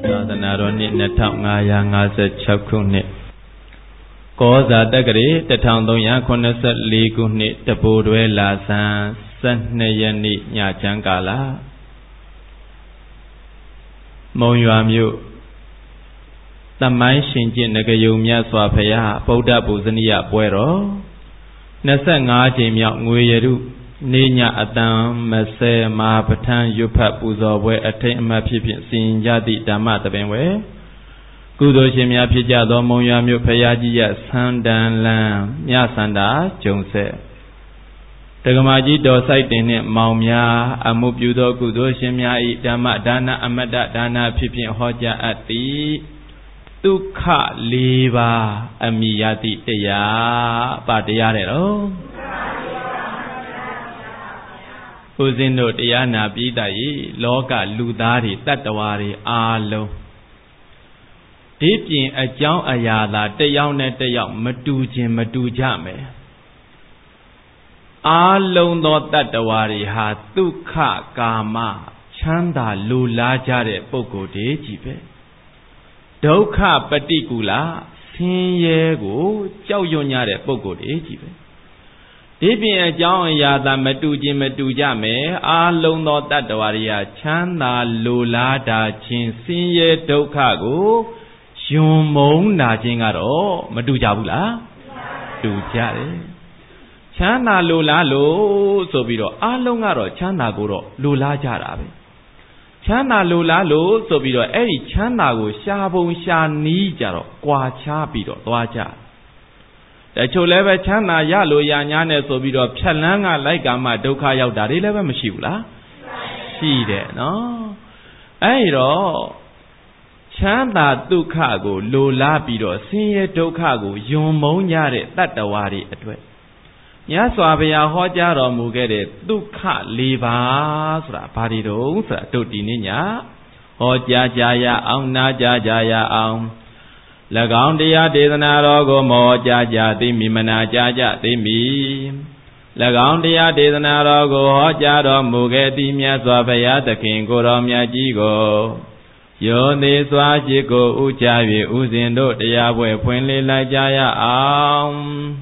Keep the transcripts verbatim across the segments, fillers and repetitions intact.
သာသနာတော်နှစ်နှစ်ထောင်ငါးရာငါးဆယ်ခြောက်ခုနှစ်ကောဇာတက္ကရာတစ်ထောင်သုံးရာခုနှစ်ဆယ်လေးခုနှစ်တပိုတွဲလာဇန်ဆယ်နှစ်ရက်နေ့ညချမ်းကာလမုံရွာမြို့သမိုင်းရှင်ကျင့်ငကယုံမြတ်စွာဘုရားဗုဒ္ဓပူဇနီယပွဲတော်နှစ်ဆယ့်ငါးကြိမ်မြောက်ငွေရတုနေညအတန်မဆဲမဟာပဋ္ဌာန်းရွတ်ဖတ်ပူဇော်ပွဲအထိတ်အမှတ်ဖြစ်ဖြင့်စီရင်ကြသည့်ဓမ္မသဘင်ဝဲကုသိုလ်ရှင်များဖြစ်ကြသောမုံရွာမြို့ဘုရားကြီးရဲ့ဆန္ဒန်လန်းမြစန္ဒာကျုံဆက်တက္ကမကြီးတော်စိုက်တင်နှင့်မောင်များအမှုပြုသောကုသိုလ်ရှင်များ၏ဓမ္မဒါနအမတ္တဒါနဖြစ်ဖြင့်ဟောကြားအပ်သည်ဒုက္ခလေးပါးအမိယတိတရားပါတရားတဲ့တော့ဦးဇင်းတို့တရားနာပြီးတည်းလောကလူသားတွေတတ္တဝါတွေအားလုံးဒီပြင်အကြောင်းအရာသာတယောက်နဲ့တယောက်မတူခြင်းမတူကြမယ်အားလုံးသောတတ္တဝါတွေဟာဒုက္ခကာမချမ်းသာလိုလားကြတဲ့ပုဂ္ဂိုလ်တွေကြီးပဲဒုက္ခပฏิကူလဆင်းရဲကိုကြောက်ရွံ့ကြတဲ့ပုဂ္ဂိုလ်တွေကြီးပဲဒီပြင်အကြောင်းအရာသာမတူခြင်းမတူကြမယ်အားလုံးသောတတ္တဝါတွေဟာချမ်းသာလိုလားတာခြင်းဆင်းရဲဒုက္ခကိုယွန်မုန်းတာခြင်းကတော့မတူကြဘူးလားတူကြတယ်ချမ်းသာလိုလားလို့ဆိုပြီးတော့အားလုံးကတော့ချမ်းသာကိုတော့လိုလားကြတာပဲချမ်းသာလိုလားလို့ဆိုပြီးတော့အဲ့ဒီချမ်းသာကိုရှားပုံရှားနီးကြတော့ကြွာချပြီးတော့သွားကြတချို့လည်းပဲချမ်းသာရလို့ရညာနဲ့ဆိုပြီးတော့ဖြတ်လန်းကလိုက်ကမှဒုက္ခရောက်တာတွေလည်းပဲမရှိဘူးလားရှိတယ်နော်အဲ့တော့ချမ်းသာဒုက္ခကိုလိုလားပြီးတော့ဆင်းရဲဒုက္ခကိုယွန်မုန်းကြတဲ့တတ္တဝါတွေအတွက်မြတ်စွာဘုရားဟောကြားတော်မူခဲ့တဲ့ဒုက္ခလေးပါးဆိုတာဘာတွေတုံးဆိုတာတို့ဒီနေ့ညဟောကြားကြရအောင်နာကြားကြရအောင်၎င်းတရားဒေသနာတော်ကိုမောကြားကြသိမိမနာကြားကြသိမိ၎င်းတရားဒေသနာတော်ကိုဟောကြားတော်မူခဲ့သည့်မြတ်စွာဘုရားသခင်ကိုယ်တော်မြတ်ကြီးကိုယောသေးစွာจิตကိုဥကြ၍ဥစဉ်တို့တရားပွဲဖွင့်လှစ်လိုက်ကြရအောင်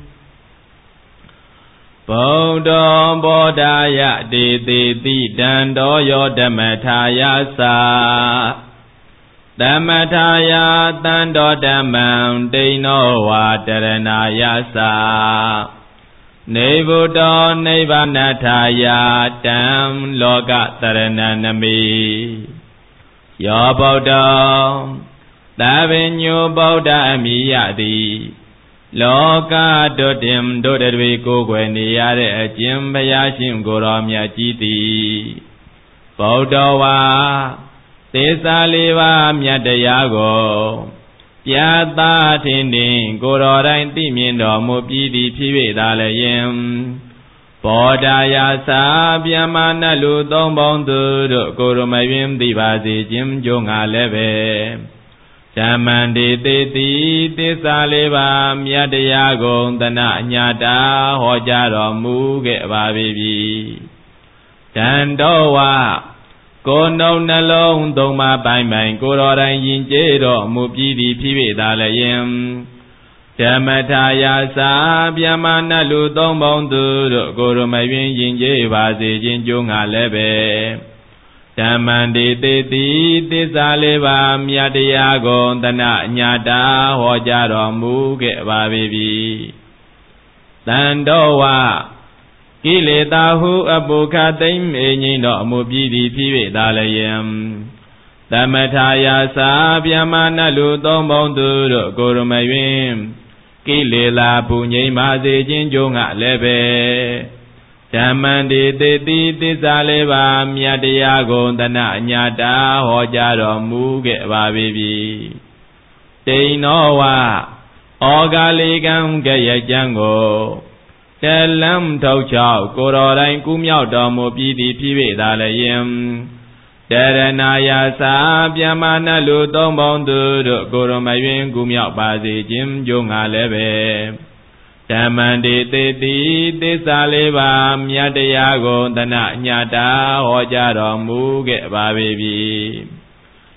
ဗုဒ္ဓံဘောဓာယတေတိတိတံတောယောဓမ္မထာယသာဓမ္မထာယတံတောဓမ္မံဒိဏောဝါတရဏာယသာနေဗုဒ္ဓောနိဗ္ဗာနထာယတံလောကတရဏနမိယောဗုဒ္ဓံသဗ္ဗညုဗုဒ္ဓအမိယတိလောကတုတ္တင်တို့တွေကိုယ်ွယ်နေရတဲ့အကျင့်ဘုရားရှင်ကိုယ်တော်မြတ်ကြီးသည်ဗုဒ္ဓဝါသစ္စာလေးပါးမြတ်တရားကိုပြသထင်ထင်ကိုယ်တော်တိုင်သိမြင်တော်မူပြီးသည်ဖြစ်၍သာလျင်ဘောဓာယာသာပြမနာလူသုံးပေါင်းသူတို့ကိုယ်တော်မယင်သိပါစေခြင်းကြုံငါလည်းပဲဓမ္မန္တိတေတိသစ္စာလေးပါးမြတ်တရားကိုသနအညာတာဟောကြားတော်မူခဲ့ပါပြီတန်တော်ဝါကိုယ်နှုတ်နှလုံးသုံးပါးပိုင်ပိုင်ကိုယ်တော်တိုင်ယဉ်ကျေးတော်မူပြီးသည်ဖြစ်၍သာလျင်ဓမ္မထာယာသာပြမနာလူသုံးပေါင်းသူတို့ကိုယ်တော်မယင်ယဉ်ကျေးပါစေခြင်းကြိုးငါလည်းပဲဓမ္မန္တိတေတိသစ္စာလေးပါးမြတ်တရားကိုသနအညာတာဟောကြားတော်မူခဲ့ပါပြီတန်တော်ဝကိလေသာဟုအပုခသိမ့်မေငိမ့်တော်မူပြီးသည်ဖြစ်၍သာလျင်သမထာယာသာပြမနာလူသုံးပေါင်းသူတို့ကိုယ်တော်မယင်ကိလေသာပူငိမ့်ပါစေခြင်းကြိုးငါလည်းပဲဓမ္မန္တိတေတိသစ္စာလေးပါးမြတ်တရားကိုသနအညာတာဟောကြားတော်မူခဲ့ပါပြီတိန်နောဝဩဃာလိကံကရကြံကိုတလံထောက်ချောက်ကိုတော်တိုင်ကူးမြောက်တော်မူပြီးသည်ဖြစ်၍သာလျင်တရဏာယာသာပြမနာလူသုံးပေါင်းသူတို့ကိုတော်မယင်ကူးမြောက်ပါစေခြင်းကြိုးငါလည်းပဲဓမ္မန္တိတေတိသစ္စာလေးပါးမြတ်တရားကိုသနအညာတာဟောကြားတော်မူခဲ့ပါပြီ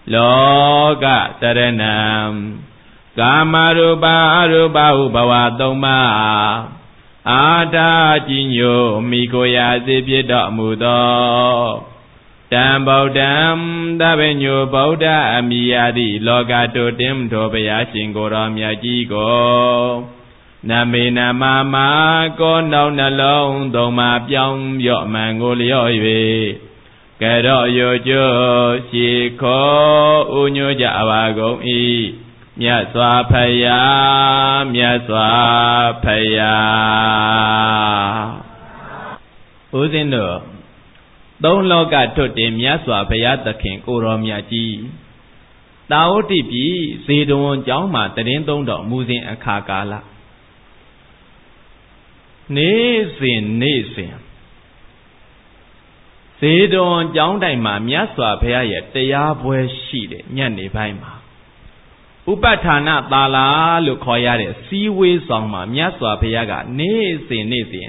လောကတရဏံကာမရူပအရူပဟုဘဝသုံးပါးအာထာကြီးညိုမိကိုရာစေဖြစ်တော်မူသောတံဗုဒ္ဓံသဗ္ဗညုဗုဒ္ဓအမိယတိလောကတုတင်ထိုဘုရားရှင်ကိုယ်တော်မြတ်ကြီးကိုနမေနမမကိုနောင်နှလုံးသုံးပါးပြောင်းပြော့မှန်ကိုလျော့၍ကရော့ရိုကျိုးရှိခေါ်ဥညွှကြပါကုန်၏မြတ်စွာဘုရားမြတ်စွာဘုရားဦးဇင်းတို့သုံးလောကထွတ်တင်မြတ်စွာဘုရားသခင်ကိုတော်မြတ်ကြီးတာဝတိပြည်ဇေဒဝန်ကျောင်းမှာတရင်သုံးတော်မူစဉ်အခါကာလနေ့စဉ်နေ့စဉ်ဇေဒဝန်ကျောင်းတိုင်မှာမြတ်စွာဘုရားရဲ့တရားပွဲရှိတယ်ညနေပိုင်းမှာဥပဋ္ဌာဏသာလာလို့ခေါ်ရတဲ့စီဝေးဆောင်မှာမြတ်စွာဘုရားကနေ့စဉ်နေ့စဉ်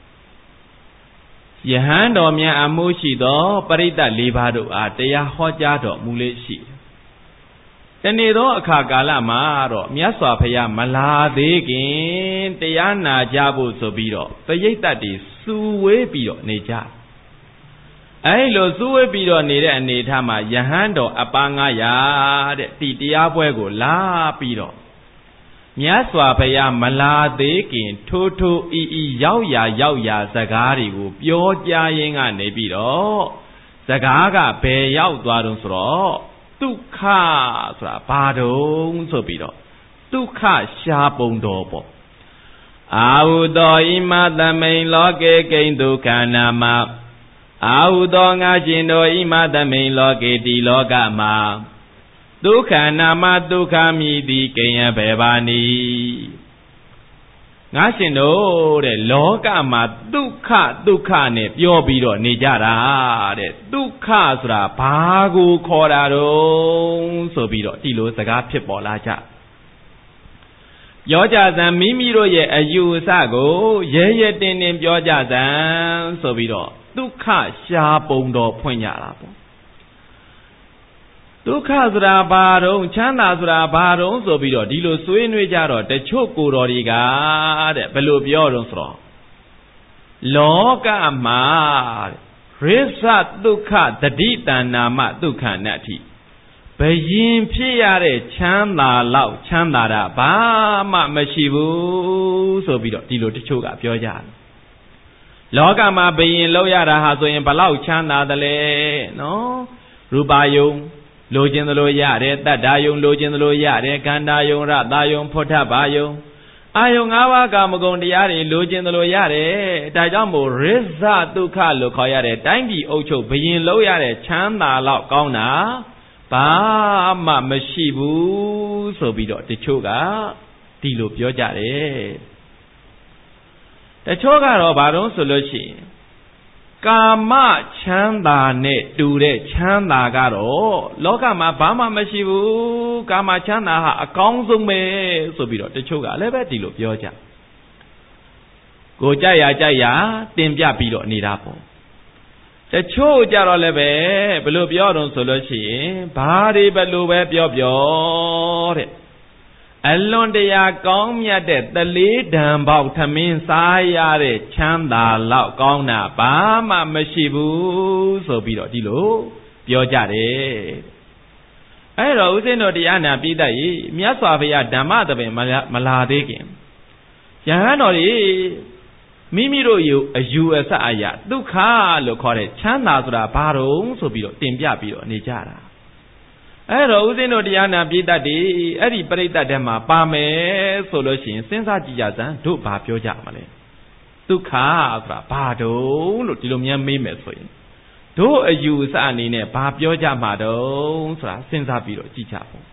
ယဟန်တော်များအမှုရှိသောပရိသတ်လေးပါးတို့အားတရားဟောကြားတော်မူလေရှိတနေ့သောအခါကာလမှာတော့မြတ်စွာဘုရားမလာသေးခင်တရားနာကြဖို့ဆိုပြီးတော့ပရိသတ်တွေစုဝေးပြီးတော့နေကြအဲလိုစုဝေးပြီးတော့နေတဲ့အနေထားမှာယဟန်တော်အပါငါးရာတဲ့ဒီတရားပွဲကိုလာပြီးတော့မြတ်စွာဘုရားမလာသေးခင်ထိုးထိုးအီအီရောက်ရာရောက်ရာစကားတွေကိုပြောကြားရင်းကနေပြီးတော့စကားကဘယ်ရောက်သွားတုံးဆိုတော့ဒုက္ခဆိုတာဘာတုံးဆိုပြီးတော့ဒုက္ခရှားပုံတော်ပေါ့အာဟုသောဣမသမိန်လောကေကိဉ္ဒုက္ခနာမအာဟုသောငါရှင်တို့ဣမသမိန်လောကေတိလောကမှာဒုက္ခနာမဒုက္ခမိတိကိယဘေဘာနိငါရှင်တို့တဲ့လောကမှာဒုက္ခဒုက္ခနဲ့ပြောပြီးတော့နေကြတာတဲ့ဒုက္ခဆိုတာဘာကိုခေါ်တာတုံးဆိုပြီးတော့ဒီလိုစကားဖြစ်ပေါ်လာကြပြောကြစမ်းမိမိတို့ရဲ့အယူအဆကိုရဲရဲတင်းတင်းပြောကြစမ်းဆိုပြီးတော့ဒုက္ခရှားပုံတော်ဖွင့်ကြတာပေါ့ဒုက္ခဆိုတာဘာတုံးချမ်းသာဆိုတာဘာတုံးဆိုပြီးတော့ဒီလိုဆွေးနွေးကြတော့တချို့ကိုယ်တော်တွေကတဲ့ဘယ်လိုပြောတုံးဆိုတော့လောကမှာရိသဒုက္ခတတိတဏ္ဏမဒုက္ခနတ္ထိဘယင်ဖြစ်ရတဲ့ချမ်းသာလောက်ချမ်းသာတာဘာမှမရှိဘူးဆိုပြီးတော့ဒီလိုတချို့ကပြောကြတယ်လောကမှာဘယင်လောက်ရတာဟာဆိုရင်ဘလောက်ချမ်းသာတယ်လဲနော်ရူပါယုံလိုချင်သလိုရတယ်တတ္တယုံလိုချင်သလိုရတယ်ကန္တာယုံရတာယုံဖွဋ္ဌဘာယုံအာယုံ၅ပါးကာမဂုဏ်တရားတွေလိုချင်သလိုရတယ်ဒါကြောင့်မို့ရိဇဒုက္ခလို့ခေါ်ရတဲ့တိုင်းပြည်အုပ်ချုပ်ဘယင်လောက်ရတဲ့ချမ်းသာလောက်ကောင်းတာဘာမှမရှိဘူးဆိုပြီးတော့တချို့ကဒီလိုပြောကြတယ်တချို့ကတော့ဘာလို့ဆိုလို့ရှိရင်ကာမချမ်းသာနဲ့တူတဲ့ချမ်းသာကတော့လောကမှာဘာမှမရှိဘူးကာမချမ်းသာဟာအကောင်းဆုံးပဲဆိုပြီးတော့တချို့ကလည်းပဲဒီလိုပြောကြကိုကြိုက်ရကြိုက်ရတင်ပြပြီးတော့နေတာပေါ့တချို့ကြတော့လည်းပဲဘယ်လိုပြောတော့ဆိုလို့ရှိရင်ဘာတွေဘယ်လိုပဲပြောပြောတဲ့အလွန်တရာကောင်းမြတ်တဲ့တလေးတံပေါက်ထမင်းစားရတဲ့ချမ်းသာလောက်ကောင်းတာဘာမှမရှိဘူးဆိုပြီးတော့ဒီလိုပြောကြတယ်အဲ့တော့ဦးဇင်းတို့တရားနာပြီးတတ်ရေမြတ်စွာဘုရားဓမ္မသဘင်မလာသေးခင်ယဟန်တော်တွေမိမိတို့ယူအယူအဆအရာဒုက္ခလို့ခေါ်တဲ့ချမ်းသာဆိုတာဘာတုံးဆိုပြီးတော့တင်ပြပြီးတော့နေကြတာအဲ့တော့ဦးဇင်းတို့တရားနာပြည်တတ်တွေအဲ့ဒီပရိသတ်ထဲမှာပါမယ်ဆိုလို့ရှိရင်စဉ်းစားကြည့်ကြစမ်းတို့ဘာပြောကြမလဲဒုက္ခဆိုတာဘာတုံးလို့ဒီလိုများမေးမယ်ဆိုရင်တို့အယူအဆအနေနဲ့ဘာပြောကြမှာတုံးဆိုတာစဉ်းစားပြီးတော့ကြည့်ကြပေါ့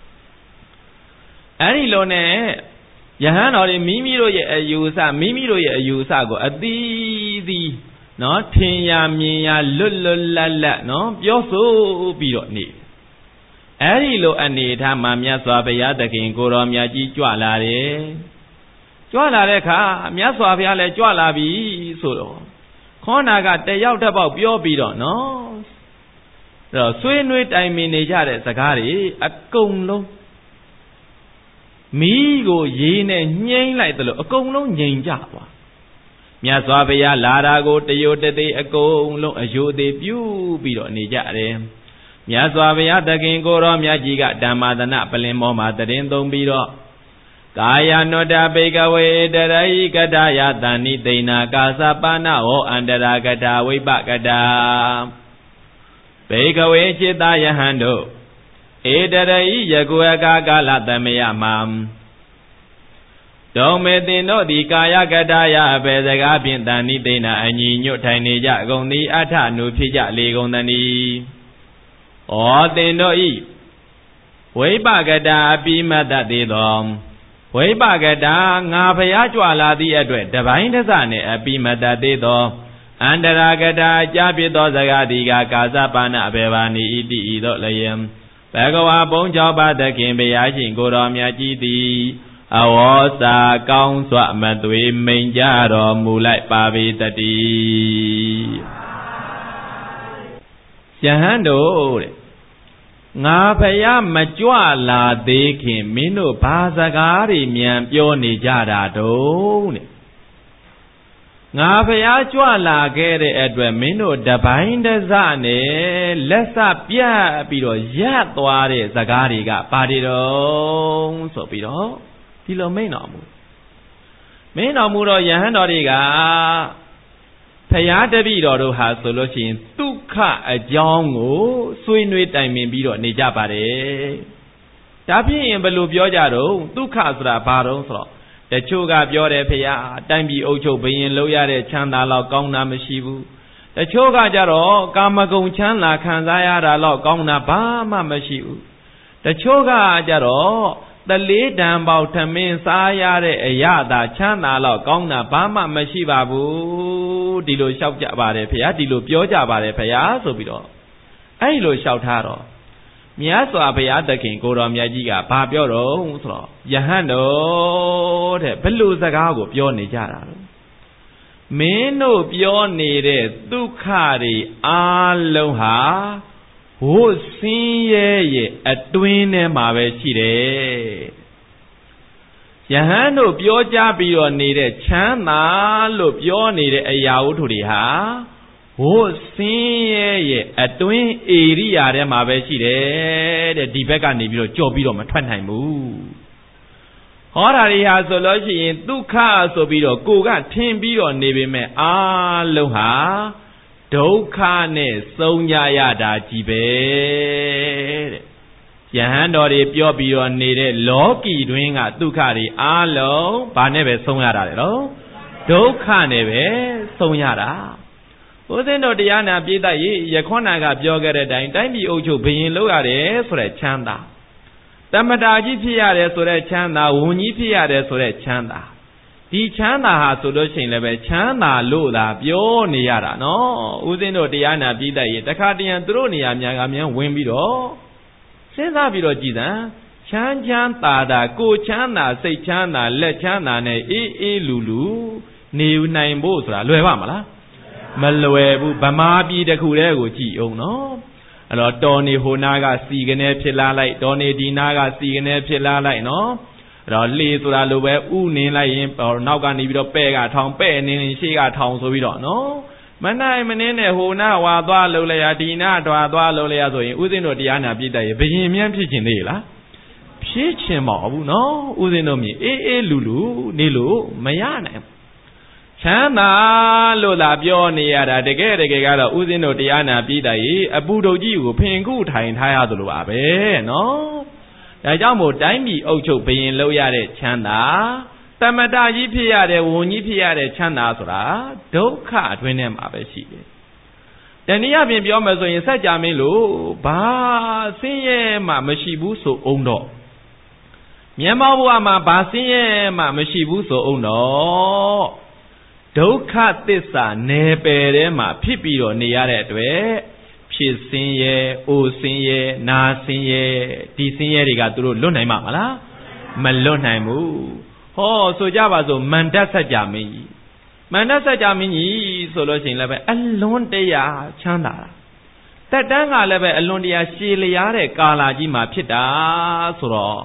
အဲ့ဒီလိုနဲ့ယဟန်တော်တွေမိမိတို့ရဲ့အယူအဆမိမိတို့ရဲ့အယူအဆကိုအသီးသီးနော်ထင်ရမြင်ရလွတ်လွတ်လပ်လပ်နော်ပြောဆိုပြီးတော့နေအဲ့ဒီလိုအနေထားမှာမြတ်စွာဘုရားသခင်ကိုတော်မြတ်ကြီးကြွလာတယ်ကြွလာတဲ့အခါမြတ်စွာဘုရားလည်းကြွလာပြီဆိုတော့ခေါနာကတယောက်တစ်ပေါက်ပြောပြီးတော့နော် rồi xuôi nuôi tay mình này ra để sạc gari ở công luôn mỹ của gì này nhanh lại từ lúc ở công luôn nhanh chả quá nhà xóa bây giờ là ra của tiêu tê tê ở công luôn ở chỗ tê piu bị rồi này ra đây nhà xóa bây giờ ta kinh cô rồi nhà chỉ cả đam ma đan nạp lên mò mà ta đến đông bị rồi Kaya noda begawe darai kada yatani teina kasapana o andara kada wipa kada begawe cita yahando e darai yaguaka kala tamaya mam Dome tino di kaya kada ya bezaga pintani teina anyi nyo taini ja gongni atha nu phija le gongtani O tino i wipa kada apimata tidom Wei bagada ngapaya juala di adwe dabain dasane api mata teto andara gada japi to sagadiga kasapana abevani iti ito layam bhagawa bongchao batakin beyashin koro myaji ti awosa kaung swa matwe mainja ro mulai pavi tati Yahando Nga phaya ma chwa la de khin min do ba saka ri myan pyo ni ja da do ne Nga phaya chwa la ke de atwet min do tabain tasa ne let sa pyat pi do yat twa de saka ri ka pa ti do so pi do di lo main naw mu main naw mu do yahan do ri ka Phaya tabi do do ha so lo chin dukha a jaung ko swai nwe tai min pi do ne ja pa de Da phit yin belo pyo ja do dukha soda ba do so lo Tacho ka pyo de phaya tain pi auk chuk byin lou ya de chang da law kaung na ma shi bu Tacho ka ja do kama gung chan la khan sa ya da law kaung na ba ma ma shi bu Tacho ka ja do Tale dan bao thamin sa ya de aya da chan da law kaung na ba ma ma shi ba bu Di lo shout ja ba de phaya di lo pyo ja ba de phaya so pi do Ai lo shout tha do Mya swa phaya takin ko ro mya ji ka ba pyo do so lo Yahan do de belu saka ko pyo ne ja da lo Min do pyo ne de dukha ri a long ha ho sin ye ye atwin ne ma be chi de Yahan do pyo ja pi do ne de chan da lo pyo ne de aya wuttu de ha ho sin ye ye atwin area de ma be chi de de di bek ka ne pi do jaw pi do ma thwat nai mu Ho da ri ha so lo chi yin dukha so pi do ko ka thin pi do ne be me a long ha dukha ne song nya ya da ji be de Yahan do ri pyo pi do ne de loki twin ka dukha ri a long ba ne be song ya da de lo dukha ne be song ya da Ho sin doတရားနာပြိတ္တရေယခွန်းနာကပြောခဲ့တဲ့အတိုင်းတိုင်းပြည်အုပ်ချုပ်ဘရင်လုပ်ရတယ်ဆိုတဲ့ချမ်းသာတမတာကြီးဖြစ်ရတယ်ဆိုတဲ့ချမ်းသာဝန်ကြီးဖြစ်ရတယ်ဆိုတဲ့ချမ်းသာဒီချမ်းသာဟာဆိုလို့ရှိရင်လည်းပဲချမ်းသာလို့သာပြောနေရတာနော်ဦးဇင်းတို့တရားနာပြိတ္တရေတခါတရံသူတို့နေရာများကမြန်ဝင်ပြီးတော့စဉ်းစားပြီးတော့ကြည်သံချမ်းချမ်းသာသာကိုချမ်းသာစိတ်ချမ်းသာလက်ချမ်းသာနဲ့အေးအေးလူလူနေနိုင်ဖို့ဆိုတာလွယ်ပါမလားမလွယ်ဘူးဗမာပြည်တစ်ခုတည်းကိုကြည်အောင်နော်အဲ့တော့တော်နေဟိုနာကစီကနေဖြစ်လာလိုက်တော်နေဒီနာကစီကနေဖြစ်လာလိုက်နော်အဲ့တော့လေဆိုတာလိုပဲဥနေလိုက်ရင်နောက်ကနေပြီးတော့ပဲ့ကထောင်ပဲ့နေရင်ရှေ့ကထောင်ဆိုပြီးတော့နော်မနိုင်မနှင်းနဲ့ဟိုနာဝါသွားလှုပ်လိုက်ရဒီနာတွာသွားလှုပ်လိုက်ရဆိုရင်ဥစဉ်တို့တရားနာပြည့်တတ်ရေဘယင်မြန်းဖြစ်ခြင်းသေးလားဖြစ်ခြင်းမဟုတ်ဘူးနော်ဥစဉ်တို့မြင်အေးအေးလူလူနေလို့မရနိုင်ချမ်းသာလို့လာပြောနေရတာတကယ်တကယ်ကတော့ဥစဉ်တို့တရားနာပြီးတာရေအပူဒုတ်ကြီးကိုဖင်ခုထိုင်ထားရသလိုပါပဲနော်ဒါကြောင့်မို့တိုင်းပြည်အုပ်ချုပ်ဘရင်လုပ်ရတဲ့ချမ်းသာတမတကြီးဖြစ်ရတဲ့ဝန်ကြီးဖြစ်ရတဲ့ချမ်းသာဆိုတာဒုက္ခအတွင်းထဲမှာပဲရှိတယ်တနည်းအားဖြင့်ပြောမယ်ဆိုရင်စัจ जा မင်းလို့ဘာဆင်းရဲမှမရှိဘူးဆိုအောင်တော့မြန်မာဘဝမှာဘာဆင်းရဲမှမရှိဘူးဆိုအောင်တော့ဒုက္ခသစ္စာနယ်ပယ်ထဲမှာဖြစ်ပြီးတော့နေရတဲ့အတွက်ဖြစ်ဆင်းရဲအိုဆင်းရဲနာဆင်းရဲဒီဆင်းရဲတွေကသူတို့လွတ်နိုင်မှာမလားမလွတ်နိုင်ဘူးဟောဆိုကြပါစို့မန္တစัจ जा မင်းကြီးမန္တစัจ जा မင်းကြီးဆိုလို့ရှိရင်လည်းပဲအလွန်တရာချမ်းသာတာတသက်တမ်းကလည်းပဲအလွန်တရာရှည်လျားတဲ့ကာလကြီးမှာဖြစ်တာဆိုတော့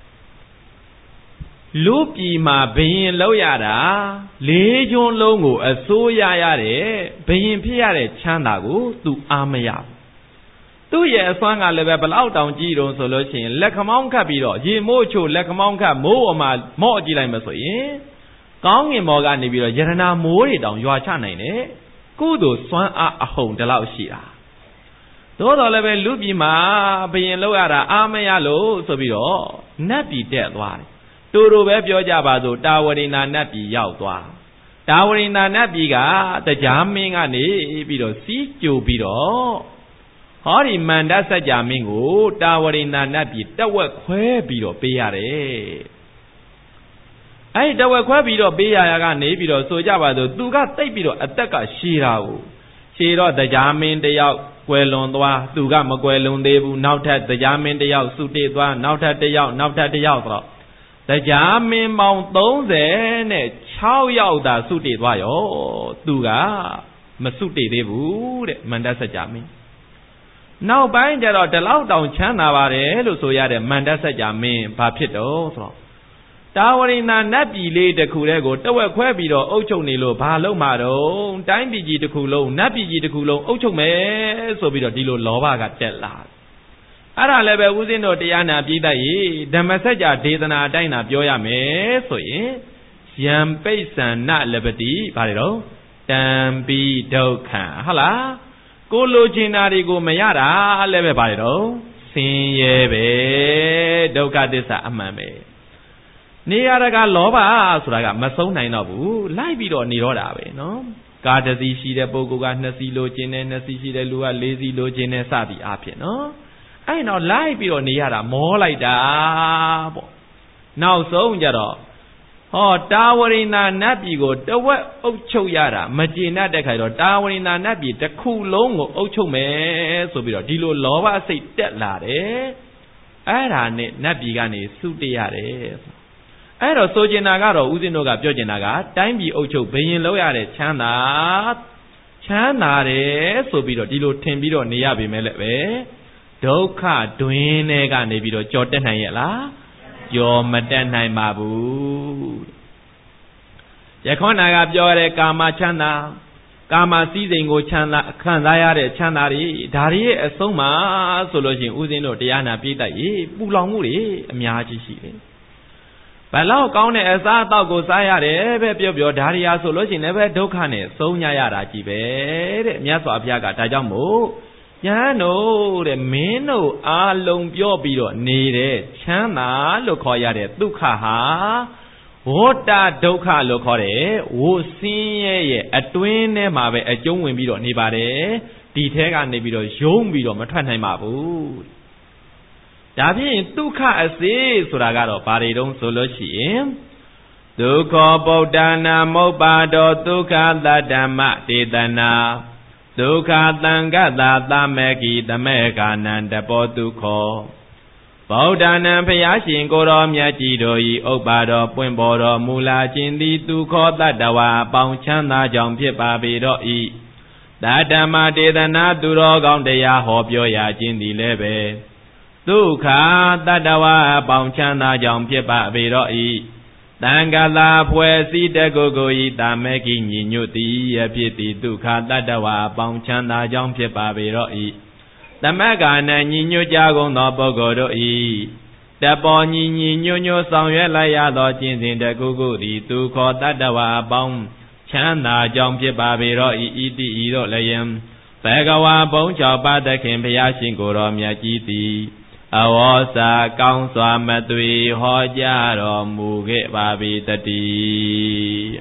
လူပြည်မှာဘယင်လောက်ရတာလေးကျွန်းလုံးကိုအစိုးရရတဲ့ဘယင်ဖြစ်ရတဲ့ချမ်းသာကိုသူအားမရဘူးသူ့ရဲ့အစွမ်းကလည်းပဲဘလောက်တောင်ကြီးတုံးဆိုလို့ရှိရင်လက်ခမောင်းခတ်ပြီးတော့ရေမိုးချိုလက်ခမောင်းခတ်မိုးပေါ်မှာမော့ကြည့်လိုက်မှဆိုရင်ကောင်းငင်ဘော်ကနေပြီးတော့ယရနာမိုးတွေတောင်ရွာချနိုင်တယ်ကုသိုလ်စွမ်းအားအဟုန်တလောက်ရှိတာသို့တော်လည်းပဲလူပြည်မှာဘယင်လောက်ရတာအားမရလို့ဆိုပြီးတော့နတ်ပြည်တက်သွားတယ်တူတူပဲပြောကြပါစို့တာဝရိန္ဒာနတ်ပြည်ရောက်သွားတာဝရိန္ဒာနတ်ပြည်ကတရားမင်းကနေပြီးတော့စီးကြိုပြီးတော့ဟောဒီမန္တစัจ जा မင်းကိုတာဝရိန္ဒာနတ်ပြည်တဝက်ခွဲပြီးတော့ပေးရတယ်အဲ့ဒီတဝက်ခွဲပြီးတော့ပေးရရကနေပြီးတော့ဆိုကြပါစို့သူကတိတ်ပြီးတော့အသက်ကရှည်တာကိုရှည်တော့တရားမင်းတယောက်ကွယ်လွန်သွားသူကမကွယ်လွန်သေးဘူးနောက်ထပ်တရားမင်းတယောက်စုတည်သွားနောက်ထပ်တယောက်နောက်ထပ်တယောက်ဆိုတော့တရားမင်းပေါင်းသုံးဆယ်နဲ့ခြောက်ယောက်သာစုတည်သွားရောသူကမစုတည်သေးဘူးတဲ့မန္တစัจ जा မင်းနောက်ပိုင်းကျတော့ဒီလောက်တောင်ချမ်းသာပါတယ်လို့ဆိုရတဲ့မန္တစัจ जा မင်းဘာဖြစ်တော့ဆိုတော့တာဝရိန္ဒာနတ်ပြည်လေးတစ်ခုတည်းကိုတဝက်ခွဲပြီးတော့အုပ်ချုပ်နေလို့ဘာလုပ်မှာတော့တိုင်းပြည်ကြီးတစ်ခုလုံးနတ်ပြည်ကြီးတစ်ခုလုံးအုပ်ချုပ်မယ်ဆိုပြီးတော့ဒီလိုလောဘကတက်လာအဲ့ဒါလည်းပဲဦးဇင်းတို့တရားနာပြည်သက်ရေဓမ္မစัจ जा ဒေသနာအတိုင်းသာပြောရမယ်ဆိုရင်ယံပိဿန္နလပတိဘာတွေတော့တံပိဒုက္ခံဟုတ်လားကိုလိုချင်တာတွေကိုမရတာလည်းပဲဘာတွေတော့ဆင်းရဲပဲဒုက္ခသစ္စာအမှန်ပဲနေရတကလောဘဆိုတာကမဆုံးနိုင်တော့ဘူးလိုက်ပြီးတော့နေတော့တာပဲနော်ကာတစီရှိတဲ့ပုဂ္ဂိုလ်ကနှစ်စီလိုချင်တယ်နှစ်စီရှိတဲ့လူကလေးစီလိုချင်တယ်စသည်အားဖြင့်နော်အဲ့တော့လိုက်ပြီးတော့နေရတာမောလိုက်တာပေါ့နောက်ဆုံးကြတော့ဟောတာဝရိန္ဒာနတ်ပြည်ကိုတဝက်အုပ်ချုပ်ရတာမကျေနပ်တဲ့ခါကျတော့တာဝရိန္ဒာနတ်ပြည်တစ်ခုလုံးကိုအုပ်ချုပ်မယ်ဆိုပြီးတော့ဒီလိုလောဘစိတ်တက်လာတယ်အဲ့ဒါနဲ့နတ်ပြည်ကနေစုတည်ရတယ်အဲ့တော့ဆိုကျင်တာကတော့ဦးဇင်းတို့ကပြောကျင်တာကတိုင်းပြည်အုပ်ချုပ်ဘယင်လောက်ရတဲ့ချမ်းသာချမ်းသာတယ်ဆိုပြီးတော့ဒီလိုထင်ပြီးတော့နေရပေမဲ့လည်းပဲဒုက္ခတွင်နဲ့ကနေပြီးတော့ကြော်တက်နိုင်ရဲ့လားကြော်မတက်နိုင်ပါဘူးယခုနကပြောရတဲ့ကာမချမ်းသာကာမစည်းစိမ်ကိုချမ်းသာခံစားရတဲ့ချမ်းသာတွေဒါတွေရဲ့အဆုံးမှာဆိုလို့ရှိရင်ဦးဇင်းတို့တရားနာပြည့်တတ်ရေပူလောင်မှုတွေအများကြီးရှိတယ်ဘလောက်ကောင်းတဲ့အစားအသောက်ကိုစားရတယ်ပဲပြောပြောဒါရီယာဆိုလို့ရှိရင်လည်းပဲဒုက္ခနဲ့ဆုံးညရတာကြီးပဲတဲ့မြတ်စွာဘုရားကဒါကြောင့်မို့ညာတို့တဲ့မင်းတို့အားလုံးပြောပြီးတော့နေတဲ့ချမ်းသာလို့ခေါ်ရတဲ့ဒုက္ခဟာဝဋ္တဒုက္ခလို့ခေါ်တယ်ဝိဆင်းရဲရဲ့အတွင်းထဲမှာပဲအကျုံးဝင်ပြီးတော့နေပါတယ်ဒီထဲကနေပြီးတော့ယုံပြီးတော့မထွက်နိုင်ပါဘူးဒါဖြင့်ဒုက္ခအစေဆိုတာကတော့ဘာတွေတုံးဆိုလို့ရှိရင်ဒုက္ခဗုဒ္ဓနာမုပ္ပါဒောဒုက္ခသတ္တမတေတနာဒုက္ခသံဃတသမကိတမေကာနံတပောဒုက္ခဗုဒ္ဓနာဘုရားရှင်ကိုရောမြတ်ကြီးတို့ဤဥပ္ပါဒောပွင့်ပေါ်တော်မူလာခြင်းသည်ဒုက္ခတတ္တဝါအပေါင်းချမ်းသာကြောင့်ဖြစ်ပါပေတော့ဤတတ္တမတေတနာသူတော်ကောင်းတရားဟောပြောရခြင်းသည်လည်းပဲဒုက္ခတတ္တဝါအပေါင်းချမ်းသာကြောင့်ဖြစ်ပါပေတော့ဤတံဃလာဖွဲ့စည်းတကုကိုဤတာမေကိညီညွတ်သည်ယဖြစ်သည်ဒုက္ခတတ္တဝါအပေါင်းချမ်းသာကြောင့်ဖြစ်ပါပေတော့ဤသမက္ကာနညီညွတ်ကြကုန်သောပုဂ္ဂိုလ်တို့ဤတပေါ်ညီညီညွတ်ညွတ်ဆောင်ရွက်လိုက်ရသောကျင့်စဉ်တကုကိုသည်ဒုက္ခတတ္တဝါအပေါင်းချမ်းသာကြောင့်ဖြစ်ပါပေတော့ဤဤတိဤတော့လည်းယံဘဂဝါဘုံ၆ပါးသခင်ဘုရားရှင်ကိုယ်တော်မြတ်ကြီးသည်အဝေါစာကောင်းစွာမသွေဟောကြားတော်မူခဲ့ပါပေတည်း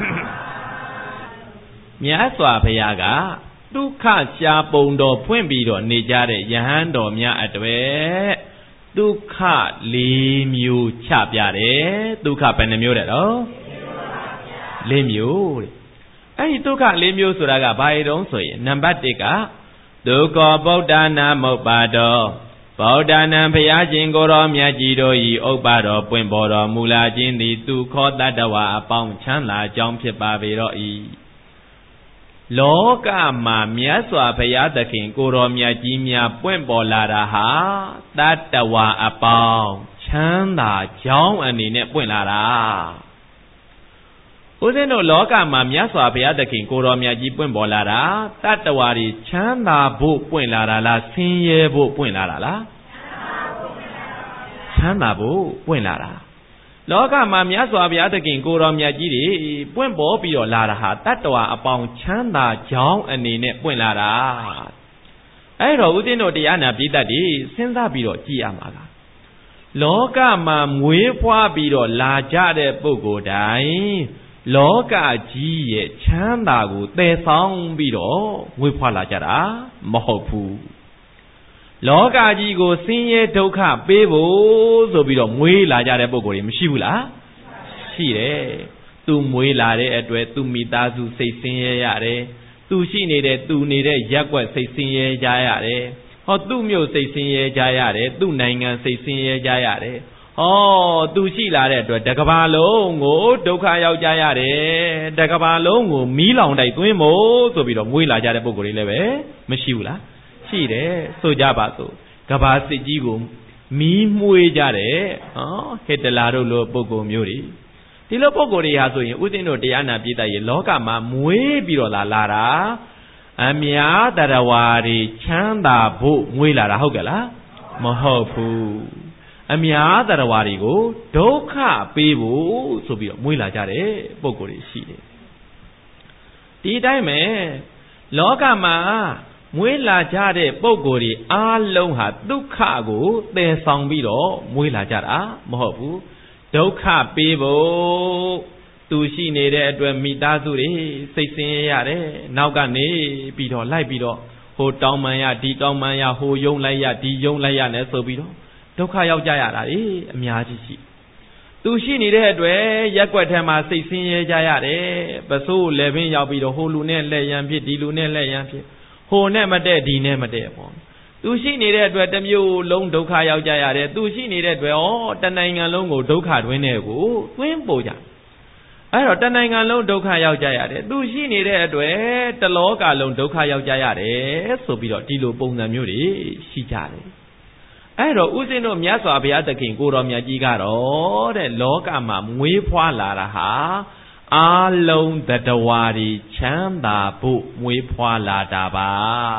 မြတ်စွာဘုရားကဒုက္ခရှားပုံတော်ဖွင့်ပြီးတော့နေကြတဲ့ယဟန်တော်များအတွေ့ဒုက္ခလေးမျိုးချပြတယ်ဒုက္ခဘယ်နှမျိုးတဲ့တော့လေးမျိုးတဲ့အဲ့ဒီဒုက္ခလေးမျိုးဆိုတာကဘာတွေတုံးဆိုရင်နံပါတ်၁ကဒုက္ခဗုဒ္ဓနာမုပ္ပါဒောဗုဒ္ဓနာဘုရားရှင်ကိုယ်တော်မြတ်ကြီးတို့ဤဥပ္ပါတော်ပွင့်ပေါ်တော်မူလာခြင်းသည်ဒုက္ခတတ္တဝါအပေါင်းချမ်းသာကြောင်းဖြစ်ပါပေတော့ဤလောကမှာမြတ်စွာဘုရားသခင်ကိုရောမြတ်ကြီးများပွင့်ပေါ်လာတာဟာတတ္တဝါအပေါင်းချမ်းသာကြောင်းအနေနဲ့ပွင့်လာတာဦးဇင်းတို့လောကမှာမြတ်စွာဘုရားသခင်ကိုရောမြတ်ကြီးပွင့်ပေါ်လာတာတတ္တဝါတွေချမ်းသာဖို့ပွင့်လာတာလားဆင်းရဲဖို့ပွင့်လာတာလားချမ်းသာဖို့ပွင့်လာတာလောကမှာမြတ်စွာဘုရားသခင်ကိုရောမြတ်ကြီးတွေပွင့်ပေါ်ပြီးတော့လာတာဟာတတ္တဝါအပေါင်းချမ်းသာကြောင်းအနေနဲ့ပွင့်လာတာအဲ့တော့ဦးဇင်းတို့တရားနာပိဋကတ်တွေစဉ်းစားပြီးတော့ကြည်ရမှာလားလောကမှာမွေးဖွားပြီးတော့လာကြတဲ့ပုဂ္ဂိုလ်တိုင်းလောကကြီးရဲ့ချမ်းသာကိုသယ်ဆောင်ပြီးတော့မွေးဖွားလာကြတာမဟုတ်ဘူးလောကကြီးကိုဆင်းရဲဒုက္ခပေးဖို့ဆိုပြီးတော့မွေးလာကြတဲ့ပုဂ္ဂိုလ်တွေမရှိဘူးလားရှိတယ်သူမွေးလာတဲ့အတွက်သူမိသားစုစိတ်ဆင်းရဲရတယ်သူရှိနေတဲ့သူနေတဲ့ရက်ွက်စိတ်ဆင်းရဲကြရတယ်ဟောသူ့မြို့စိတ်ဆင်းရဲကြရတယ်သူ့နိုင်ငံစိတ်ဆင်းရဲကြရတယ်ဟောသူရှိလာတဲ့အတွက်တကဘာလုံးကိုဒုက္ခရောက်ကြရတယ်တကဘာလုံးကိုမီးလောင်တိုက်သွင်းဖို့ဆိုပြီးတော့မွေးလာကြတဲ့ပုဂ္ဂိုလ်တွေလည်းပဲမရှိဘူးလားရှိတယ်ဆိုကြပါစို့ကဘာစစ်ကြီးကိုမီးမွေးကြတယ်ဟောဟစ်တလာတို့လိုပုဂ္ဂိုလ်မျိုးတွေဒီလိုပုဂ္ဂိုလ်တွေဟာဆိုရင်ဥစဉ်တို့တရားနာပြည့်တတ်ရေလောကမှာမွေးပြီးတော့လာလာတာအများတရဝါတွေချမ်းသာဖို့မွေးလာတာဟုတ်ကဲ့လားမဟုတ်ဘူးအများတရဝါတွေကိုဒုက္ခပေးဖို့ဆိုပြီးတော့မွေးလာကြတဲ့ပုဂ္ဂိုလ်တွေရှိတယ်ဒီအတိုင်းပဲလောကမှာမွေးလာကြတဲ့ပုဂ္ဂိုလ်တွေအားလုံးဟာဒုက္ခကိုသယ်ဆောင်ပြီးတော့မွေးလာကြတာမဟုတ်ဘူးဒုက္ခပေးဖို့သူရှိနေတဲ့အတွက်မိသားစုတွေစိတ်ဆင်းရဲရတယ်နောက်ကနေပြီးတော့လိုက်ပြီးတော့ဟိုတောင်းပန်ရဒီတောင်းပန်ရဟိုယုံလိုက်ရဒီယုံလိုက်ရနဲ့ဆိုပြီးတော့ဒုက္ခရောက်ကြရတာလေအများကြီးရှိသူရှိနေတဲ့အတွက်ရက်ွက်ထဲမှာစိတ်ဆင်းရဲကြရတယ်ပစိုးလည်းပင်ရောက်ပြီးတော့ဟိုလူနဲ့လက်ရန်ဖြစ်ဒီလူနဲ့လက်ရန်ဖြစ်ဟိုနဲ့မတည့်ဒီနဲ့မတည့်ပေါ့သူရှိနေတဲ့အတွက်တစ်မျိုးလုံးဒုက္ခရောက်ကြရတယ်သူရှိနေတဲ့အတွက်ဩတနိုင်ငံလုံးကိုဒုက္ခတွင်းတဲ့ကိုတွင်းပို့ကြအဲ့တော့တနိုင်ငံလုံးဒုက္ခရောက်ကြရတယ်သူရှိနေတဲ့အတွက်တလောကလုံးဒုက္ခရောက်ကြရတယ်ဆိုပြီးတော့ဒီလိုပုံစံမျိုးတွေရှိကြတယ်အဲ့တော့ဥစဉ်တို့မြတ်စွာဘုရားသခင်ကိုတော်မြတ်ကြီးကတော့တဲ့လောကမှာမွေးဖွားလာတာဟာအာလုံးတတဝါတွေချမ်းသာဖို့မွေးဖွားလာတာပါ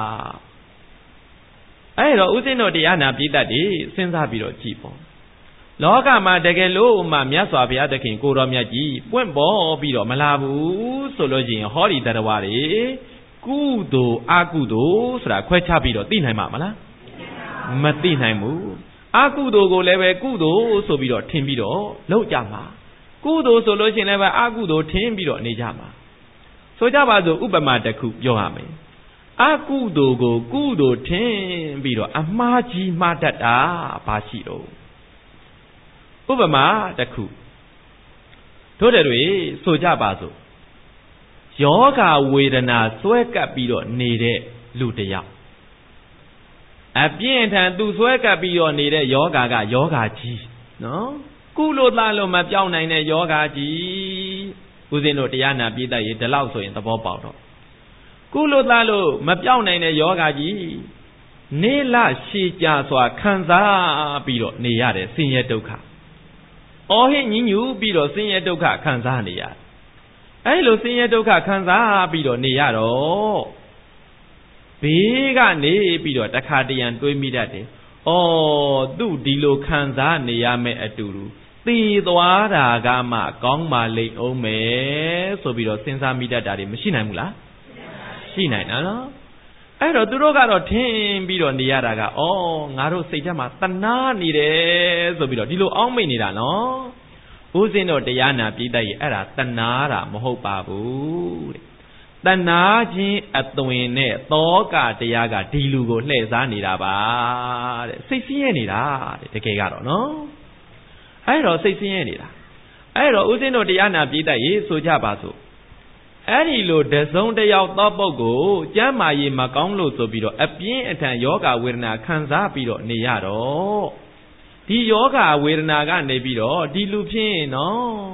အဲ့တော့ဥစဉ်တို့တရားနာပိဋကတ်တွေစဉ်းစားပြီးတော့ကြည်ပေါ့လောကမှာတကယ်လို့မှမြတ်စွာဘုရားသခင်ကိုတော်မြတ်ကြီးပွင့်ပေါ်ပြီးတော့မလာဘူးဆိုလို့ရှိရင်ဟောဒီတတဝါတွေကုသိုလ်အကုသိုလ်ဆိုတာခွဲခြားပြီးတော့သိနိုင်မှာမလားမသိနိုင်ဘူးအကုသိုလ်ကိုလည်းပဲကုသိုလ်ဆိုပြီးတော့ထင်ပြီးတော့လုပ်ကြမှာကုသိုလ်ဆိုလို့ရှိရင်လည်းပဲအကုသိုလ်ထင်ပြီးတော့နေကြမှာဆိုကြပါစို့ဥပမာတစ်ခုပြောရမယ်အကုသိုလ်ကိုကုသိုလ်ထင်ပြီးတော့အမှားကြီးမှားတတ်တာဘာရှိတော့ဥပမာတစ်ခုတို့တယ်တွေဆိုကြပါစို့ယောဂဝေဒနာစွဲကပ်ပြီးတော့နေတဲ့လူတစ်ယောက်အပြင်းထန်သူဆွဲကပ်ပြီးတော့နေတဲ့ယောဂါကယောဂါကြီးနော်ကုလို့သားလို့မပြောင်းနိုင်တဲ့ယောဂါကြီးဦးဇင်းတို့တရားနာပြည့်တတ်ရေဒီလောက်ဆိုရင်သဘောပေါက်တော့ကုလို့သားလို့မပြောင်းနိုင်တဲ့ယောဂါကြီးနေလရှည်ကြစွာခံစားပြီးတော့နေရတယ်ဆင်းရဲဒုက္ခအော်ဟစ်ညဉ်ညူပြီးတော့ဆင်းရဲဒုက္ခခံစားနေရတယ်အဲ့လိုဆင်းရဲဒုက္ခခံစားပြီးတော့နေရတော့ဘေးကနေပြီးတော့တခါတရံတွေးမိတတ်တယ်။အော်သူ့ဒီလိုခံစားနေရမယ့်အတူတူသိသွားတာကမှကောင်းပါလိမ့်အောင်မယ်ဆိုပြီးတော့စဉ်းစားမိတတ်တာတွေမရှိနိုင်ဘူးလား။ရှိနိုင်တာနော်။အဲ့တော့သူတို့ကတော့ထင်ပြီးတော့နေရတာကအော်ငါတို့စိတ်ထဲမှာတနာနေတယ်ဆိုပြီးတော့ဒီလိုအောင်းမိနေတာနော်။ဦးဇင်းတို့တရားနာပြည့်တတ်ရဲ့အဲ့ဒါတနာတာမဟုတ်ပါဘူးတဲ့တဏှာချင်းအသွင်နဲ့သောကတရားကဒီလူကိုလှည့်စားနေတာပါတဲ့စိတ်ဆင်းရဲနေတာတဲ့တကယ်ကတော့နော်အဲ့တော့စိတ်ဆင်းရဲနေတာအဲ့တော့ဦးဇင်းတို့တရားနာပြည့်တတ်ရေဆိုကြပါစို့အဲ့ဒီလိုတစုံတယောက်သောပုဂ္ဂိုလ်ကျမ်းမာရေးမကောင်းလို့ဆိုပြီးတော့အပြင်းအထန်ယောဂဝေဒနာခံစားပြီးတော့နေရတော့ဒီယောဂဝေဒနာကနေပြီးတော့ဒီလူဖြစ်ရင်နော်တ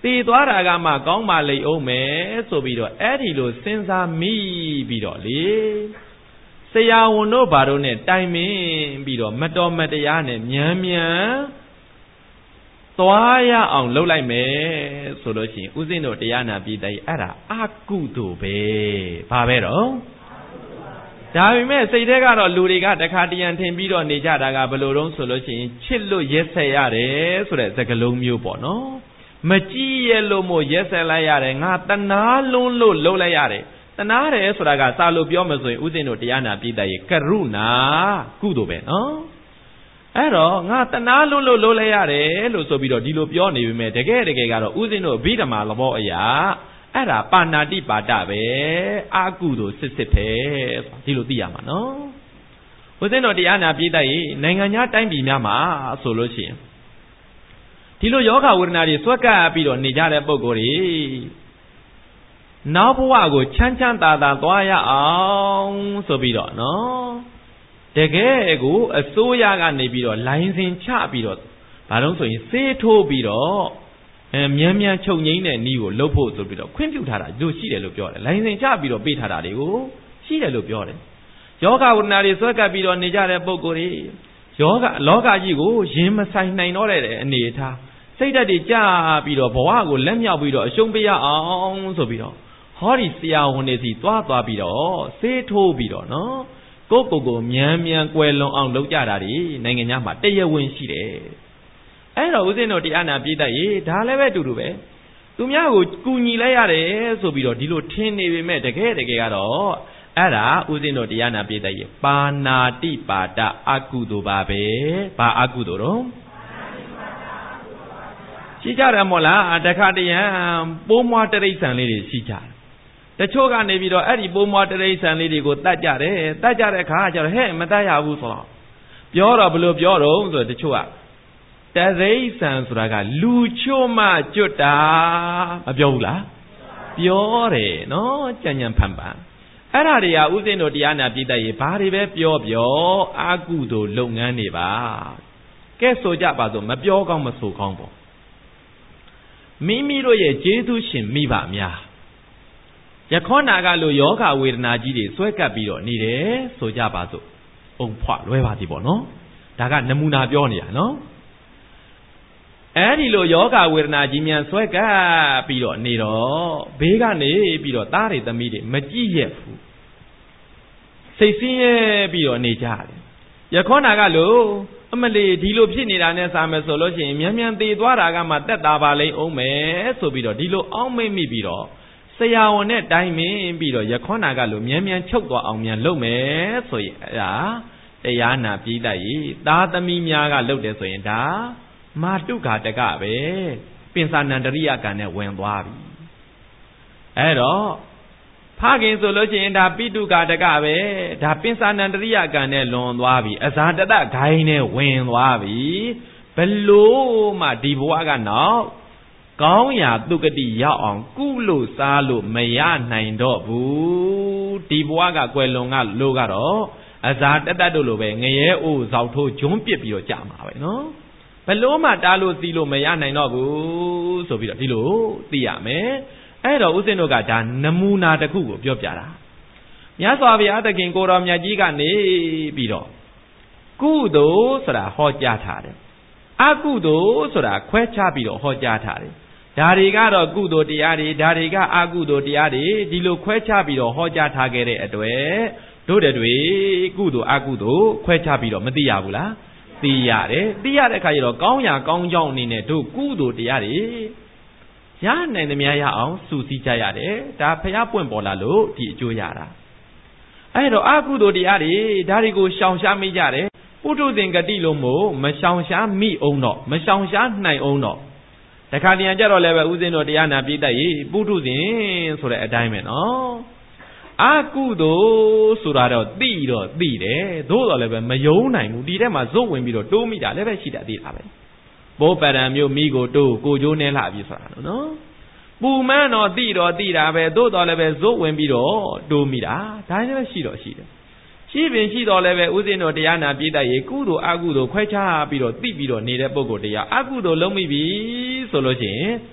tì toá ra gà mà có mà lấy ôm mẹ so bị đó ế thì lo sinh ra mi bị đó li xây ya hồn nó bà đó nè tay mi bị đó mất đó mất ya nè nhớ nhớ toá ya ông lâu lại mẹ so đó chỉ u xin đó ya nà bị đây à ra ác cụ đồ bê bà bê đóဒါပေမဲ့စိတ်ထဲကတော့လူတွေကတခါတရံထင်ပြီးတော့နေကြတာကဘယ်လိုတုံးဆိုလို့ရှိရင်ချစ်လို့ရက်ဆက်ရတယ်ဆိုတဲ့စကားလုံးမျိုးပေါ့နော်မကြည့်ရလို့မို့ရက်ဆက်လိုက်ရတယ်ငါတနာလွန်းလို့လှုပ်လိုက်ရတယ်တနာတယ်ဆိုတာကစာလို့ပြောမယ်ဆိုရင်ဥစဉ်တို့တရားနာပြည့်တဲ့ကရုဏာကုသိုလ်ပဲနော်အဲ့တော့ငါတနာလွန်းလို့လှုပ်လိုက်ရတယ်လို့ဆိုပြီးတော့ဒီလိုပြောနေပေမဲ့တကယ်တကယ်ကတော့ဥစဉ်တို့အဘိဓမ္မာသဘောအရာအဲ့ဒါပါဏာတိပါဒပဲအာကုသိုလ်စစ်စစ်ပဲဒီလိုသိရမှာနော်ဘုဇင်းတော်တရားနာပြည့်တဲ့နိုင်ငံခြားတိုင်းပြည်များမှာဆိုလို့ရှိရင်ဒီလိုယောဂဝေဒနာတွေဆွဲကပ်ပြီးတော့နေကြတဲ့ပုံကိုယ်တွေနောက်ဘဝကိုချမ်းချမ်းသာသာသွားရအောင်ဆိုပြီးတော့နော်တကယ်ကိုအစိုးရကနေပြီးတော့လိုင်းစင်ချပြီးတော့ဘာလို့ဆိုရင်စေးထိုးပြီးတော့အဲမြန်မြန်ချုပ်ငိမ့်တဲ့နီးကိုလှုပ်ဖို့ဆိုပြီးတော့ခွင့်ပြုထားတာလို့ရှိတယ်လို့ပြောတယ်လိုင်းစင်ချပြီးတော့ပေးထားတာတွေကိုရှိတယ်လို့ပြောတယ်ယောဂဝဒနာတွေဆွဲကပ်ပြီးတော့နေကြတဲ့ပုဂ္ဂိုလ်တွေယောဂလောကကြီးကိုရင်မဆိုင်နိုင်တော့တဲ့အနေအထားစိတ်ဓာတ်တွေကြာပြီးတော့ဘဝကိုလက်မြောက်ပြီးတော့အရှုံးပေးရအောင်ဆိုပြီးတော့ဟောဒီဆရာဝန်တွေစီတွားသွားပြီးတော့ဆေးထိုးပြီးတော့နော်ကိုယ့်ကိုယ်ကိုမြန်မြန်ကွယ်လွန်အောင်လုပ်ကြတာဒီနိုင်ငံခြားမှာတရဝင်းရှိတယ်အဲ့တော့ဦးဇင်းတို့တရားနာပြည့်တတ်ရေဒါလည်းပဲတူတူပဲသူများကိုကူညီလိုက်ရတယ်ဆိုပြီးတော့ဒီလိုထင်နေပေမဲ့တကယ်တကယ်ကတော့အဲ့ဒါဦးဇင်းတို့တရားနာပြည့်တတ်ရေပါဏာတိပါဒအကုသိုလ်ပါပဲဘာအကုသိုလ်တော့ရှိကြတယ်မို့လားတခါတရံပိုးမွားတရိษံလေးတွေရှိကြတယ်တချို့ကနေပြီးတော့အဲ့ဒီပိုးမွားတရိษံလေးတွေကိုတတ်ကြတယ်တတ်ကြတဲ့အခါကျတော့ဟဲ့မတတ်ရဘူးဆိုတော့ပြောတော့ဘလို့ပြောတော့ဆိုတော့တချို့ကတရိษံဆိုတာကလူချို့မှကျွတ်တာမပြောဘူးလားပြောတယ်နော်ကြံ့ကြံ့ဖန်ဖန်အဲ့ဒါတွေကဥစဉ်တို့တရားနာပြည့်တတ်ရေဘာတွေပဲပြောပြောအာကုသိုလ်လုပ်ငန်းတွေပါကဲဆိုကြပါစို့မပြောကောင်းမဆိုကောင်းပေါ့မိမိတို့ရဲ့ကျေးဇူးရှင်မိဘများယခောနာကလိုယောဂဝေဒနာကြီးတွေဆွဲကပ်ပြီးတော့နေတယ်ဆိုကြပါစို့အုံဖွာလွဲပါသည်ပေါ့နော်ဒါကနမူနာပြောနေတာနော်အဲဒီလိုယောဂဝေဒနာကြီးများဆွဲကပ်ပြီးတော့နေတော့ဘေးကနေပြီးတော့သားတွေသမီးတွေမကြည့်ရဘူးစိတ်ဆင်းရဲပြီးတော့နေကြတယ်ယခောနာကလိုအမလီဒီလိုဖြစ်နေတာနဲ့စာမယ်ဆိုလို့ရှိရင်မြန်မြန်သေသွားတာကမှတက်တာပါလိမ့်အောင်မယ်ဆိုပြီးတော့ဒီလိုအောင်းမိတ်မိပြီးတော့ဆရာဝန်နဲ့တိုင်းမင်းပြီးတော့ယခောနာကလိုမြန်မြန်ချုပ်သွားအောင်မြန်လုပ်မယ်ဆိုရင်အဲ့ဒါတရားနာပြီးတတ်ရေသာသမီများကလုပ်တယ်ဆိုရင်ဒါမာတုခာတကပဲပင်စာနန္တရိယကံနဲ့ဝင်သွားပြီအဲ့တော့ဖခင်ဆိုလို့ရှိရင်ဒါပိတုကာတကပဲဒါပင်စာနန္တရိယကံနဲ့လွန်သွားပြီအဇာတတဂိုင်းနဲ့ဝင်သွားပြီဘလို့မှဒီဘဝကနောက်ကောင်းရာသူကတိရောက်အောင်ကုလို့စားလို့မရနိုင်တော့ဘူးဒီဘဝကကွယ်လွန်ကလို့ကတော့အဇာတတတို့လိုပဲငရဲအိုးဇောက်ထိုးဂျွန်းပစ်ပြီးတော့ကြာမှာပဲနော်ဘလို့မှတားလို့စီးလို့မရနိုင်တော့ဘူးဆိုပြီးတော့ဒီလိုသိရမယ်အဲ့တော့ဦးဇင်းတို့ကဒါနမူနာတစ်ခုကိုပြောပြတာမြတ်စွာဘုရားသခင်ကိုတော်မြတ်ကြီးကနေပြီးတော့ကုသိုလ်ဆိုတာဟောကြားထားတယ်အကုသိုလ်ဆိုတာခွဲခြားပြီးတော့ဟောကြားထားတယ်ဒါတွေကတော့ကုသိုလ်တရားတွေဒါတွေကအကုသိုလ်တရားတွေဒီလိုခွဲခြားပြီးတော့ဟောကြားထားခဲ့တဲ့အတွက်တို့တွေကုသိုလ်အကုသိုလ်ခွဲခြားပြီးတော့မသိရဘူးလားသိရတယ်သိရတဲ့အခါကျတော့ကောင်းရာကောင်းကြောင်းအနေနဲ့တို့ကုသိုလ်တရားတွေရနိုင်သမျှရအောင်စုစည်းကြရတယ်ဒါဖျားပွင့်ပေါ်လာလို့ဒီအကျိုးရတာအဲ့တော့အကုသိုလ်တရားတွေဒါတွေကိုရှောင်ရှားမိကြတယ်ပုထုဇဉ်ဂတိလို့မို့မရှောင်ရှားမိအောင်တော့မရှောင်ရှားနိုင်အောင်တော့တခါတရံကြတော့လည်းပဲဥစဉ်တို့တရားနာပြည့်တတ်ရေပုထုဇဉ်ဆိုတဲ့အတိုင်းပဲနော်အကုသိုလ်ဆိုတာတော့သိတော့သိတယ်သို့တော်လည်းပဲမယုံနိုင်ဘူးဒီထဲမှာဇုတ်ဝင်ပြီးတော့တိုးမိတာလည်းပဲရှိတတ်သေးတာပဲဘောပရံမျိုးမိကိုတိုးကိုကျိုးနဲ့လှပြီဆိုတာနော်ပူမန်းတော့သိတော့သိတာပဲသို့တော်လည်းပဲဇုတ်ဝင်ပြီးတော့တိုးမိတာဒါလည်းပဲရှိတော့ရှိတယ်ရှိပင်ရှိတော်လည်းပဲဥစဉ်တော်တရားနာပြည့်တတ်ရေကုသိုလ်အကုသိုလ်ခွဲခြားပြီးတော့သိပြီးတော့နေတဲ့ပုဂ္ဂိုလ်တရားအကုသိုလ်လုံးမိပြီဆိုလို့ရှိရင်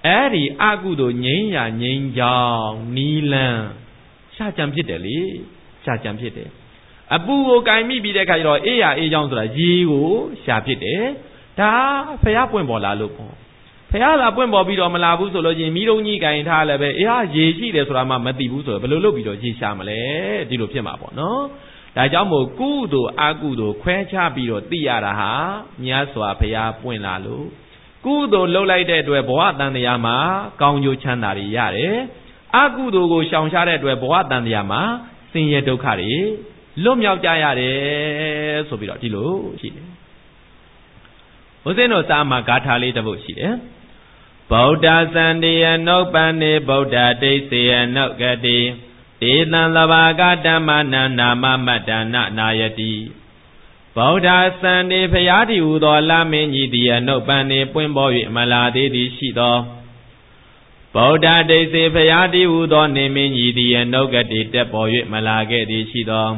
Eri agudo nyenya nyenjang nilan Sha jam pite li Sha jam pite Abu go kaimi bi de kha jaro eya e jaung soda yi ko sha pite Da phaya pwint paw la lo po Phaya la pwint paw pi do ma la bu so lo chin mi rong ji kain tha le be eya yi shi de soda ma ma ti bu so bwe lo lop pi do yi sha ma le di lo phit ma paw no Da jaung mo ku do agu do khwe cha pi do ti ya da ha Myat swa phaya pwint la lo Ku do lop lai de atwe bwa tan taya ma kaung jo chan da ri yare Agu do ko shaung sha de atwe bwa tan taya ma sin ye dukha ri Lup myauk ja yare so pi do di lo shi de Usin no sa ma gatha li tabut shi de Buddha sandiya nok pani Buddha desiya nok gati Titan lavaga dhamma nama madana nayati Buddha sandi phayati udo la minji diya nok pani Pwint paw yue mala de di shi do Buddha desi phayati udo ni minji diya nok gati tet paw yue mala ge di shi do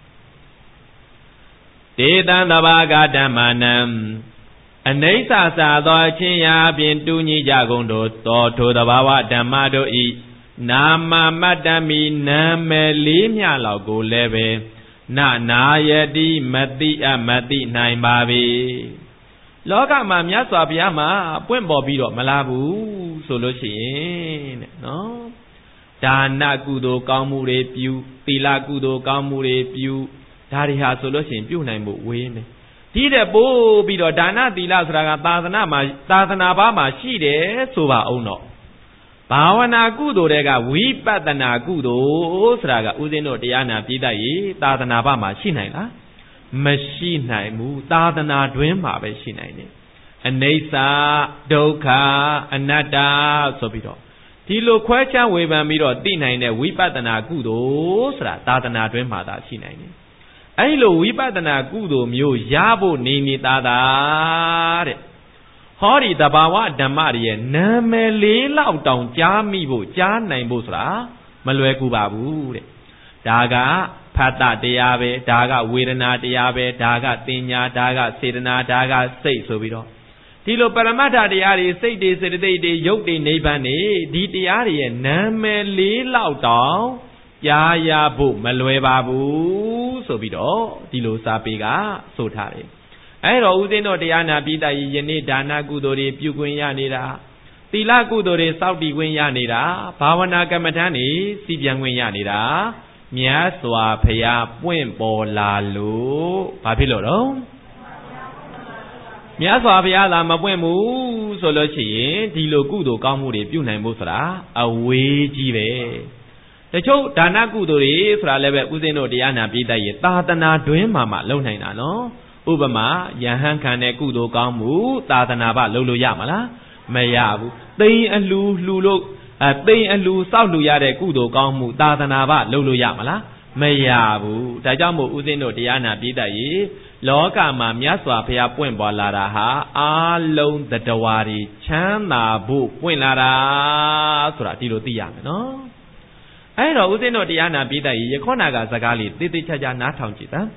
Titan lavaga dhamma nam Anaisa sa do chin ya pin tu nyi ja gung do to tho tabawa dhamma do I Nama madami name li mya law ko le be Na nayati mati a mati nain ba bi Loka ma Myat swa bhuya ma pwint paw pi do ma la bu so lo shi yin de no Dana kudo kaung mu de pyu Tila kudo kaung mu de pyu Da ri ha so lo shin pyu nain pho we me Di de po pi do dana tila soda ka thadana ma thadana ba ma shi de so ba aung no Bhavana kudo de ka vipassana kudo soda ka usin do taya na pi tat yi thadana ba ma shi nain la Ma shi nain mu thadana twin ma be shi nain de Anaisa dukkha anatta so pi do Di lo khwe chan we ban pi do ti nain de vipassana kudo soda thadana twin ma ta shi nain de Ai lo vipassana kudo myo ya pho ni ni ta ta de Hori tabawa dhamma ri ye name le law taung ja mi pho ja nain pho soda ma lwe ku ba bu de Da ka phatta taya be da ka vedana taya be da ka tinya da ka sedana da ka sait so pi do Di lo paramattha taya ri sait de sedathit de yuk de nibbana de di taya ri ye name le law taung Ja ya pho ma lwe ba bu so pi do di lo sa pe ka so tha de Ai ro usin do taya na pi tat yi yane dana kudo de pyu kwint ya neda Tila kudo de saut ti kwint ya neda Bhavana kammathan ni si pyan kwint ya neda Myat swa phaya pwint paw la lo Ba phit lo do Myat swa phaya la ma pwint mu so lo shi yin di lo kudo kaung mu de pyu nain pho soda a we ji be Tachou dana kudo de soda le be usin do taya na pi tat yi thadana twin ma ma lou nain da no Upama yahan khan de kudo kaung mu thadana ba lou lo ya ma la Ma ya bu Tain a lu lu lo Tain a lu saut lu ya de kudo kaung mu thadana ba lou lo ya ma la Ma ya bu Da jaung mo usin do taya na pi tat yi Loka ma Myat swa phaya pwint paw la da ha A long tatawa ri chan tha pho pwint la da soda di lo ti ya me no Ai ro usin do taya na pi tat yi yakhona ka saka li ti ti cha cha na thong jit ta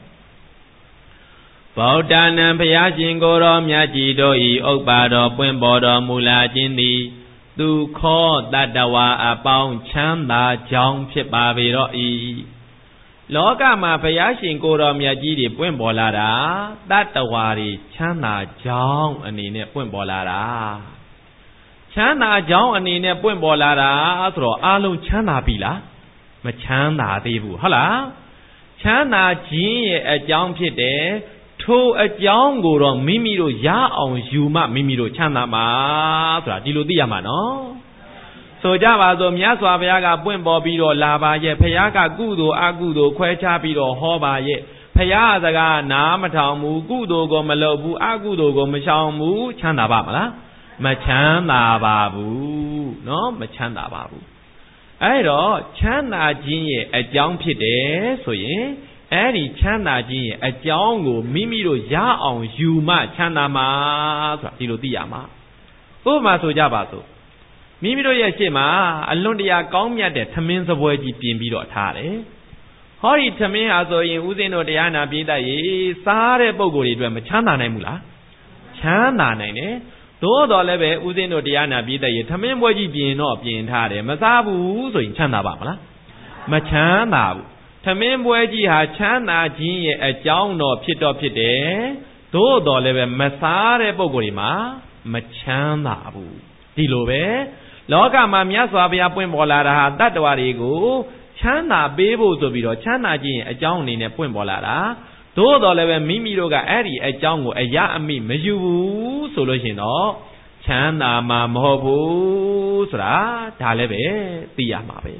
Buddha nan phaya shin ko ro myat ji do I Uppa do pwint paw do mu la chin ti Tu kho tattawa a paung chan tha jaung phit ba pe do I Loka ma phaya shin ko ro myat ji de pwint paw la da tattawa ri chan tha jaung ani ne pwint paw la da Chan tha jaung ani ne pwint paw la da so do a long chan tha pi la Ma chan tha the bu hout la Chan tha jin ye a jaung phit de Tho a jaung ko do mimi do ya aung yu ma mimi do chan tha ma soda di lo ti ya ma no So ja ba so Myat swa phaya ka pwint paw pi do la ba ye phaya ka kudo agudo khwe cha pi do ho ba ye Phaya saka na ma thong mu kudo ko ma lou bu agudo ko ma shaung mu chan tha ba ma la Ma chan tha ba bu no ma chan tha ba bu Ai ro chan tha jin ye a jaung phit de so yin Ai di chan tha jin ye a jaung ko mimi do ya aung yu ma chan tha ma soda di lo ti ya ma Upama so ja ba so Mimi do ye shit ma a lon taya kaung myat de thamin sabwe ji pyin pi do tha de Hori thamin ha so yin usin do taya na pi tat yi sa de pukkol de atwet ma chan tha nain mu la Chan tha nain de သို့တော်လည်းပဲဦးဇင်းတို့တရားနာပြီးတဲ့ရထမင်းပွဲကြီးပြင်တော့ပြင်ထားတယ်မစားဘူးဆိုရင်ချမ်းသာပါမလားမချမ်းသာဘူးထမင်းပွဲကြီးဟာချမ်းသာခြင်းရဲ့အကြောင်းတော်ဖြစ်တော့ဖြစ်တယ်သို့တော်လည်းပဲမစားတဲ့ပုဂ္ဂိုလ်တွေမှာမချမ်းသာဘူးဒီလိုပဲလောကမှာမြတ်စွာဘုရားပွင့်ပေါ်လာတာဟာတတ္တဝါတွေကိုချမ်းသာပေးဖို့ဆိုပြီးတော့ချမ်းသာခြင်းရဲ့အကြောင်းအနေနဲ့ပွင့်ပေါ်လာတာသို့တော်လည်းပဲမိမိတို့ကအဲ့ဒီအကြောင်းကိုအရအမိမယူဘူးဆိုလို့ရှိရင်တော့ချမ်းသာမှာမဟုတ်ဘူးဆိုတာဒါလည်းပဲသိရမှာပဲ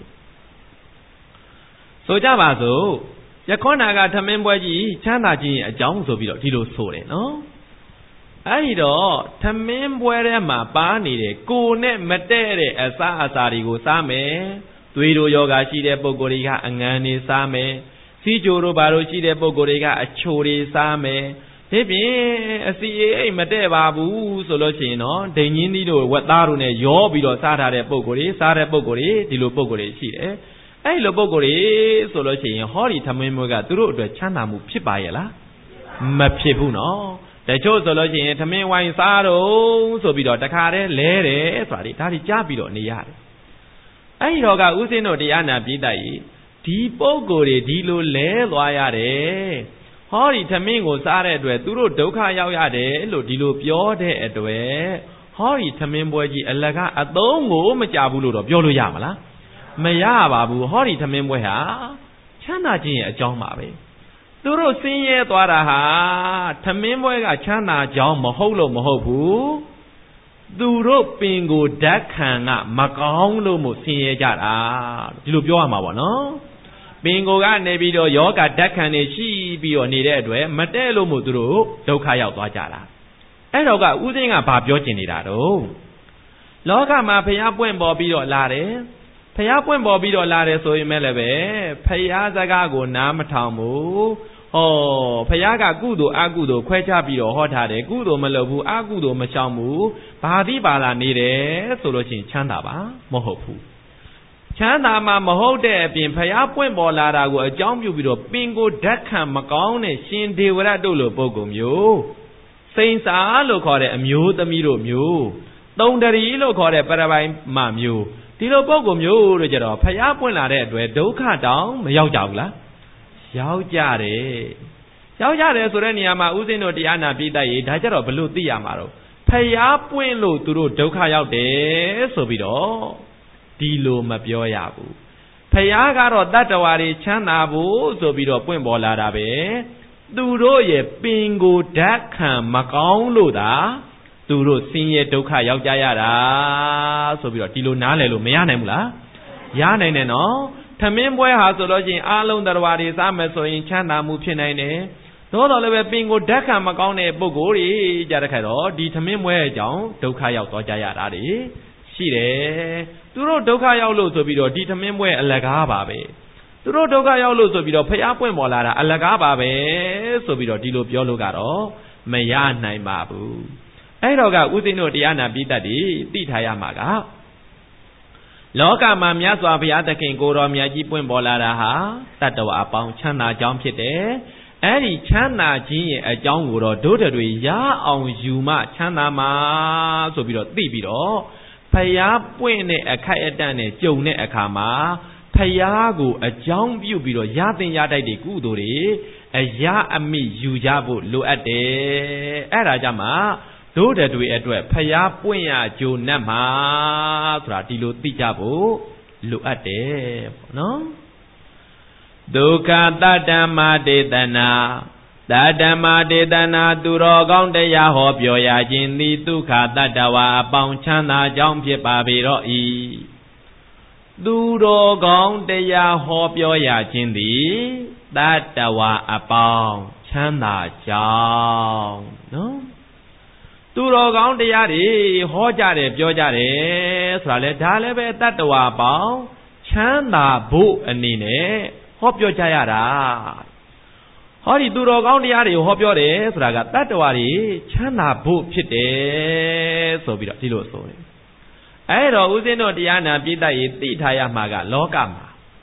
ဆိုကြပါစို့ယခုနကထမင်းပွဲကြီးချမ်းသာခြင်းရဲ့အကြောင်းဆိုပြီးတော့ဒီလိုဆိုတယ်နော်အဲ့ဒီတော့ထမင်းပွဲထဲမှာပါနေတဲ့ကိုနဲ့မတည့်တဲ့အစာအစာတွေကိုစားမယ်သွေးတို့ယောဂရှိတဲ့ပုဂ္ဂိုလ်တွေကအငန်နေစားမယ်စီကြိုတို့ဘာလို့ရှိတဲ့ပုဂ္ဂိုလ်တွေကအချိုတွေစားမယ်ဒီပြင်အစီအိမ်မတည့်ပါဘူးဆိုလို့ရှိရင်တော့ဒိန်ကြီးတို့ဝက်သားတို့နဲ့ရောပြီးတော့စားထားတဲ့ပုဂ္ဂိုလ်တွေစားတဲ့ပုဂ္ဂိုလ်တွေဒီလိုပုဂ္ဂိုလ်တွေရှိတယ်အဲ့လိုပုဂ္ဂိုလ်တွေဆိုလို့ရှိရင်ဟောဒီထမင်းမွေးကသူတို့အတွက်ချမ်းသာမှုဖြစ်ပါရဲ့လားမဖြစ်ဘူးနော်တချို့ဆိုလို့ရှိရင်ထမင်းဝိုင်းစားတော့ဆိုပြီးတော့တခါတည်းလဲတယ်ဆိုတာဒီဒါတွေကြားပြီးတော့နေရတယ်အဲ့ဒီတော့ကဥစဉ်တို့တရားနာပြည်တိုက်ဒီပုဂ္ဂိုလ်တွေဒီလိုလဲသွားရတယ်ဟောဒီထမင်းကိုစားတဲ့အတွက်သူတို့ဒုက္ခရောက်ရတယ်လို့ဒီလိုပြောတဲ့အတွက်ဟောဒီထမင်းပွဲကြီးအလကအသုံးကိုမကြဘူးလို့တော့ပြောလို့ရမလားမရပါဘူးဟောဒီထမင်းပွဲဟာချမ်းသာခြင်းရဲ့အကြောင်းပါပဲသူတို့ဆင်းရဲသွားတာဟာထမင်းပွဲကချမ်းသာကြောင်းမဟုတ်လို့မဟုတ်ဘူးသူတို့ပင်ကိုဓာတ်ခံကမကောင်းလို့မို့ဆင်းရဲကြတာဒီလိုပြောရမှာပေါ့နော်ပင်ကိုကနေပြီးတော့ယောဂဓာတ်ခံနေရှိပြီးတော့နေတဲ့အတွက်မတည့်လို့မို့သူတို့ဒုက္ခရောက်သွားကြတာအဲ့တော့ကဥစဉ်ကဘာပြောကျင်နေတာတော့လောကမှာဖျားပွင့်ပေါ်ပြီးတော့လာတယ်ဖျားပွင့်ပေါ်ပြီးတော့လာတယ်ဆိုရင်လည်းပဲဖျားစကားကိုနားမထောင်ဘူးဟောဖျားကကုသိုလ်အကုသိုလ်ခွဲခြားပြီးတော့ဟောထားတယ်ကုသိုလ်မလုပ်ဘူးအကုသိုလ်မရှောင်ဘူးဘာတိပါလာနေတယ်ဆိုလို့ရှိရင်ချမ်းသာပါမဟုတ်ဘူးချမ်းသာမှာမဟုတ်တဲ့အပြင်ဖျားပွင့်ပေါ်လာတာကိုအကြောင်းပြုပြီးတော့ပင်ကိုဓာတ်ခံမကောင်းတဲ့ရှင်ဒေဝရတို့လိုပုဂ္ဂိုလ်မျိုးစိန်စာလို့ခေါ်တဲ့အမျိုးသမီးတို့မျိုးသုံးတရီလို့ခေါ်တဲ့ပရပိုင်မမျိုးဒီလိုပုဂ္ဂိုလ်မျိုးတို့ကြတော့ဖျားပွင့်လာတဲ့အတွက်ဒုက္ခတောင်မရောက်ကြဘူးလားရောက်ကြတယ်ရောက်ကြတယ်ဆိုတဲ့နေရာမှာဥစဉ်တို့တရားနာပြည်တိုက်ရေးဒါကြတော့ဘလို့သိရမှာတော့ဖျားပွင့်လို့သူတို့ဒုက္ခရောက်တယ်ဆိုပြီးတော့ဒီလိုမပြောရဘူးဖျားကတော့တတ္တဝါတွေချမ်းသာဖို့ဆိုပြီးတော့ပွင့်ပေါ်လာတာပဲသူတို့ရဲ့ပင်ကိုဓာတ်ခံမကောင်းလို့သာသူတို့ဆင်းရဲဒုက္ခရောက်ကြရတာဆိုပြီးတော့ဒီလိုနားလည်လို့မရနိုင်ဘူးလားရနိုင်တယ်နော်ထမင်းပွဲဟာဆိုလို့ချင်းအားလုံးတရားဝါတွေစားမယ်ဆိုရင်ချမ်းသာမှုဖြစ်နိုင်တယ်သို့တော်လည်းပဲပင်ကိုဓာတ်ခံမကောင်းတဲ့ပုဂ္ဂိုလ်တွေကြတဲ့ခါတော့ဒီထမင်းပွဲအကြောင်းဒုက္ခရောက်သွားကြရတာတွေရှိတယ်သူတို့ဒုက္ခရောက်လို့ဆိုပြီးတော့ဒီထမင်းပွဲအလကားပါပဲသူတို့ဒုက္ခရောက်လို့ဆိုပြီးတော့ဖျားပွင့်ပေါ်လာတာအလကားပါပဲဆိုပြီးတော့ဒီလိုပြောလို့ကတော့မရနိုင်ပါဘူးအဲ့တော့ကဥစဉ်တို့တရားနာပိဋကတိသိထားရမှာကလောကမှာမြတ်စွာဘုရားသခင်ကိုတော်မြတ်ကြီးပွင့်ပေါ်လာတာဟာတတ္တဝါအပေါင်းချမ်းသာကြောင်းဖြစ်တယ်အဲ့ဒီချမ်းသာခြင်းရဲ့အကြောင်းကိုတော့ဒုဒတွေရအောင်ယူမှချမ်းသာမှာဆိုပြီးတော့သိပြီးတော့ဖယားပွင့်တဲ့အခိုက်အတန့်နဲ့ကြုံတဲ့အခါမှာဖယားကိုအကြောင်းပြုပြီးတော့ရသင်ရတတ်တဲ့ကုသိုလ်တွေအရာအမိယူကြဖို့လိုအပ်တယ်အဲ့ဒါကြောင့်မှဒုဒတွေအတွက်ဖယားပွင့်ရကြုံနဲ့မှာဆိုတာဒီလိုသိကြဖို့လိုအပ်တယ်ပေါ့နော်ဒုက္ခတတ္တမတေတနာတတ္တမတေတနာသူတော်ကောင်းတရားဟောပြောရခြင်းသည်ဒုက္ခတတ္တဝါအပေါင်းချမ်းသာကြောင်းဖြစ်ပါပေတော့ဤသူတော်ကောင်းတရားဟောပြောရခြင်းသည်တတ္တဝါအပေါင်းချမ်းသာကြောင်းနော်သူတော်ကောင်းတရားတွေဟောကြတယ်ပြောကြတယ်ဆိုတာလေဒါလည်းပဲတတ္တဝါပေါင်းချမ်းသာဖို့အနေနဲ့ဟောပြောကြရတာဟောဒီသူတော်ကောင်းတရားတွေဟောပြောတယ်ဆိုတာကတတ္တဝါတွေချမ်းသာဖို့ဖြစ်တယ်ဆိုပြီးတော့ဒီလိုဆိုတယ်အဲ့တော့ဦးဇင်းတို့တရားနာပြိတ္တရေသိထားရမှာကလောကမှာ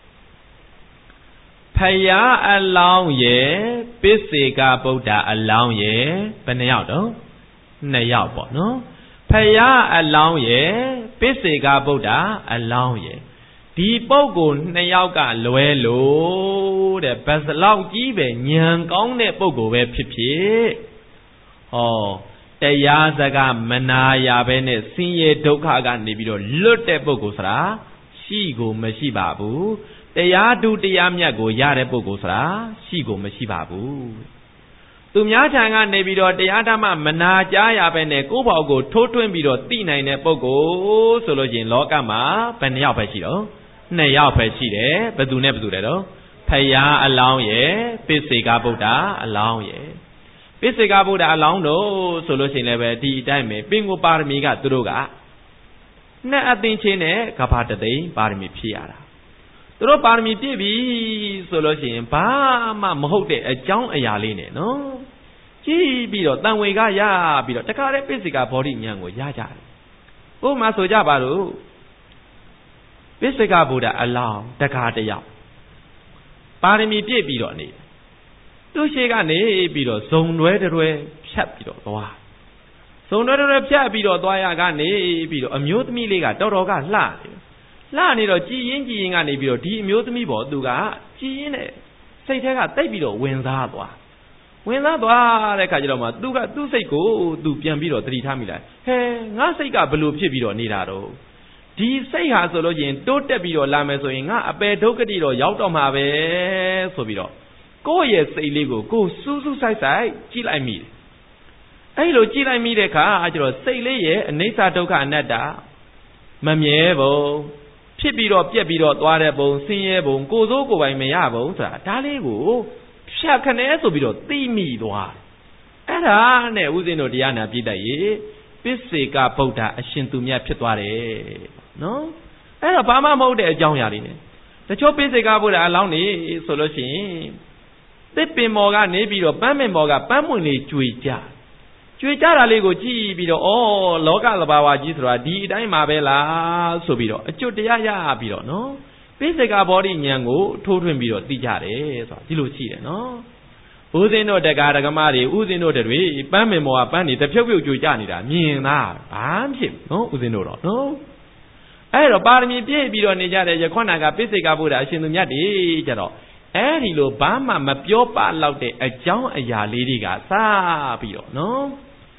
ဖယားအလောင်းရဲ့ပစ္စေကဗုဒ္ဓအလောင်းရဲ့ဘယ်နှယောက်တော့နှစ်ယောက်ပေါ့နော်ဖ Phaya along ye, Pisika Buddha along ye. Dipogo Nayoka Luelo, the Basalau Gibe, Yang Gong ne Pogo Pipi. Oh, the Yazaga Manaya Bene, Sinye Dokaga Nibido, Lute Bogosra, Shigo Meshibabu, the Yadu de Yamiago Yare Bogosra, Shigo Meshibabu. Tumyatanga Nebido, the Adama Manaja Bene, Kubago, Totun Bido, Tina in a Pogo, Solojin Lokama, Penyapeshido. Naya Peshide, but do never do that. Paya allow ye, Pisika Buddha allow ye. Pisika Buddha allow no solution level D time, Bingo Parmiga Druga. Na attention, Capata day, Parmi Piara. Through Parmi Pibi solution, Pama Mohote, a John Ayaline, no? Gee, Bido, Tanwega ya, Bido, Takare Pisika body young with Yaja. Oh, Maso Jabaru. Pisika Buddha allow the Kataya. Parimi Pibidoni. Do she got a bido, so red away, chapido, so not a chapido, doya got a bido, a mute me lega, doroga, la. La nido, G in G in a bido, D mute me bo, duga, G in it. Say, take a tabido, wins that one. When that one, the Kajama, duga, do say go, do Piambido three times. Hey, Nasika blue pibido, nidado. Di say has a login, don't be your lamesoing, a bed dokadido, yautomabe, sobido. Go yes, say lego, go susu sai sai, chila me. Hello, chila me the car, say lay, a nesa doka nada. Mamievo, pipido, pipido, waterbo, seeable, goes over by meabo, talego, shakane sobido, timi doa. Era ne usino diana pida ye, Pisika Pota, a shintumia pitware. No? And a Pama mode a young yarine. The Chopisika would allow me solution. The Pimoga, Nebido, Pamemoga, Pamuni, Chuija. Chuija Lego G, Bido, oh, local Bawa Gisra, D, Dimabella, Sobido, a Chotia Bido, no? Pisika body Yango, told him Bido, Dijare, Diluci, no? Uzino de Garagamari, Uzino de Way, Pamemoa Pani, the Pio Jujanida, Mina, I'm him, no? Uzino, no? Ero parmi piedi on Nijare, Yakonaga, Pisika Buddha, Shinuyadi, Jaro. Erilo Bama, Mapiopa, Laute, a John, a Yaliga, Sabio, no?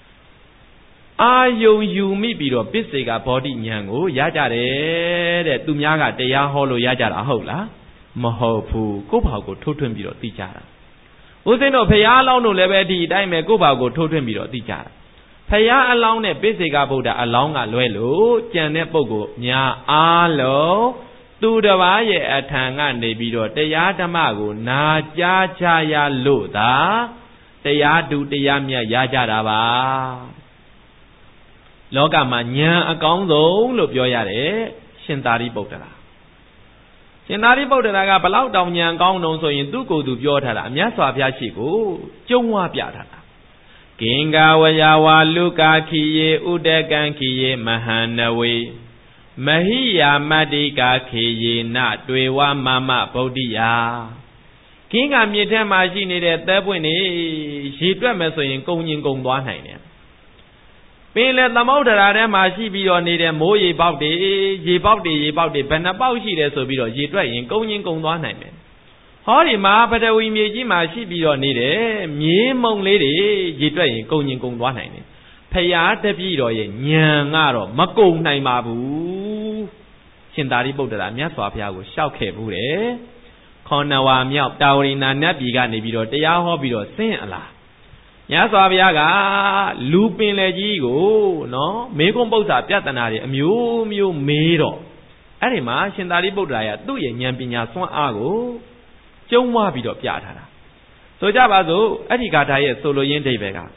Are you, you, me, Bido, Pisika, body, Yango, Yajare, Tumiaga, Dea Holo Yajara Hola, Mohopu, Kopago, Totem Bido, Tijara. Uzeno Payalo no levity, Dime Kopago, Totem Bido, Tijara. Paya along a Pisika Buddha along a Luelo, Janet Bogo, Nya Alo, to the Valle at Tanga Nebido, the Yadamago, Na Jachaya Luda, the Yadu de Yamia Yajarava. Loga Mania a Gonzo, Lupioyare, Shintari Botara. Shintari Botara, Palau down Yang Gong, so in Duko to Piotara, Miasa Piachigo, Joma Piatara. Kinga Wayawa Luka Kiye Udegan Kiye Mahanawe Mahia Madika Kiye Nat Dwewa Mama Bodia Kinga Mita Machine at the Winnie, she dreamt in going Gong one. Pin let the motor at Mashi be on it and Moye Bauti, Ye Bauti, Ye Bauti, Penabauchi, so be ye trying going Gong one. Hori ma but we may Mashi be on it, me mong lady, ye trying going Gong one. Payat the Pido, Yangaro, Mako Naimabu Shindari Bodra, Miaswapia was Shauke Bude Konawa Miao Taurina Nabiga Nibido, the Yahobido, Saint Allah. Yaswabiaga, Lupin Legigo, no, Megum Bosa Piatanari, Mew Mew Miro. Anima, Shindari Bodra, do ye Yampina Swan Ago, Joma Bido Piatana. So Jabazo, Adigata, solo yen de Vega.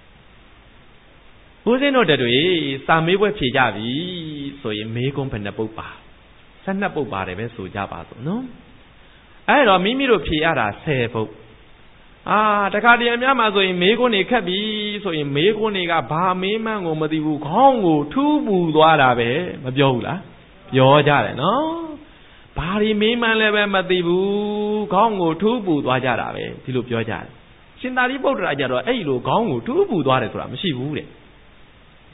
Who's in order to eat some way Pijavi, so you may open the Popa. Send a Popa, so Jabazo, no? I don't mean me to Piara, say, Ah, the Cardian Yamazo in Megone Cabi, so in Megonega, Bame, or Madibu Congo, two Buduarabe, Mabiola, Yojare, no? Pari Mima Leve Madibu, Congo, two Buduarabe, Tilup Yojare. Shindari Bodrajaro, Elo, Congo, two Buduare from, she would.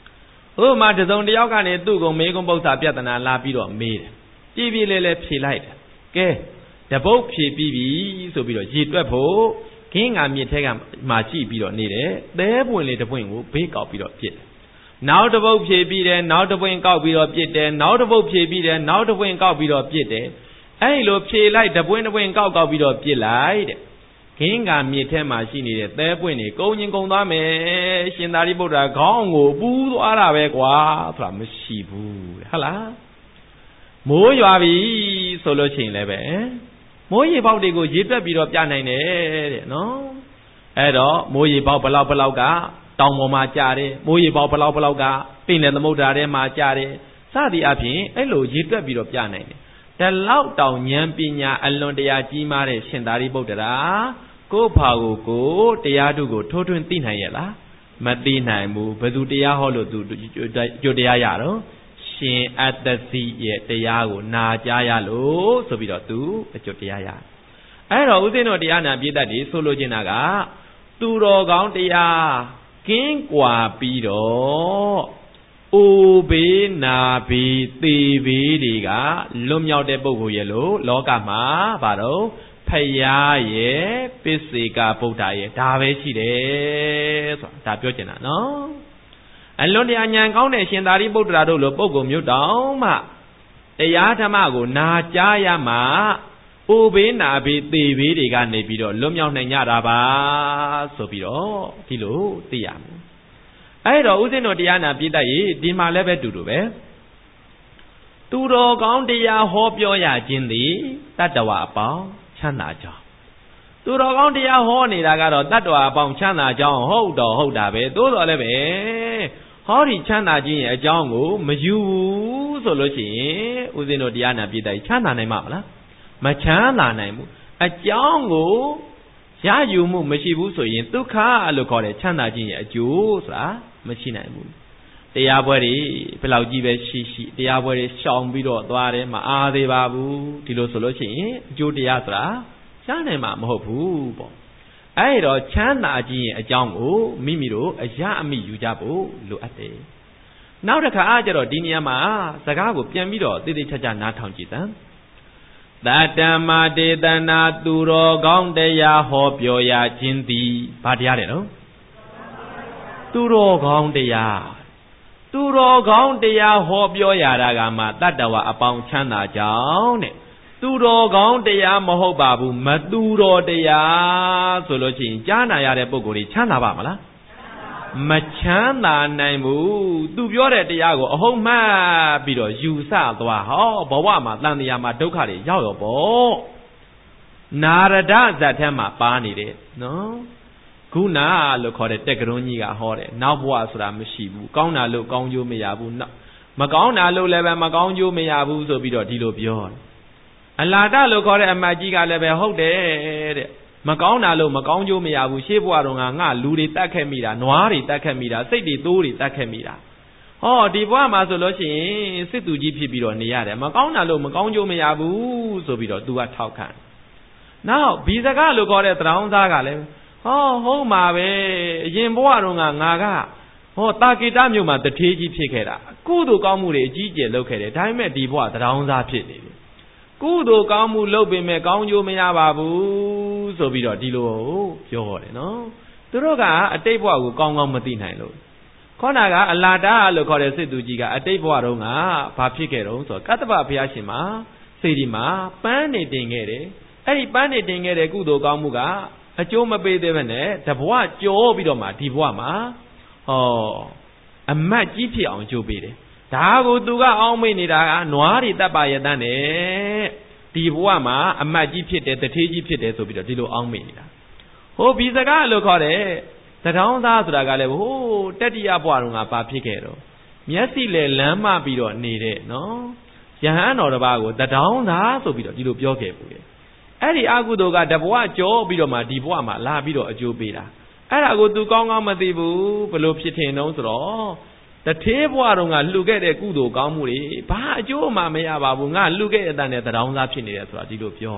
ဥမာတစုံတယောက်ကနေသူ့ကိုမေးခွန်းပု္ပ္ပာပြဿနာလာပြီးတော့မေးတယ်ပြည်ပြည်လေးလေးဖြေလိုက်တယ်ကဲတပုတ်ဖြေပြီးပြီဆိုပြီးတော့ရေတွက်ဖို့ခင်းငါမြစ်ထဲကမှကြည့်ပြီးတော့နေတယ်သဲပွင့်လေးတစ်ပွင့်ကိုဘေးကောက်ပြီးတော့ပြစ်တယ်နောက်တစ်ပုတ်ဖြေပြီးတယ်နောက်တစ်ပွင့်ကောက်ပြီးတော့ပြစ်တယ်နောက်တစ်ပုတ်ဖြေပြီးတယ်နောက်တစ်ပွင့်ကောက်ပြီးတော့ပြစ်တယ်အဲ့လိုဖြေလိုက်တစ်ပွင့်တစ်ပွင့်ကောက်ကောက်ပြီးတော့ပြစ်လိုက်တဲ့ခင်းငါမြစ်ထဲမှာရှိနေတဲ့သဲပွင့်တွေကုန်းချင်းကုန်းသွားမယ်ရှင်သာရိပုတ္တရာခေါင်းကိုပူးသွားတာပဲကွာဆိုတာမရှိဘူးဟုတ်လားမိုးရွာပြီဆိုလို့ရှိရင်လည်းပဲမိုးရေပေါက်တွေကိုရေတွက်ပြီးတော့ပြနိုင်တယ်တဲ့နော်အဲ့တော့မိုးရေပေါက်ဘလောက်ဘလောက်ကတောင်ပေါ်မှာကြာတယ်မိုးရေပေါက်ဘလောက်ဘလောက်ကပင်လယ်သမုဒ္ဒရာထဲမှာကြာတယ်စသည်အပြင်အဲ့လိုရေတွက်ပြီးတော့ပြနိုင်တယ်တလောက်တောင်ဉာဏ်ပညာအလွန်တရာကြီးမားတဲ့ရှင်သာရိပုတ္တရာကိုယ့်ဘာကိုကိုတရားထုကိုထိုးထွင်းသိနိုင်ရဲ့လားမသိနိုင်ဘူးဘယ်သူတရားဟောလို့သူကြိုတရားရတော့ရှင်အတ္တစီရဲ့တရားကိုနာကြားရလို့ဆိုပြီးတော့သူအကျိုးတရားရအဲ့တော့ဦးဇင်းတို့တရားနာပြည့်တတ်တယ်ဆိုလိုချင်တာကသူတော်ကောင်းတရားကင်းကွာပြီးတော့အိုဘေးနာဘေးသေဘေးတွေကလွတ်မြောက်တဲ့ပုဂ္ဂိုလ်ရဲ့လို့လောကမှာဗါတော့ဖယားရဲ့ပစ္စေကဗုဒ္ဓရဲ့ဒါပဲရှိတယ်ဆိုတာဒါပြောချင်တာနော်အလွန်တရာဉာဏ်ကောင်းတဲ့ရှင်သာရိပုတ္တရာတို့လိုပုဂ္ဂိုလ်မျိုးတောင်မှတရားဓမ္မကိုနာကြားရမှာအိုဘေးနာဘေးသေဘေးတွေကနေပြီးတော့လွတ်မြောက်နိုင်ကြတာပါဆိုပြီးတော့ဒီလိုသိရမယ်အဲ့တော့ဦးဇင်းတို့တရားနာပြည့်တတ်ရေးဒီမှာလည်းပဲတူတူပဲသူတော်ကောင်းတရားဟောပြောရခြင်းသည်တတ္တဝအပေါင်းချမ်းသာကြောင်းသူတော်ကောင်းတရားဟောနေတာကတော့တတ္တဝအပေါင်းချမ်းသာကြောင်းဟုတ်တော့ဟုတ်တာပဲသို့တော်လည်းပဲဟောဒီချမ်းသာခြင်းရဲ့အကြောင်းကိုမယူဘူးဆိုလို့ရှိရင်ဦးဇင်းတို့တရားနာပြည့်တတ်ချမ်းသာနိုင်မှာမလားမချမ်းသာနိုင်ဘူးအကြောင်းကိုရယူမှုမရှိဘူးဆိုရင်ဒုက္ခလို့ခေါ်တဲ့ချမ်းသာခြင်းရဲ့အကျိုးဆိုတာမရှိနိုင်ဘူးတရားပွဲတွေဘယ်လောက်ကြီးပဲရှိရှိတရားပွဲတွေရှောင်ပြီးတော့သွားတယ်မအားသေးပါဘူးဒီလိုဆိုလို့ရှိရင်အကျိုးတရားဆိုတာရနိုင်မှာမဟုတ်ဘူးပေါ့အဲ့တော့ချမ်းသာခြင်းရဲ့အကြောင်းကိုမိမိတို့အရအမိယူကြဖို့လိုအပ်တယ်နောက်တစ်ခါကျတော့ဒီနေရာမှာစကားကိုပြန်ပြီးတော့သေသေးချာချာနားထောင်ကြည့်သံတတ္တမတေတနာသူတော်ကောင်းတရားဟောပြောရခြင်းသည်ဘာတရားလဲနော်သူတော်ကောင်းတရားသူတော်ကောင်းတရားဟောပြောရတာကမှတတ္တဝအပေါင်းချမ်းသာကြောင်းတဲ့သူတော်ကောင်းတရားမဟုတ်ပါဘူးမသူတော်တရားဆိုလို့ရှိရင်ကြားနာရတဲ့ပုဂ္ဂိုလ်တွေချမ်းသာပါမလားမချမ်းသာနိုင်ဘူးသူပြောတဲ့တရားကိုအဟုတ်မှတ်ပြီးတော့ယူဆသွားဟောဘဝမှာတန်တရားမှာဒုက္ခတွေရောက်ရောပေါ့နာရဒဇတ်ထဲမှာပါနေတယ်နော်ခုနာလို့ခေါ်တဲ့တက်ကရွန်းကြီးကဟောတယ်နောက်ဘဝဆိုတာမရှိဘူးကောင်းတာလို့ကောင်းကျိုးမရဘူးမကောင်းတာလို့လည်းပဲမကောင်းကျိုးမရဘူးဆိုပြီးတော့ဒီလိုပြောတယ်အလာဒလို့ခေါ်တဲ့အမတ်ကြီးကလည်းပဲဟုတ်တယ်တဲ့မကောင်းတာလို့မကောင်းကျိုးမရဘူးရှေးဘဝတုန်းကငါလူတွေတတ်ခဲ့မိတာနွားတွေတတ်ခဲ့မိတာစိတ်တွေသိုးတွေတတ်ခဲ့မိတာဟောဒီဘဝမှာဆိုလို့ရှိရင်စစ်သူကြီးဖြစ်ပြီးတော့နေရတယ်မကောင်းတာလို့မကောင်းကျိုးမရဘူးဆိုပြီးတော့ तू ကထောက်ခံနောက်ဘီစကားလို့ခေါ်တဲ့သံဃာကလည်းဟောဟုတ်မှာပဲအရင်ဘဝတုန်းကငါကဟောတာကိတမြို့မှာတထေးကြီးဖြစ်ခဲ့တာကုသိုလ်ကောင်းမှုတွေအကြီးအကျယ်လုပ်ခဲ့တယ်ဒါပေမဲ့ဒီဘဝသံဃာဖြစ်နေတယ်ကုသိုလ်ကောင်းမှုလုပ်ပေမဲ့ကောင်းကျိုးမရပါဘူးဆိုပြီးတော့ဒီလိုပြောတယ်နော်သူတို့ကအတိတ်ဘဝကိုကောင်းကောင်းမသိနိုင်လို့ခေါနာကအလာတာလို့ခေါ်တဲ့စစ်သူကြီးကအတိတ်ဘဝတုန်းကဘာဖြစ်ခဲ့တုံးဆိုတော့ကတ္တပဘုရားရှင်မှာစေတီမှာပန်းနေတင်ခဲ့တယ်အဲ့ဒီပန်းနေတင်ခဲ့တဲ့ကုသိုလ်ကောင်းမှုကအကျိုးမပေးသေးဘဲနဲ့တဘဝကြောပြီးတော့မှဒီဘဝမှာဟောအမတ်ကြီးဖြစ်အောင်ကြိုးပေးတယ်ဒါကိုသူကအောင်းမိနေတာကနွားတွေတတ်ပါရဲ့တန်းနဲ့ဒီဘဝမှာအမတ်ကြီးဖြစ်တယ်တထေးကြီးဖြစ်တယ်ဆိုပြီးတော့ဒီလိုအောင်းမိနေတာဟိုဘီစကားလို့ခေါ်တယ်တထောင်းသားဆိုတာကလည်းဟိုတတိယဘဝတုန်းကဘာဖြစ်ခဲ့တော့မျက်စိလေလမ်းမပြီးတော့နေတဲ့နော်ယဟန်တော်တစ်ပါးကိုတထောင်းသားဆိုပြီးတော့ဒီလိုပြောခဲ့ဘူးလေအဲ့ဒီအကုသိုလ်ကတဘဝကြောပြီးတော့မှဒီဘဝမှာလာပြီးတော့အကျိုးပေးတာအဲ့ဒါကို तू ကောင်းကောင်းမသိဘူးဘလို့ဖြစ်ထင်တုံးဆိုတော့တထေးဘဝတုန်းကလှူခဲ့တဲ့ကုသိုလ်ကောင်းမှုတွေဘာအကျိုးမှမရပါဘူးငါလှူခဲ့တဲ့အတန်နဲ့တထောင်းသားဖြစ်နေတယ်ဆိုတာဒီလိုပြော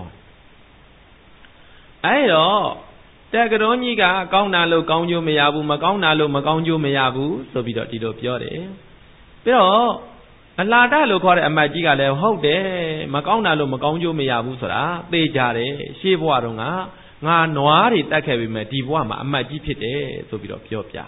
အဲ့တော့တက်ကတော်ကြီးကကောင်းတာလို့ကောင်းကျိုးမရဘူးမကောင်းတာလို့မကောင်းကျိုးမရဘူးဆိုပြီးတော့ဒီလိုပြောတယ် Pero Lada lo call a magica le hold de Macauna lo Maconjo Mayabusara, they jare, she warunga, nga noari takevi me divama, magi pite, so bit of Piopia.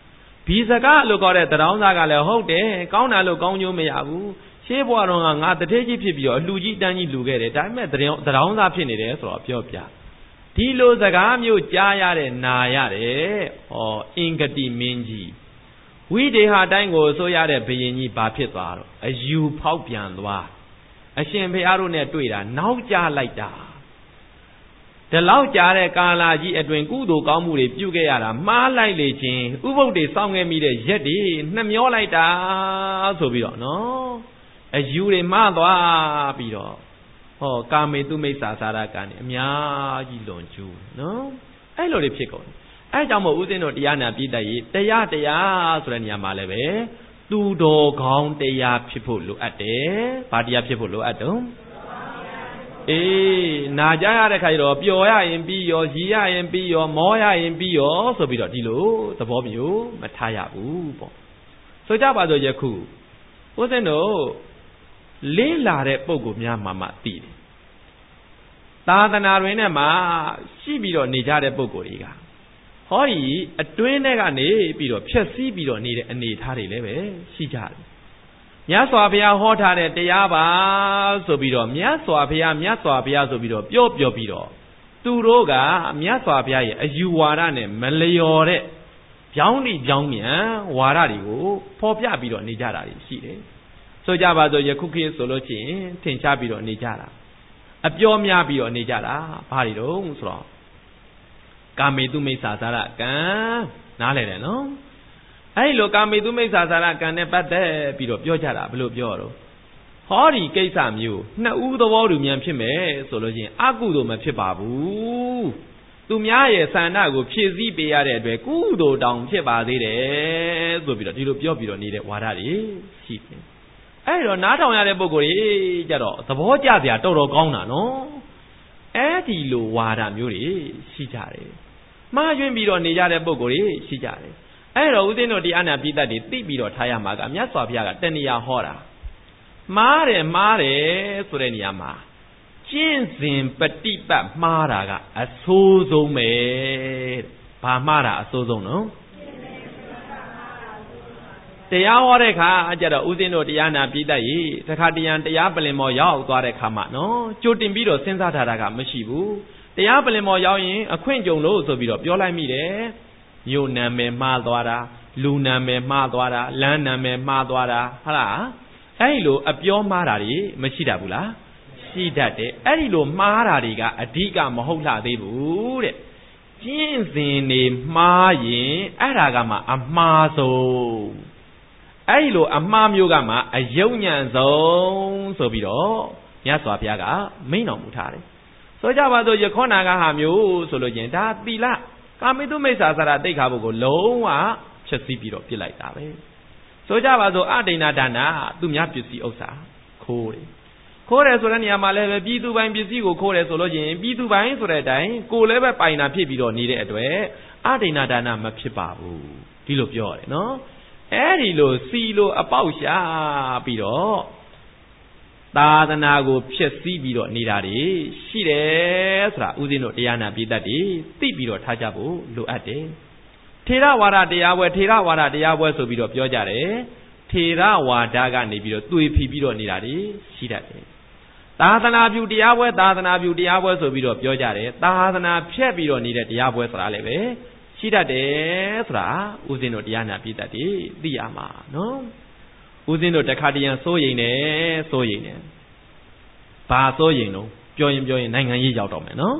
Pisaga lo call at the roundaga le hold de, Kauna lo Conjo Mayabu, she warunga, the Teji Pibio, Luigi Dani Lugere, I met the round up in it, so Piopia. Tilo Zagamio Jayare Nayare, or Ingati Minji. We de haတိုင်းကိုဆိုရတဲ့ဘယင်ကြီးဘာဖြစ်သွားတော့အယူဖောက်ပြန်သွားအရှင်ဘုရားတို့နဲ့တွေ့တာနောက်ကျလိုက်တာဒီလောက်ကြာတဲ့ကာလကြီးအတွင်ကုသိုလ်ကောင်းမှုတွေပြုခဲ့ရတာမှားလိုက်လေချင်းဥပုပ်တွေစောင့်ခဲ့မိတဲ့ရက်တွေနှမျောလိုက်တာဆိုပြီးတော့နော်အယူတွေမှားသွားပြီးတော့ဟောကာမေတုမိစ္ဆာစာရကံနေအများကြီးလွန်ကျူးနော်အဲ့လိုတွေဖြစ်ကုန်အဲကြောင့်မို့ဦးဇင်းတို့တရားနာပြည်တတ်ရေးတရားတရားဆိုတဲ့နေရာမှာလည်းပဲသူတော်ကောင်းတရားဖြစ်ဖို့လိုအပ်တယ်။ဘာတရားဖြစ်ဖို့လိုအပ်တုံး။အေးနာကြရတဲ့ခါကျတော့ပျော်ရရင်ပြီးရောရည်ရရင်ပြီးရောမောရရင်ပြီးရောဆိုပြီးတော့ဒီလိုသဘောမျိုးမထားရဘူးပေါ့။ဆိုကြပါစို့ယခုဦးဇင်းတို့လေးလာတဲ့ပုံကိုများမှမှသိတယ်။သာသနာတွင်နဲ့မှရှိပြီးတော့နေကြတဲ့ပုံကိုတွေကဟောဒီအတွင်းထဲကနေပြီးတော့ဖြက်စီးပြီးတော့နေတဲ့အနေထားတွေလည်းပဲရှိကြတယ်မြတ်စွာဘုရားဟောထားတဲ့တရားပါဆိုပြီးတော့မြတ်စွာဘုရားမြတ်စွာဘုရားဆိုပြီးတော့ပြောပြောပြီးတော့သူတို့ကမြတ်စွာဘုရားရဲ့အယူဝါဒနဲ့မလျော်တဲ့ကြောင်းလိကြောင်းမြန်ဝါဒတွေကိုဖော်ပြပြီးတော့နေကြတာရှိတယ်ဆိုကြပါစို့ယခုခေတ်ဆိုလို့ချင်းထင်ရှားပြီးတော့နေကြတာအပြောများပြီးတော့နေကြတာဘာတွေတုံးဆိုတော့ကာမေတုမိစ္ဆာစာရကံနားလည်တယ်နော်အဲ့လိုကာမေတုမိစ္ဆာစာရကံနဲ့ပတ်သက်ပြီးတော့ပြောကြတာဘယ်လိုပြောတော့ဟောဒီကိစ္စမျိုးနှစ်ဦးသဘောတူမြန်ဖြစ်မယ်ဆိုလို့ချင်းအကုသိုလ်မဖြစ်ပါဘူးသူများရဲ့ဆန္ဒကိုဖြည့်ဆည်းပေးရတဲ့အတွက်ကုသိုလ်တောင်ဖြစ်ပါသေးတယ်ဆိုပြီးတော့ဒီလိုပြောပြီးတော့နေတဲ့ဝါဒတွေရှိတယ်အဲ့တော့နားထောင်ရတဲ့ပုဂ္ဂိုလ်ကြီးကြတော့သဘောကျစရာတော်တော်ကောင်းတာနော်အဲ့ဒီလိုဝါဒမျိုးတွေရှိကြတယ်မှားယွင်းပြီးတော့နေကြတဲ့ပုံကိုယ်တွေရှိကြတယ်အဲ့တော့ဦးသိန်းတို့တရားနာပိဋကတွေသိပြီးတော့ထားရမှာကမြတ်စွာဘုရားကတဏှာဟောတာမှားတယ်မှားတယ်ဆိုတဲ့နေရာမှာကျင့်စဉ်ပฏิပတ်မှားတာကအဆိုးဆုံးပဲဘာမှားတာအဆိုးဆုံးနော်တရားဟောတဲ့ခါအကြတော့ဦးသိန်းတို့တရားနာပိဋကကြီးတခါတရံတရားပလင်မော်ရောက်သွားတဲ့ခါမှနော်ကြိုတင်ပြီးတော့စဉ်းစားထားတာကမရှိဘူးတရားပလင်မော်ရောက်ရင်အခွင့်ကြုံလို့ဆိုပြီးတော့ပြောလိုက်မိတယ်မြို့နာမည်မှားသွားတာလူနာမည်မှားသွားတာလမ်းနာမည်မှားသွားတာဟုတ်လားအဲ့လိုအပြောမှားတာတွေမရှိတတ်ဘူးလားရှိတတ်တယ်အဲ့ဒီလိုမှားတာတွေကအဓိကမဟုတ်လှသေးဘူးတဲ့ကျင့်စဉ်တွေမှားရင်အဲ့ဒါကမှအမှားဆုံးအဲ့ဒီလိုအမှားမျိုးကမှအယုံညံ့ဆုံးဆိုပြီးတော့မြတ်စွာဘုရားကမိန့်တော်မူထားတယ်ဆိုကြပါစို့ယခောနာကဟာမျိုးဆိုလို့ချင်းဒါသီလကာမိတုမိစ္ဆာစာရတိတ်ခါဘုတ်ကိုလုံးဝဖြည့်ဆည်းပြီးတော့ပြစ်လိုက်တာပဲဆိုကြပါစို့အဒိဏဒါနသူများပစ္စည်းဥစ္စာခိုးတယ်ခိုးတယ်ဆိုတဲ့နေရာမှာလည်းပဲပြည်သူပိုင်ပစ္စည်းကိုခိုးတယ်ဆိုလို့ချင်းပြည်သူပိုင်ဆိုတဲ့အတိုင်းကိုလည်းပဲပိုင်တာဖြစ်ပြီးတော့နေတဲ့အတွက်အဒိဏဒါနမဖြစ်ပါဘူးဒီလိုပြောရတယ်နော်အဲ့ဒီလိုစီလိုအပေါက်ရှာပြီးတော့သာသနာကိုဖျက်ဆီးပြီးတော့နေတာတွေရှိတယ်ဆိုတာဦးဇင်းတို့တရားနာပိဋကတွေသိပြီးတော့ထားကြဖို့လိုအပ်တယ်ထေရဝါဒတရားပွဲထေရဝါဒတရားပွဲဆိုပြီးတော့ပြောကြတယ်ထေရဝါဒကနေပြီးတော့သွေဖီပြီးတော့နေတာတွေရှိတတ်တယ်သာသနာပြုတရားပွဲသာသနာပြုတရားပွဲဆိုပြီးတော့ပြောကြတယ်သာသနာဖျက်ပြီးတော့နေတဲ့တရားပွဲဆိုတာလည်းပဲရှိတတ်တယ်ဆိုတာဦးဇင်းတို့တရားနာပိဋကတွေသိရမှာနော်ဦးဇင်းတို့တခါတရံစိုးရိမ်နေစိုးရိမ်နေဘာစိုးရိမ်တော့ပြောရင်ပြောရင်နိုင်ငံရေးရောက်တော့မယ်နော်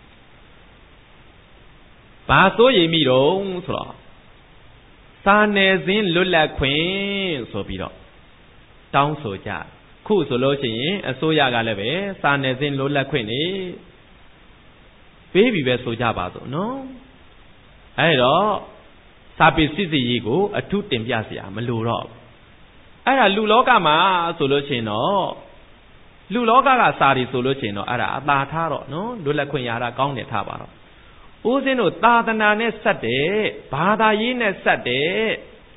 ဘာစိုးရိမ်မိတော့ဆိုတော့စာနယ်ဇင်းလွတ်လပ်ခွင့်ဆိုပြီးတော့တောင်းဆိုကြခုဆိုလို့ရှိရင်အစိုးရကလည်းပဲစာနယ်ဇင်းလွတ်လပ်ခွင့်နေပေးပြီပဲဆိုကြပါစို့နော်အဲ့တော့စာပေစစ်စစ်ရေးကိုအထုတင်ပြเสียမလိုတော့အဲ့ဒါလူလောကမှာဆိုလို့ရှိရင်တော့လူလောကကစာရီဆိုလို့ရှိရင်တော့အဲ့ဒါအသာထားတော့နော်လွတ်လပ်ခွင့်ရတာကောင်းတယ်ထားပါတော့ဦးဇင်းတို့သာသနာနဲ့ဆက်တဲ့ဘာသာရေးနဲ့ဆက်တဲ့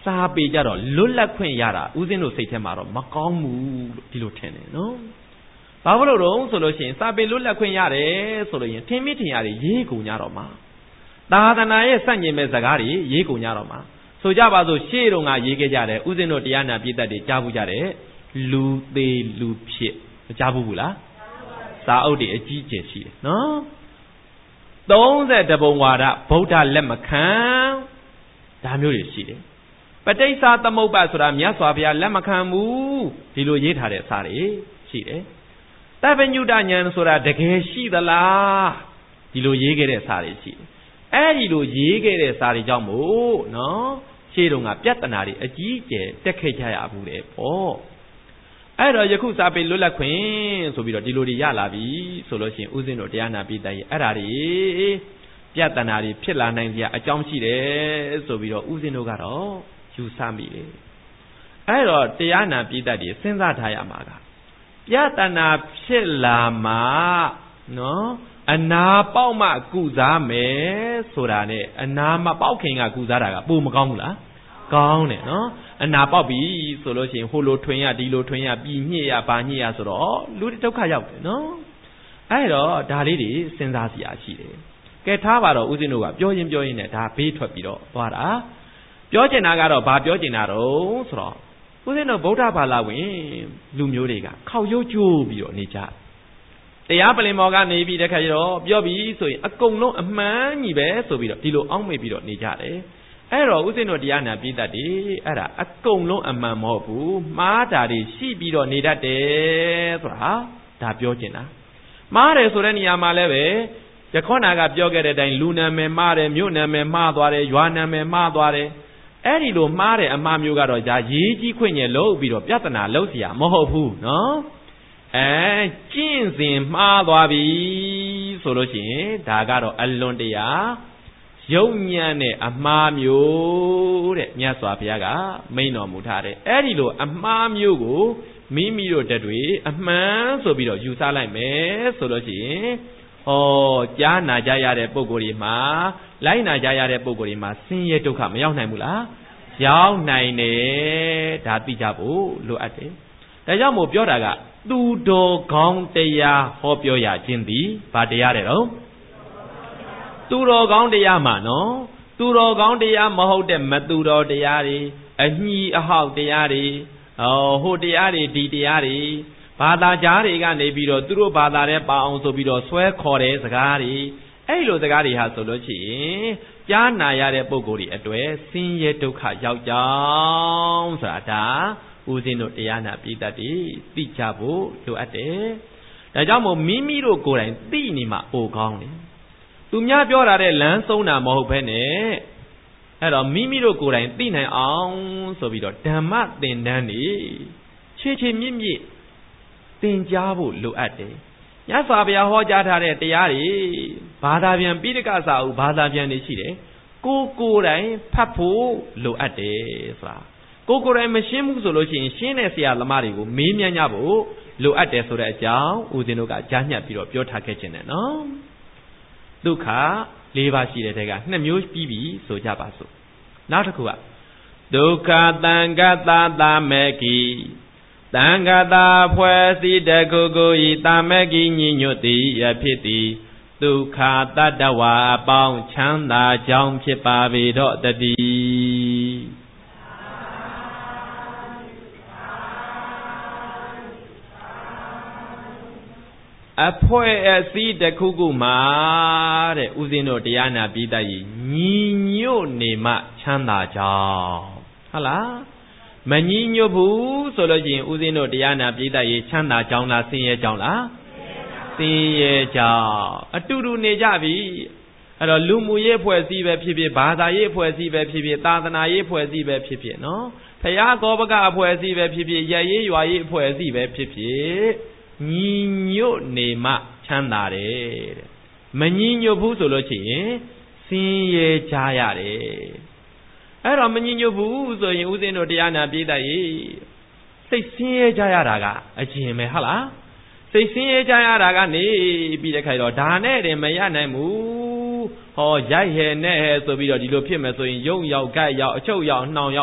စာပေကြတော့လွတ်လပ်ခွင့်ရတာဦးဇင်းတို့စိတ်ထဲမှာတော့မကောင်းဘူးလို့ဒီလိုထင်တယ်နော်ဘာလို့လို့ဆိုလို့ရှိရင်စာပေလွတ်လပ်ခွင့်ရတယ်ဆိုလို့ရင်ထင်မိထင်ရတွေရေးကုန်ကြတော့မှာသာသနာရဲ့စန့်ကျင်မဲ့စကားတွေရေးကုန်ကြတော့မှာဆိုကြပါစို့ရှေ့တုန်းကရေးခဲ့ကြတယ်ဦးဇင်းတို့တရားနာပြည်သက်တွေကြားဘူးကြတယ်လူသေးလူဖြစ်မကြားဘူးဘူးလားစာအုပ်တွေအကြီးအကျယ်ရှိတယ်နော်သုံးဆယ်တပုံဝါဒဗုဒ္ဓလက်မခံဒါမျိုးတွေရှိတယ်ပဋိစ္စသမုပ္ပါဆိုတာမြတ်စွာဘုရားလက်မခံဘူးဒီလိုရေးထားတဲ့စာတွေရှိတယ်တပ္ပညုတဉာဏ်ဆိုတာတကယ်ရှိသလားဒီလိုရေးခဲ့တဲ့စာတွေရှိတယ်အဲ့ဒီလိုရေးခဲ့တဲ့စာတွေကြောင့်မို့နော်ရှေ့တုန်းကပြဿနာတွေအကြီးအကျယ်တက်ခဲ့ကြရဘူးလေပေါ့အဲ့တော့ယခုစာပေလွတ်လပ်ခွင့်ဆိုပြီးတော့ဒီလိုတွေရလာပြီဆိုလို့ရှိရင်ဥစဉ်တို့တရားနာပြီးတိုင်းအဲ့ဒါတွေပြဿနာတွေဖြစ်လာနိုင်စရာအကြောင်းရှိတယ်ဆိုပြီးတော့ဥစဉ်တို့ကတော့ယူဆမိတယ်အဲ့တော့တရားနာပြီးတတ်တွေစဉ်းစားထားရမှာကပြဿနာဖြစ်လာမှာနော်အနာပေါက်မှကုစားမယ်ဆိုတာ ਨੇ အနာမပေါက်ခင်ကကုစားတာကပိုမကောင်းဘူးလားကောင်းတယ်နော်အနာပေါက်ပြီဆိုလို့ရှိရင်ဟိုလိုထွင်ရဒီလိုထွင်ရပြီးညှစ်ရဘာညှစ်ရဆိုတော့လူတွေဒုက္ခရောက်တယ်နော်အဲ့တော့ဒါလေးတွေစဉ်းစားစရာရှိတယ်ကဲထားပါတော့ဦးဇင်းတို့ကပြောရင်ပြောရင်နဲ့ဒါဘေးထွက်ပြီးတော့သွားတာပြောချင်တာကတော့ဘာပြောချင်တာတော့ဆိုတော့ဦးဇင်းတို့ဗုဒ္ဓဘာသာဝင်လူမျိုးတွေကခောက်ရိုးကျိုးပြီးတော့နေကြတရားပလင်မော်ကနေပြီးတဲ့ခါကျတော့ပြောပြီးဆိုရင်အကုန်လုံးအမှန်ကြီးပဲဆိုပြီးတော့ဒီလိုအောက်မေ့ပြီးတော့နေကြတယ်အဲ့တော့ဦးဇင်းတို့တရားနာပြတတ်တယ်အဲ့ဒါအကုန်လုံးအမှန်မဟုတ်ဘူးမှားတာတွေရှိပြီးတော့နေတတ်တယ်ဆိုတာဒါပြောချင်တာမှားတယ်ဆိုတဲ့နေရာမှာလည်းပဲယခုနကပြောခဲ့တဲ့အတိုင်းလူနာမည်မှားတယ်မြို့နာမည်မှားသွားတယ်ရွာနာမည်မှားသွားတယ်အဲ့ဒီလိုမှားတဲ့အမှားမျိုးကတော့ဒါရေးကြီးခွင့်ရဲ့လို့ပြီးတော့ပြဿနာလုံးเสียမဟုတ်ဘူးနော်အဲကျင့်စဉ်မှားသွားပြီဆိုလို့ရှိရင်ဒါကတော့အလွန်တရာယုံညံ့တဲ့အမှားမျိုးတဲ့မြတ်စွာဘုရားကမိန့်တော်မူထားတယ်အဲ့ဒီလိုအမှားမျိုးကိုမိမိတို့တတွေအမှန်ဆိုပြီးတော့ယူဆလိုက်မယ်ဆိုလို့ရှိရင်ဟောကြားနာကြရတဲ့ပုံကိုယ်တွေမှာလိုက်နာကြရတဲ့ပုံကိုယ်တွေမှာဆင်းရဲဒုက္ခမရောက်နိုင်ဘူးလားရောက်နိုင်တယ်ဒါသိကြဖို့လိုအပ်တယ်ဒါကြောင့်မို့ပြောတာကသူတော်ကောင်းတရားဟောပြောရခြင်းသည်ဘာတရားတဲ့တော့သူတော်ကောင်းတရားမှာနော်သူတော်ကောင်းတရားမဟုတ်တဲ့မသူတော်တရားတွေအညီအဟောက်တရားတွေဟိုတရားတွေဒီတရားတွေဘာသာကြားတွေကနေပြီးတော့သူတို့ဘာသာနဲ့ပါအောင်ဆိုပြီးတော့ဆွဲခေါ်တဲ့စကားတွေအဲ့လိုစကားတွေဟာဆိုလို့ရှိရင်ကြားနာရတဲ့ပုံကိုယ်တွေအတွေ့ဆင်းရဲဒုက္ခရောက်ကြောင်းဆိုတာဒါဦးဇင်းတို့တရားနာပြည်သက်တွေသိကြဖို့လိုအပ်တယ်ဒါကြောင့်မို့မိမိတို့ကိုယ်တိုင်သိနေမှအိုကောင်းတယ်သူများပြောတာတဲ့လမ်းဆုံးတာမဟုတ်ဘဲနဲ့အဲ့တော့မိမိတို့ကိုယ်တိုင်သိနိုင်အောင်ဆိုပြီးတော့ဓမ္မသင်တန်းတွေခြေခြေမြင့်မြင့်သင်ကြားဖို့လိုအပ်တယ်မြတ်စွာဘုရားဟောကြားထားတဲ့တရားတွေဘာသာပြန်ပိဋကစာအုပ်ဘာသာပြန်တွေရှိတယ်ကိုကိုယ်တိုင်ဖတ်ဖို့လိုအပ်တယ်ဆိုတာကိုကိုယ်တိုင်မရှင်းဘူးဆိုလို့ရှိရင်ရှင်းတဲ့ဆရာသမားတွေကိုမေးမြန်းကြဖို့လိုအပ်တယ်ဆိုတဲ့အကြောင်းဦးဇင်းတို့ကကြားညှပ်ပြီးတော့ပြောထားခဲ့ခြင်းနဲ့နော်ဒုက္ခ၄ပါးရှိတဲ့တဲကနှစ်မျိုးပြီးပြီဆိုကြပါစို့နောက်တစ်ခုကဒုက္ခသံဃတသာမေကိသံဃတာဖွဲ့စည်းတခုကိုဤတာမေကိညညွတ်သည်အဖြစ်သည်ဒုက္ခတတ္တဝါအပေါင်းချမ်းသာကြောင်းဖြစ်ပါပေတော့တည်းအဖွဲ့အစည်းတစ်ခုခုမှာတဲ့ဥစဉ်တို့တရားနာပြီးတတ်ရင်ညီညွတ်နေမှချမ်းသာကြောင်းဟုတ်လားမညီညွတ်ဘူးဆိုလို့ရှိရင်ဥစဉ်တို့တရားနာပြီးတတ်ရင်ချမ်းသာကြောင်းလားဆင်းရဲကြောင်းလားဆင်းရဲကြောင်းအတူတူနေကြပြီအဲ့တော့လူမှုရေးဖွဲ့စည်းပဲဖြစ်ဖြစ်ဘာသာရေးဖွဲ့စည်းပဲဖြစ်ဖြစ်သာသနာရေးဖွဲ့စည်းပဲဖြစ်ဖြစ်နော်ဖရာကောပကအဖွဲ့အစည်းပဲဖြစ်ဖြစ်ရရေးရွာရေးအဖွဲ့အစည်းပဲဖြစ်ဖြစ်ညီညွတ်နေမှချမ်းသာတယ်တဲ့မညီညွတ်ဘူးဆိုလို့ရှိရင်ဆင်းရဲကြရတယ်အဲ့တော့မညီညွတ်ဘူးဆိုရင်ဥစဉ်တို့တရားနာပြေးတတ်ရေးစိတ်ဆင်းရဲကြရတာကအကျဉ်းပဲဟုတ်လားစိတ်ဆင်းရဲကြရတာကနေပြီးတဲ့ခိုင်တော့ဒါနဲ့တည်းမရနိုင်ဘူးဟောရိုက်ဟဲနဲ့ဟဲဆိုပြီးတော့ဒီလိုဖြစ်မယ်ဆိုရင်ယုံရောက်ကြက်ရောက်အချုပ်ရောက်နှောင်ရောက်ဟ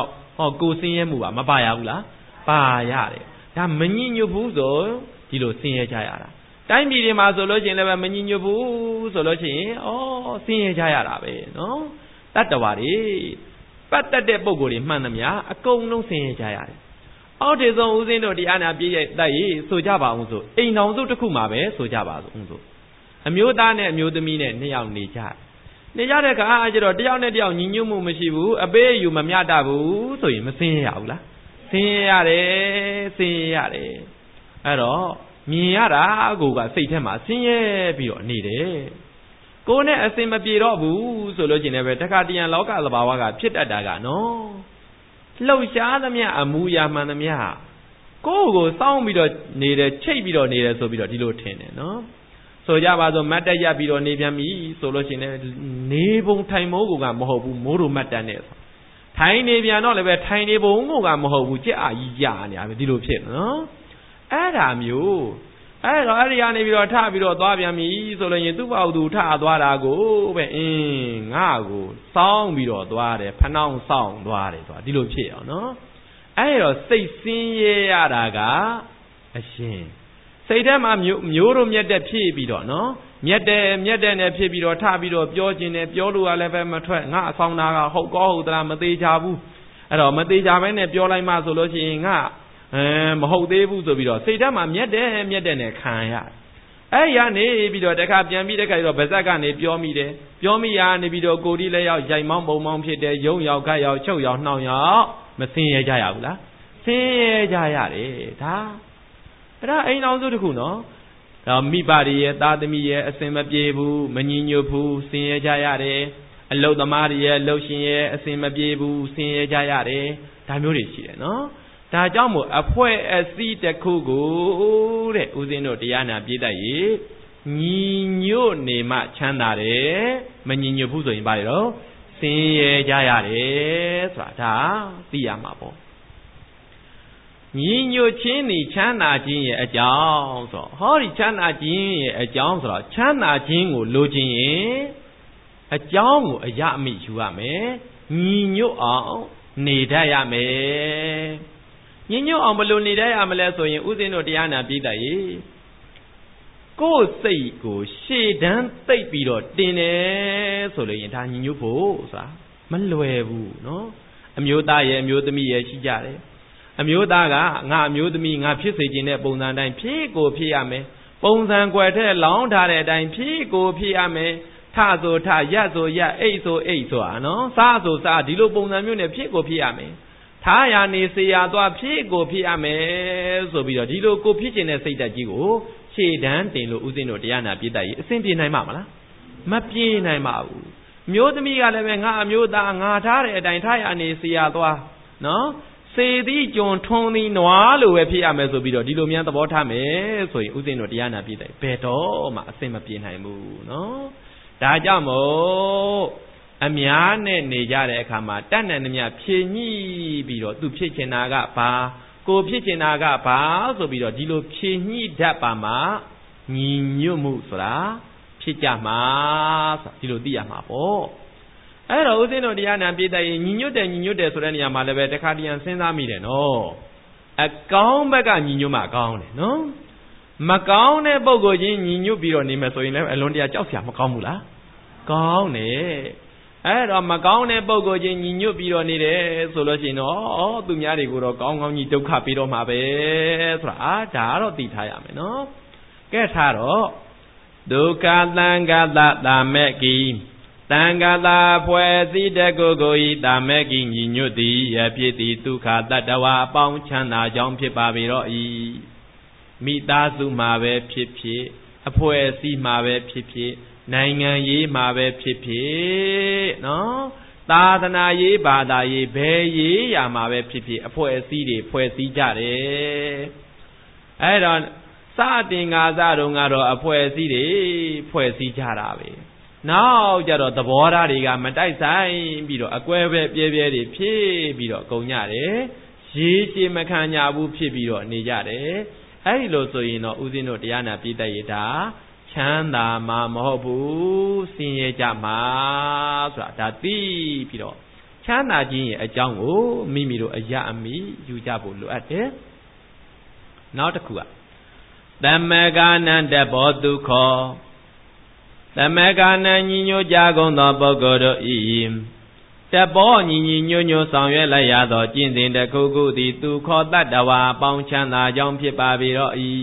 ဟောကိုဆင်းရဲမှုပါမပါရဘူးလားပါရတယ်ဒါမညညွတ်ဘူးဆိုဒီလိုဆင်းရဲကြရတာတိုင်းပြည်တွေမှာဆိုလို့ရှိရင်လည်းမညညွတ်ဘူးဆိုလို့ရှိရင်ဩဆင်းရဲကြရတာပဲနော်တတ္တဝါတွေပတ်သက်တဲ့ပုံကိုယ်တွေမှန်သမျှအကုန်လုံးဆင်းရဲကြရတယ်အောက်ထေဆုံးဦးဇင်းတို့တရားနာပြည့်ရဲ့တိုက်ရေးဆိုကြပါအောင်ဆိုအိမ်တော်စုတစ်ခုမှာပဲဆိုကြပါစို့ဆိုအမျိုးသားနဲ့အမျိုးသမီးနဲ့နှစ်ယောက်နေကြနေကြတဲ့အခါကျတော့တယောက်နဲ့တယောက်ညီညွတ်မှုမရှိဘူးအပေးအယူမမျှတဘူးဆိုရင်မဆင်းရဘူးလားဆင်းရတယ်ဆင်းရတယ်အဲ့တော့မြင်ရတာကိုကစိတ်ထဲမှာဆင်းရဲပြီးတော့နေတယ်ကိုယ်နဲ့အစင်မပြေတော့ဘူးဆိုလို့ရှိရင်လည်းတခါတရံလောကသဘာဝကဖြစ်တတ်တာကနော်လှုပ်ရှားသမျှအမူအရာမှန်သမျှကိုယ့်ကိုစောင်းပြီးတော့နေတယ်ချိတ်ပြီးတော့နေတယ်ဆိုပြီးတော့ဒီလိုထင်တယ်နော်ဆိုကြပါစို့မတ်တက်ရပြီးတော့နေပြန်ပြီဆိုလို့ရှိရင်လည်းနေပုံထိုင်မိုးကမဟုတ်ဘူးမိုးတို့မတ်တက်နဲ့ထိုင်နေပြန်တော့လည်းပဲထိုင်နေပုံကမဟုတ်ဘူးကြက်အာကြီးကြာနေတာပဲဒီလိုဖြစ်နော်အဲ့ဒါမျိုးအဲ့တော့အဲ့ဒီကနေပြီးတော့ထပြီးတော့သွားပြန်ပြီဆိုလို့ရင်သူ့ဘောက်သူထသွားတာကိုပဲအင်းငါ့ကိုစောင်းပြီးတော့သွားတယ်ဖနှောင်းဆောင်သွားတယ်ဆိုတာဒီလိုဖြစ်အောင်နော်အဲ့တော့စိတ်ဆင်းရဲရတာကအရှင်စိတ်ထဲမှာမျိုးမျိုးတို့မြတ်တဲ့ဖြစ်ပြီးတော့နော်မြတ်တဲ့မြတ်တဲ့နဲ့ဖြစ်ပြီးတော့ထပြီးတော့ပြောခြင်းနဲ့ပြောလို့ကလည်းပဲမထွက်ငါအဆောင်တာကဟုတ်ကောဟုတ်သလားမသေးချဘူးအဲ့တော့မသေးချဘဲနဲ့ပြောလိုက်မှဆိုလို့ရှိရင်ငါအဲမဟုတ်သေးဘူးဆိုပြီးတော့စိတ်ထဲမှာမြတ်တဲ့မြတ်တဲ့နဲ့ခံရအဲ့ရနေပြီးတော့တခါပြန်ပြီးတခါတော့ဗဇက်ကနေပြောမိတယ်ပြောမိရနေပြီးတော့ကိုဒီလက်ရောက်ရိုက်မောင်းပုံမောင်းဖြစ်တယ်ယုံရောက်ခတ်ရောက်ချုပ်ရောက်နှောင်ရောက်မဆင်းရဲကြရဘူးလားဆင်းရဲကြရတယ်ဒါအဲ့ဒါအိမ်အောင်စုတစ်ခုနော်ဒါမိဘတွေရဲ့သားသမီးရဲ့အစင်မပြေဘူးမညီညွတ်ဘူးဆင်းရဲကြရတယ်အလုတ်သမားတွေရဲ့လှုပ်ရှင်ရဲ့အစင်မပြေဘူးဆင်းရဲကြရတယ်ဒါမျိုးတွေရှိတယ်နော်ဒါကြောင့်မို့အဖွဲ့အစည်းတစ်ခုကိုတဲ့ဦးဇင်းတို့တရားနာပြည့်တတ်ရေညီညွတ်နေမှချမ်းသာတယ်မညီညွတ်ဘူးဆိုရင်ဘာလဲတော့ဆင်းရဲကြရတယ်ဆိုတာဒါသိရမှာပေါ့ညီညွတ်ခြင်းนี่ချမ်းသာခြင်းရဲ့အကြောင်းဆိုတော့ဟောဒီချမ်းသာခြင်းရဲ့အကြောင်းဆိုတော့ချမ်းသာခြင်းကိုလိုချင်ရင်အကြောင်းကိုအရအမိယူရမယ်ညီညွတ်အောင်နေတတ်ရမယ်ညီညွတ်အောင်ဘယ်လိုနေတတ်ရမလဲဆိုရင်ဥစဉ်တို့တရားနာပြည့်တတ်ရေကိုယ်စိတ်ကိုရှေ့တန်းသိပ်ပြီးတော့တင်တယ်ဆိုလို့ရင်ဒါညီညွတ်ဖို့ဆိုတာမလွယ်ဘူးနော်အမျိုးသားရဲ့အမျိုးသမီးရဲ့ရှိကြတယ်အမျိုးသားကငါအမျိုးသမီးငါဖြစ်စေခြင်းတဲ့ပုံစံတိုင်းဖြစ်ကိုဖြစ်ရမယ်ပုံစံကွယ်ထဲလောင်းထားတဲ့အတိုင်းဖြစ်ကိုဖြစ်ရမယ်ထဆိုထရက်ဆိုရက်အိတ်ဆိုအိတ်ဆိုတာနော်စားဆိုစားဒီလိုပုံစံမျိုးနဲ့ဖြစ်ကိုဖြစ်ရမယ်ထားရနေစေရသွားဖြစ်ကိုဖြစ်ရမယ်ဆိုပြီးတော့ဒီလိုကိုဖြစ်ခြင်းတဲ့စိတ်ဓာတ်ကြီးကိုခြေတန်းတင်လို့ဥစဉ်တို့တရားနာပြည့်တတ်ရေးအစဉ်ပြေနိုင်မှာမလားမပြေနိုင်ပါဘူးမျိုးသမီးကလည်းပဲငါအမျိုးသားငါထားတဲ့အတိုင်းထားရနေစေရသွားနော်စေသည်ကျွန်ထွန်းသည်နွားလိုပဲဖြစ်ရမယ်ဆိုပြီးတော့ဒီလိုများသဘောထားမယ်ဆိုရင်ဥစဉ်တို့တရားနာပြည့်တယ်ဘယ်တော့မှအစင်မပြေနိုင်ဘူးနော်ဒါကြောင့်မို့အများနဲ့နေကြတဲ့အခါမှာတတ်နိုင်သမျှဖြည့်ညှိပြီးတော့သူဖြစ်ချင်တာကဘာကိုဖြစ်ချင်တာကဘာဆိုပြီးတော့ဒီလိုဖြည့်ညှိတတ်ပါမှညီညွတ်မှုဆိုတာဖြစ်ကြမှာဆိုဒီလိုသိရမှာပေါ့အဲ့တော့ဦးဇင်းတို့တရားနာပြည့်တဲ့ညီညွတ်တယ်ညီညွတ်တယ်ဆိုတဲ့နေရာမှာလည်းပဲတခါတရံစဉ်းစားမိတယ်နော်အကောင်းဘက်ကညီညွတ်မှကောင်းတယ်နော်မကောင်းတဲ့ပုံကိုချင်းညီညွတ်ပြီးတော့နေမယ်ဆိုရင်လည်းအလွန်တရာကြောက်စရာမကောင်းဘူးလားကောင်းတယ်အဲ့တော့မကောင်းတဲ့ပုံကိုချင်းညီညွတ်ပြီးတော့နေတယ်ဆိုလို့ရှိရင်တော့သူများတွေကိုတော့ကောင်းကောင်းကြီးဒုက္ခပေးတော့မှာပဲဆိုတာအာဒါတော့သိထားရမယ်နော်ကဲထားတော့ဒုက္ခသံဃာတတာမေကိတံဃာတာဖွဲ့စည်းတဲ့ကိုယ်ကိုဤတာမေကိညီညွတ်သည်အပြည့်သည်ဒုက္ခတတ္တဝါအပေါင်းချမ်းသာကြောင်းဖြစ်ပါပေတော့ဤမိသားစုမှာပဲဖြစ်ဖြစ်အဖွဲ့အစည်းမှာပဲဖြစ်ဖြစ်နိုင်ငံရေးမှာပဲဖြစ်ဖြစ်နော်သာသနာရေးဘာသာရေးဘယ်ရေးရာမှာပဲဖြစ်ဖြစ်အဖွဲ့အစည်းတွေဖွဲ့စည်းကြတယ်အဲ့တော့စတင်ငါးစားတော့ကတော့အဖွဲ့အစည်းတွေဖွဲ့စည်းကြတာပဲနောက်ကြတော့သဘောထားတွေကမတိုက်ဆိုင်ပြီးတော့အကွဲပဲပြဲပြဲတွေဖြစ်ပြီးတော့ကုန်ကြတယ်ရေးရှည်မခံကြဘူးဖြစ်ပြီးတော့နေကြတယ်အဲ့ဒီလိုဆိုရင်တော့ဦးဇင်းတို့တရားနာပြည့်တတ်ရတာချမ်းသာမှာမဟုတ်ဘူးဆင်းရဲကြမှာဆိုတာဒါသိပြီးတော့ချမ်းသာခြင်းရဲ့အကြောင်းကိုမိမိတို့အရအမိယူကြဖို့လိုအပ်တယ်နောက်တစ်ခုကသမဂာနန္တဘောတုခောသမဂာနညီညွတ်ကြကုန်သောပုဂ္ဂိုလ်တို့ဤတဘောညီညီညွတ်ညွတ်ဆောင်ရွက်လိုက်ရသောကျင့်စဉ်တစ်ခုခုသည်သူခောတတ္တဝါပေါင်းချမ်းသာကြောင်းဖြစ်ပါပေတော့ဤ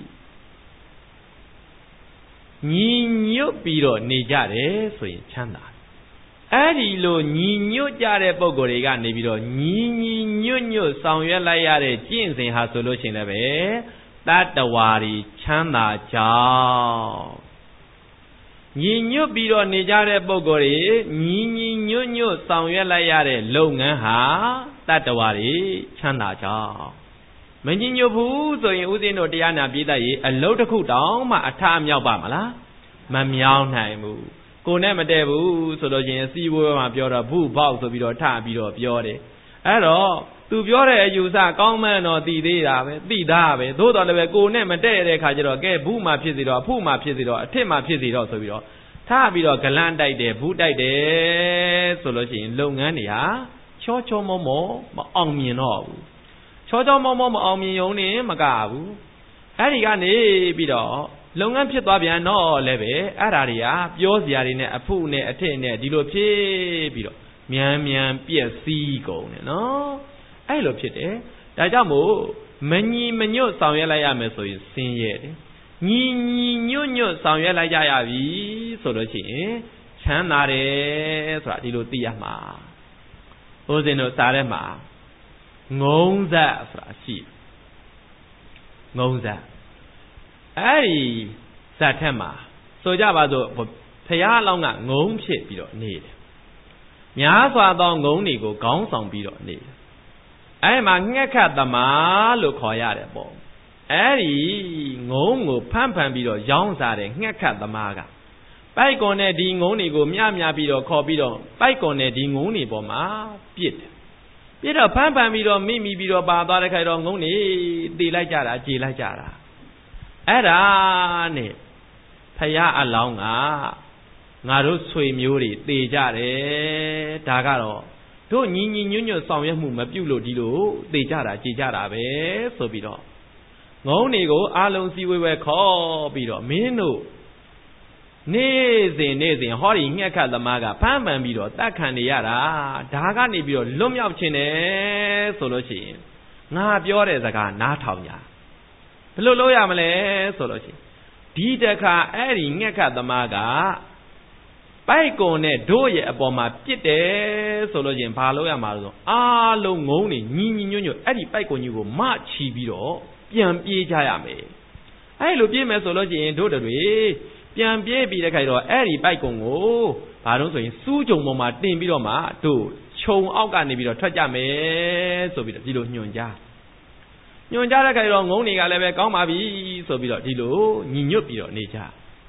ညီညွတ်ပြီးတော့နေကြတယ်ဆိုရင်ချမ်းသာအဲ့ဒီလိုညီညွတ်ကြတဲ့ပုဂ္ဂိုလ်တွေကနေပြီးတော့ညီညီညွတ်ညွတ်ဆောင်ရွက်လိုက်ရတဲ့ကျင့်စဉ်ဟာဆိုလို့ရှိရင်လည်းပဲတတ္တဝါတွေချမ်းသာကြောင်းညီညွတ်ပြီးတော့နေကြတဲ့ပုဂ္ဂိုလ်တွေညီညီညွတ်ညွတ်ဆောင်ရွက်လိုက်ရတဲ့လုပ်ငန်းဟာတတ္တဝါတွေချမ်းသာကြောင်းမညီညွတ်ဘူးဆိုရင်ဥစဉ်တို့တရားနာပြည်သက်ရေအလုတ်တစ်ခုတောင်မှအထမြောက်ပါမလားမမြောက်နိုင်ဘူးကိုနဲ့မတည့်ဘူးဆိုလို့ချင်းစီးပွားမှာပြောတော့ဘူးပေါက်ဆိုပြီးတော့ထပြီးတော့ပြောတယ်အဲ့တော့သူပြောတဲ့အယူဆကောင်းမှန်းတော့သိသေးတာပဲသိသားပဲသို့တော်လည်းပဲကိုနဲ့မတည့်တဲ့ခါကျတော့ကဲဘူးမှဖြစ်စီတော့အဖုမှဖြစ်စီတော့အထစ်မှဖြစ်စီတော့ဆိုပြီးတော့ထပြီးတော့ဂလန့်တိုက်တယ်ဘူးတိုက်တယ်ဆိုလို့ရှိရင်လုပ်ငန်းတွေဟာချောချောမောမောမအောင်မြင်တော့ဘူးချောချောမောမောမအောင်မြင်ုံနဲ့မကဘူးအဲ့ဒီကနေပြီးတော့လုပ်ငန်းဖြစ်သွားပြန်တော့လည်းပဲအဲ့ဓာတွေကပြောစရာတွေနဲ့အဖုနဲ့အထစ်နဲ့ဒီလိုဖြစ်ပြီးတော့မြန်မြန်ပြည့်စည်ကုန်တယ်နော်အဲ့လိုဖြစ်တယ်ဒါကြောင့်မို့မညီမညွတ်ဆောင်ရွက်လိုက်ရမယ်ဆိုရင်ဆင်းရဲတယ်ညီညီညွတ်ညွတ်ဆောင်ရွက်လိုက်ကြရပြီဆိုလို့ရှိရင်ချမ်းသာတယ်ဆိုတာဒီလိုသိရမှာဘုဇင်တို့စားထဲမှာငုံဇတ်ဆိုတာရှိငုံဇတ်အဲ့ဒီဇတ်ထက်မှာဆိုကြပါစို့ဖရာအလောင်းကငုံဖြစ်ပြီးတော့နေတယ်များစွာသောငုံတွေကိုခေါင်းဆောင်ပြီးတော့နေတယ်အဲ့မှာငှက်ခတ်သမားလို့ခေါ်ရတယ်ပေါ့အဲ့ဒီငုံကိုဖမ်းဖမ်းပြီးတော့ရောင်းစားတဲ့ငှက်ခတ်သမားကပိုက်ကွန်နဲ့ဒီငုံတွေကိုမျှမျှပြီးတော့ခေါ်ပြီးတော့ပိုက်ကွန်နဲ့ဒီငုံတွေပေါ်မှာပြစ်တယ်ပြစ်တော့ဖမ်းဖမ်းပြီးတော့မိမိပြီးတော့ပါသွားတဲ့ခိုင်တော့ငုံတွေတေလိုက်ကြတာကြေလိုက်ကြတာအဲ့ဒါနဲ့ဖရာအလောင်းကငါတို့ဆွေမျိုးတွေတေကြတယ်ဒါကတော့တို့ညီညီညွတ်ညွတ်ဆောင်ရွက်မှုမပြုလို့ဒီလိုတေကြတာကြေကြတာပဲဆိုပြီးတော့ငုံတွေကိုအာလုံးစည်းဝေးဝဲခေါ်ပြီးတော့မင်းတို့နေ့စဉ်နေ့စဉ်ဟောဒီငှက်ခတ်သမားကဖမ်းပန်ပြီးတော့တတ်ခံနေရတာဒါကနေပြီးတော့လွတ်မြောက်ခြင်းတယ်ဆိုလို့ရှိရင်ငါပြောတဲ့စကားနားထောင်ကြဘယ်လိုလုပ်ရမလဲဆိုလို့ရှိရင်ဒီတခါအဲ့ဒီငှက်ခတ်သမားကပိုက်ကွန်နဲ့တို့ရဲ့အပေါ်မှာပြစ်တယ်ဆိုလို့ချင်းဘာလို့ရမှာလဲဆိုအားလုံးငုံနေညီညီညွတ်ညွတ်အဲ့ဒီပိုက်ကွန်ကြီးကိုမချီပြီးတော့ပြန်ပြေးကြရမယ်အဲ့လိုပြေးမယ်ဆိုလို့ချင်းတို့တွေပြန်ပြေးပြီးတဲ့ခိုင်တော့အဲ့ဒီပိုက်ကွန်ကိုဘာလို့ဆိုရင်စူးကြုံပေါ်မှာတင်ပြီးတော့မှတို့ခြုံအောက်ကနေပြီးတော့ထွက်ကြမယ်ဆိုပြီးတော့ဒီလိုညွှန်ကြားညွှန်ကြားတဲ့ခိုင်တော့ငုံတွေကလည်းပဲကောင်းပါပြီဆိုပြီးတော့ဒီလိုညီညွတ်ပြီးတော့နေကြ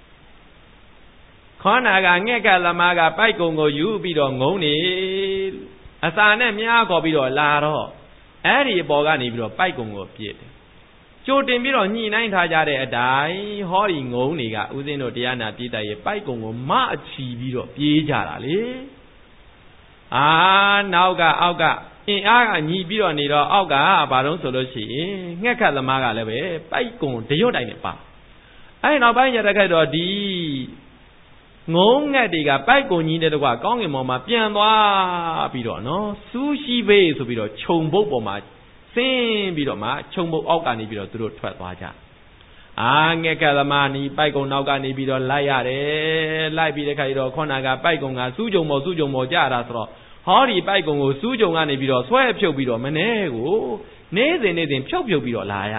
ခေါနာကငှက်ကသမားကပိုက်ကုံကိုယူပြီးတော့ငုံနေအစာနဲ့မြားခေါ်ပြီးတော့လာတော့အဲ့ဒီအပေါ်ကနေပြီးတော့ပိုက်ကုံကိုပြစ်တယ်ကြိုတင်ပြီးတော့ညှိနှိုင်းထားကြတဲ့အတိုင်းဟောဒီငုံတွေကဥစဉ်တို့တရားနာပြည်တိုက်ရဲ့ပိုက်ကုံကိုမအချီပြီးတော့ပြေးကြတာလေအာနောက်ကအောက်ကအင်အားကညီပြီးတော့နေတော့အောက်ကဘာလို့ဆိုလို့ရှိရင်ငှက်ခတ်သမားကလည်းပဲပိုက်ကုံတရွတ်တိုင်နဲ့ပါအဲ့နောက်ပိုင်းရတဲ့ခက်တော့ဒီငုံငက်တွေကပိုက်ကုန်ကြီးတဲ့တကွာကောင်းကင်ပေါ်မှာပြန်သွားပြီးတော့နော်စူးရှိဘေးဆိုပြီးတော့ခြုံပုတ်ပေါ်မှာဆင်းပြီးတော့မှခြုံပုတ်အောက်ကနေပြီးတော့သူတို့ထွက်သွားကြအာငက်ကသမားနီပိုက်ကုံနောက်ကနေပြီးတော့လိုက်ရတယ်လိုက်ပြီးတဲ့ခါကျတော့ခေါနာကပိုက်ကုံကစူးကြုံပေါ်စူးကြုံပေါ်ကြတာဆိုတော့ဟောဒီပိုက်ကုံကိုစူးကြုံကနေပြီးတော့ဆွဲဖြုတ်ပြီးတော့မနေကိုနေ့စဉ်နေ့စဉ်ဖြုတ်ဖြုတ်ပြီးတော့လာရ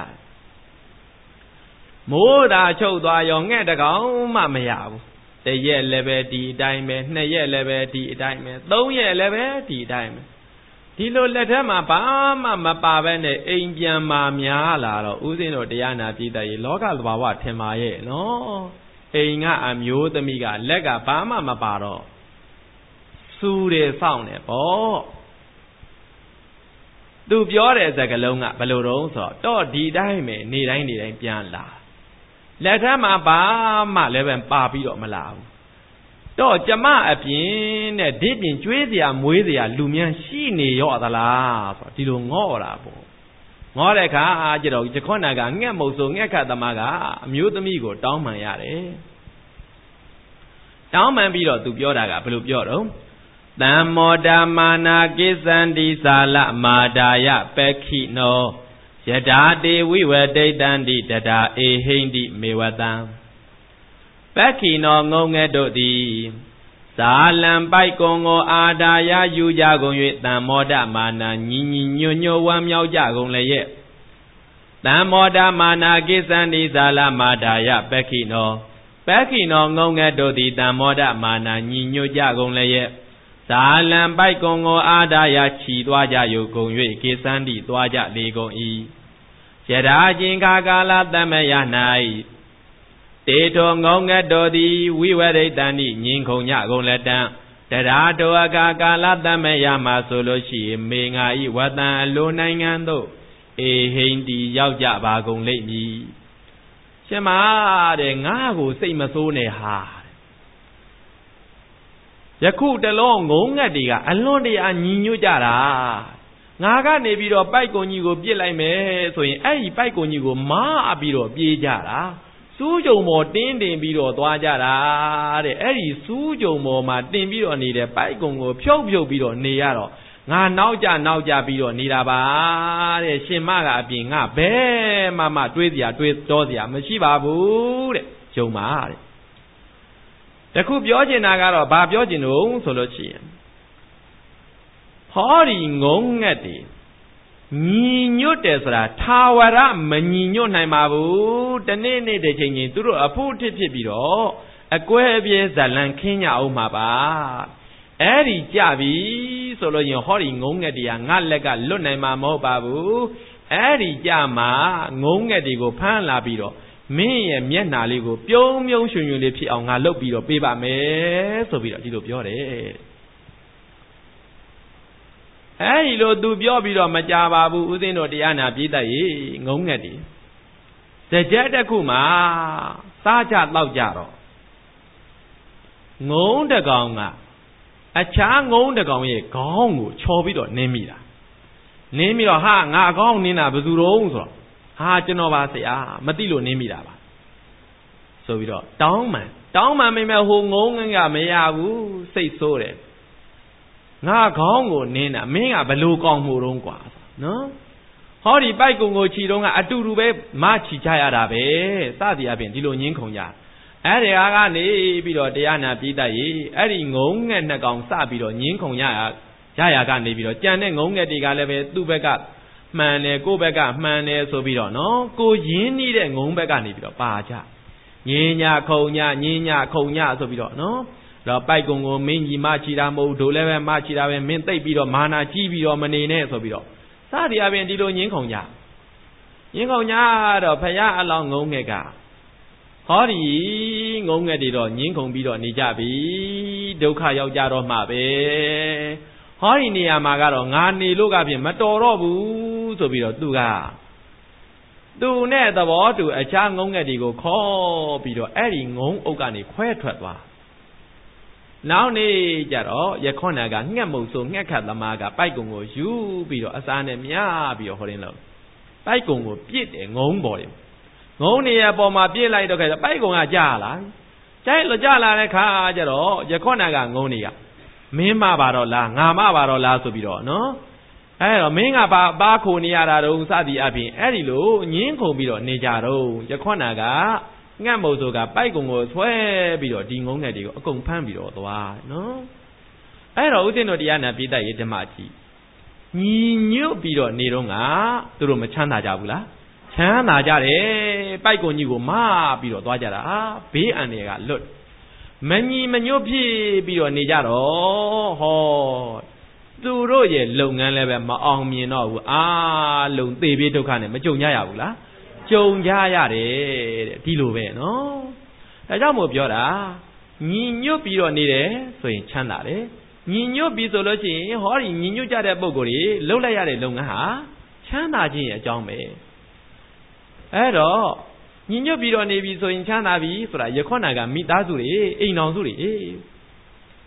မိုးတာချုပ်သွားရောငှက်တကောင်မှမရဘူးတရက်လည်းပဲဒီအတိုင်းပဲနှစ်ရက်လည်းပဲဒီအတိုင်းပဲသုံးရက်လည်းပဲဒီအတိုင်းပဲဒီလိုလက်ထက်မှာဘာမှမပါဘဲနဲ့အိမ်ပြန်มาများလာတော့ဥစဉ်တို့တရားနာပြည်သက်ရေလောကသဘာဝထင်ပါရဲ့နော်အိမ်ကအမျိုးသမီးကလက်ကဘာမှမပါတော့စူးတယ်စောင့်တယ်ပေါ့သူပြောတဲ့စကားလုံးကဘယ်လိုတုံးဆိုတော့ဒီတိုင်းပဲနေတိုင်းနေတိုင်းပြန်လာလက်ထက်မှာဘာမှလည်းပဲပါပြီးတော့မလာဘူးတော့ကျမအပြင်တဲ့ဒီပြင်ကျွေးစရာမွေးစရာလူမြန်ရှိနေရောသလားဆိုဒီလိုငေါ့တာပေါ့ငေါ့တဲ့အခါကျတော့ယခွန်းနာကငှက်မုတ်ဆိုငှက်ခတ်သမားကအမျိုးသမီးကိုတောင်းပန်ရတယ်တောင်းပန်ပြီးတော့သူပြောတာကဘယ်လိုပြောတော့တမ္မောဒမာနာကိသန္တိသာလမာဒါယပက္ခိနောယထာတေဝိဝဒိတံတိတတာအေဟိန္တိမေဝတံပက္ခိနောငုံငဲ့တို့သည်ဇာလံပိုက်ကုံကိုအာဒါယယူကြကုန်၍တမ္မောဒမာနာညီညီညွတ်ညွတ်ဝမ်းမြောက်ကြကုန်လည်းရဲ့တမ္မောဒမာနာကိသန္တိဇာလမာဒါယပက္ခိနောပက္ခိနောငုံငဲ့တို့သည်တမ္မောဒမာနာညီညွတ်ကြကုန်လည်းရဲ့ဇာလံပိုက်ကုံကိုအာဒါယချီသွားကြယုကုန်၍ကိသန္တိသွားကြလေကုန်၏ယရာချင်းခါကာလသမယ၌တေထောငုံငတ်တော်သည်ဝိဝရိတန်ဤငင်းခုံညကုန်လက်တံတရာတောအကာကာလသမယမှာဆိုလို့ရှိရင်မေငါဤဝတံအလိုနိုင်ငံသို့အေဟိန္တိရောက်ကြပါကုန်လိမ့်မည်ရှင်မတဲ့ငါ့ကိုစိတ်မဆိုးနဲ့ဟာယခုတလုံးငုံငတ်တွေကအလွန်တရာညီညွတ်ကြတာငါကနေပြီးတော့ပိုက်ကုံကြီးကိုပြစ်လိုက်မယ်ဆိုရင်အဲ့ဒီပိုက်ကုံကြီးကိုမားပြီးတော့ပြေးကြတာစူးကြုံပေါ်တင်းတင်ပြီးတော့သွားကြတာတဲ့အဲ့ဒီစူးကြုံပေါ်မှာတင်ပြီးတော့နေတဲ့ပိုက်ကုံကိုဖြုတ်ဖြုတ်ပြီးတော့နေရတော့ငါနောက်ကြနောက်ကြပြီးတော့နေတာပါတဲ့ရှင်မကအပြင်ငါဘယ်မှမှတွေးစရာတွေးတော်စရာမရှိပါဘူးတဲ့ဂျုံပါတဲ့တခုပြောချင်တာကတော့ဘာပြောချင်လို့ဆိုလို့ရှိရင်ဟောဒီငုံငက်တွေညီညွတ်တယ်ဆိုတာထာဝရမညီညွတ်နိုင်ပါဘူးတနေ့နေ့တစ်ချိန်ချင်းသူတို့အဖို့ထစ်ဖြစ်ပြီးတော့အကွဲအပြဲဇလံခင်းကြအောင်မှာပါအဲ့ဒီကြပြီဆိုလို့ရင်ဟောဒီငုံငက်တွေကငါလက်ကလွတ်နိုင်မှာမဟုတ်ပါဘူးအဲ့ဒီကြမှာငုံငက်တွေကိုဖမ်းလာပြီးတော့မင်းရဲ့မျက်နှာလေးကိုပြုံးပြုံးရွှင်ရွှင်လေးဖြစ်အောင်ငါလုပ်ပြီးတော့ပေးပါမယ်ဆိုပြီးတော့ဒီလိုပြောတယ်အဲဒီလိုသူပြောပြီးတော့မကြပါဘူးဦးဇင်းတို့တရားနာပြည်သက်ရေငုံငက်တွေစကြက်တစ်ခုမှာစားကြတောက်ကြတော့ငုံတကောင်ကအခြားငုံတကောင်ရဲ့ခေါင်းကိုချော်ပြီးတော့နင်းမိတာနင်းပြီးတော့ဟာငါအကောင်းနင်းတာဘယ်သူတော့ဆိုတော့ဟာကျွန်တော်ပါဆရာမသိလို့နင်းမိတာပါဆိုပြီးတော့တောင်းမှန်တောင်းမှန်မိမဲ့ဟိုငုံငကမရဘူးစိတ်ဆိုးတယ်ငါခေါင်းကိုနင်းတာမင်းကဘလို့ကောင်းမှုတော့กว่าနော်ဟောဒီပိုက်ကုံကိုခြီတော့ကအတူတူပဲမခြီချရတာပဲစသည်အပြင်ဒီလိုညင်းခုန်ကြအဲ့ဒီအားကနေပြီးတော့တရားနာပြည်တတ်ရေအဲ့ဒီငုံငက်နှစ်ကောင်စပြီးတော့ညင်းခုန်ရရရရကနေပြီးတော့ကြံတဲ့ငုံငက်တွေကလည်းပဲသူ့ဘက်ကမှန်တယ်ကိုယ့်ဘက်ကမှန်တယ်ဆိုပြီးတော့နော်ကိုရင်းနှီးတဲ့ငုံဘက်ကနေပြီးတော့ပါကြညင်းညာခုံညာညင်းညာခုံညာဆိုပြီးတော့နော်တော့ပိုက်ကုံကိုမင်းကြီးမချီတာမဟုတ်ဒိုလည်းပဲမချီတာပဲမင်းသိပ်ပြီးတော့မာနာကြီးပြီးတော့မနေနဲ့ဆိုပြီးတော့စသည်အပြင်ဒီလိုညင်းခုံကြညင်းခုံကြတော့ဖယားအလောင်းငုံငက်ကဟောဒီငုံငက်တွေတော့ညင်းခုံပြီးတော့နေကြပြီဒုက္ခရောက်ကြတော့မှပဲဟောဒီနေရာမှာကတော့ငါနေလို့ကဖြင့်မတော်တော့ဘူးဆိုပြီးတော့သူကသူနဲ့သဘောတူအခြားငုံငက်တွေကိုခေါ်ပြီးတော့အဲ့ဒီငုံအုပ်ကနေခွဲထွက်သွားနောက်နေ့ကျတော့ရခွန်နာကငှက်မုံဆိုငှက်ခတ်သမားကပိုက်ကုံကိုယူပြီးတော့အစားနဲ့မြားပြီးတော့ဟောရင်းလို့ပိုက်ကုံကိုပြစ်တယ်ငုံပေါ်တယ်ငုံနေရပေါ်မှာပြစ်လိုက်တော့ခဲ့ပိုက်ကုံကကြာလာကျဲလို့ကြာလာတဲ့ခါကျတော့ရခွန်နာကငုံနေကမင်းမပါတော့လားငါမပါတော့လားဆိုပြီးတော့နော်အဲ့တော့မင်းကပါပါခိုနေရတာတော့စသည်အပြင်အဲ့ဒီလိုညင်းခုန်ပြီးတော့နေကြတော့ရခွန်နာကငှက်မို့ဆိုကပိုက်ကုံကိုဆွဲပြီးတော့ဒီငုံငယ်တွေကိုအကုန်ဖမ်းပြီးတော့သွားနော်အဲ့တော့ဦးဇင်းတို့တရားနာပြည်တတ်ရေးဓမ္မကြီးညီညွတ်ပြီးတော့နေတော့ငါသူတို့မချမ်းသာကြဘူးလားချမ်းသာကြတယ်ပိုက်ကုံကြီးကိုမပြီးတော့သွားကြတာဘေးအန္တရာယ်ကလွတ်မညီမညွတ်ဖြစ်ပြီးတော့နေကြတော့ဟောသူတို့ရဲ့လုပ်ငန်းလည်းပဲမအောင်မြင်တော့ဘူးအားလုံးသေဘေးဒုက္ခနဲ့မကြုံကြရဘူးလားကြုံကြရတယ်တဲ့ဒီလိုပဲနော်ဒါကြောင့်မို့ပြောတာညီညွတ်ပြီးတော့နေတယ်ဆိုရင်ချမ်းသာတယ်ညီညွတ်ပြီးဆိုလို့ရှိရင်ဟောဒီညီညွတ်ကြတဲ့ပုံကိုယ်တွေလှုပ်လိုက်ရတဲ့လုပ်ငန်းဟာချမ်းသာခြင်းရဲ့အကြောင်းပဲအဲ့တော့ညီညွတ်ပြီးတော့နေပြီဆိုရင်ချမ်းသာပြီဆိုတာရခွန်နာကမိသားစုတွေအိမ်တော်စုတွေ